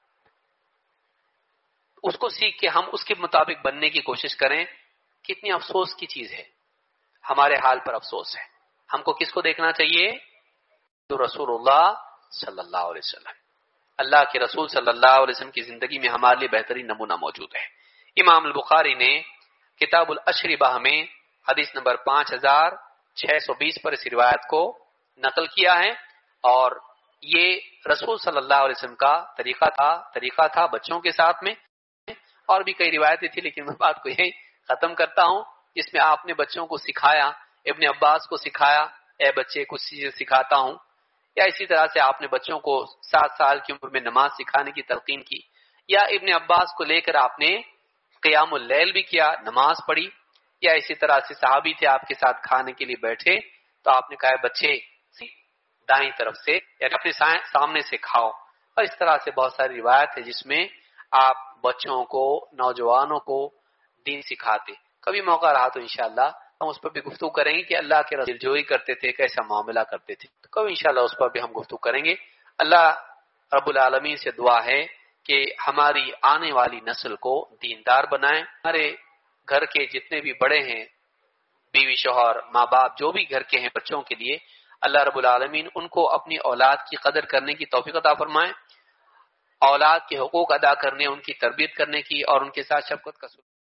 A: اس کو سیکھ کے ہم اس کے مطابق بننے کی کوشش کریں. کتنی افسوس کی چیز ہے، ہمارے حال پر افسوس ہے. ہم کو کس کو دیکھنا چاہیے؟ تو رسول اللہ صلی اللہ علیہ وسلم. اللہ کے رسول صلی اللہ علیہ وسلم کی زندگی میں ہمارے لیے بہترین نمونہ موجود ہے. امام البخاری نے کتاب الاشربہ میں حدیث نمبر پانچ ہزار چھ سو بیس پر اس روایت کو نقل کیا ہے، اور یہ رسول صلی اللہ علیہ وسلم کا طریقہ تھا طریقہ تھا بچوں کے ساتھ میں. اور بھی کئی روایتیں تھی، لیکن میں بات کو یہی ختم کرتا ہوں جس میں آپ نے بچوں کو سکھایا. ابن عباس کو سکھایا، اے بچے کچھ چیزیں سکھاتا ہوں. یا اسی طرح سے آپ نے بچوں کو سات سال کی عمر میں نماز سکھانے کی تلقین کی. یا ابن عباس کو لے کر آپ نے قیام اللیل بھی کیا، نماز پڑھی. یا اسی طرح سے صحابی تھے آپ کے ساتھ کھانے کے لیے بیٹھے تو آپ نے کہا بچے دائیں طرف سے یا اپنے سامنے سے کھاؤ. اور اس طرح سے بہت ساری روایت ہے جس میں آپ بچوں کو، نوجوانوں کو دین سکھاتے. کبھی موقع رہا تو انشاءاللہ ہم اس پر بھی گفتگو کریں گے کہ اللہ کے رسول جوئی کرتے تھے، کیسا معاملہ کرتے تھے. تو کبھی انشاءاللہ اس پر بھی ہم گفتگو کریں گے. اللہ رب العالمین سے دعا ہے کہ ہماری آنے والی نسل کو دیندار بنائیں. ہمارے گھر کے جتنے بھی بڑے ہیں، بیوی، شوہر، ماں باپ، جو بھی گھر کے ہیں بچوں کے لیے، اللہ رب العالمین ان کو اپنی اولاد کی قدر کرنے کی توفیق عطا فرمائے، اولاد کے حقوق ادا کرنے، ان کی تربیت کرنے کی اور ان کے ساتھ شفقت کا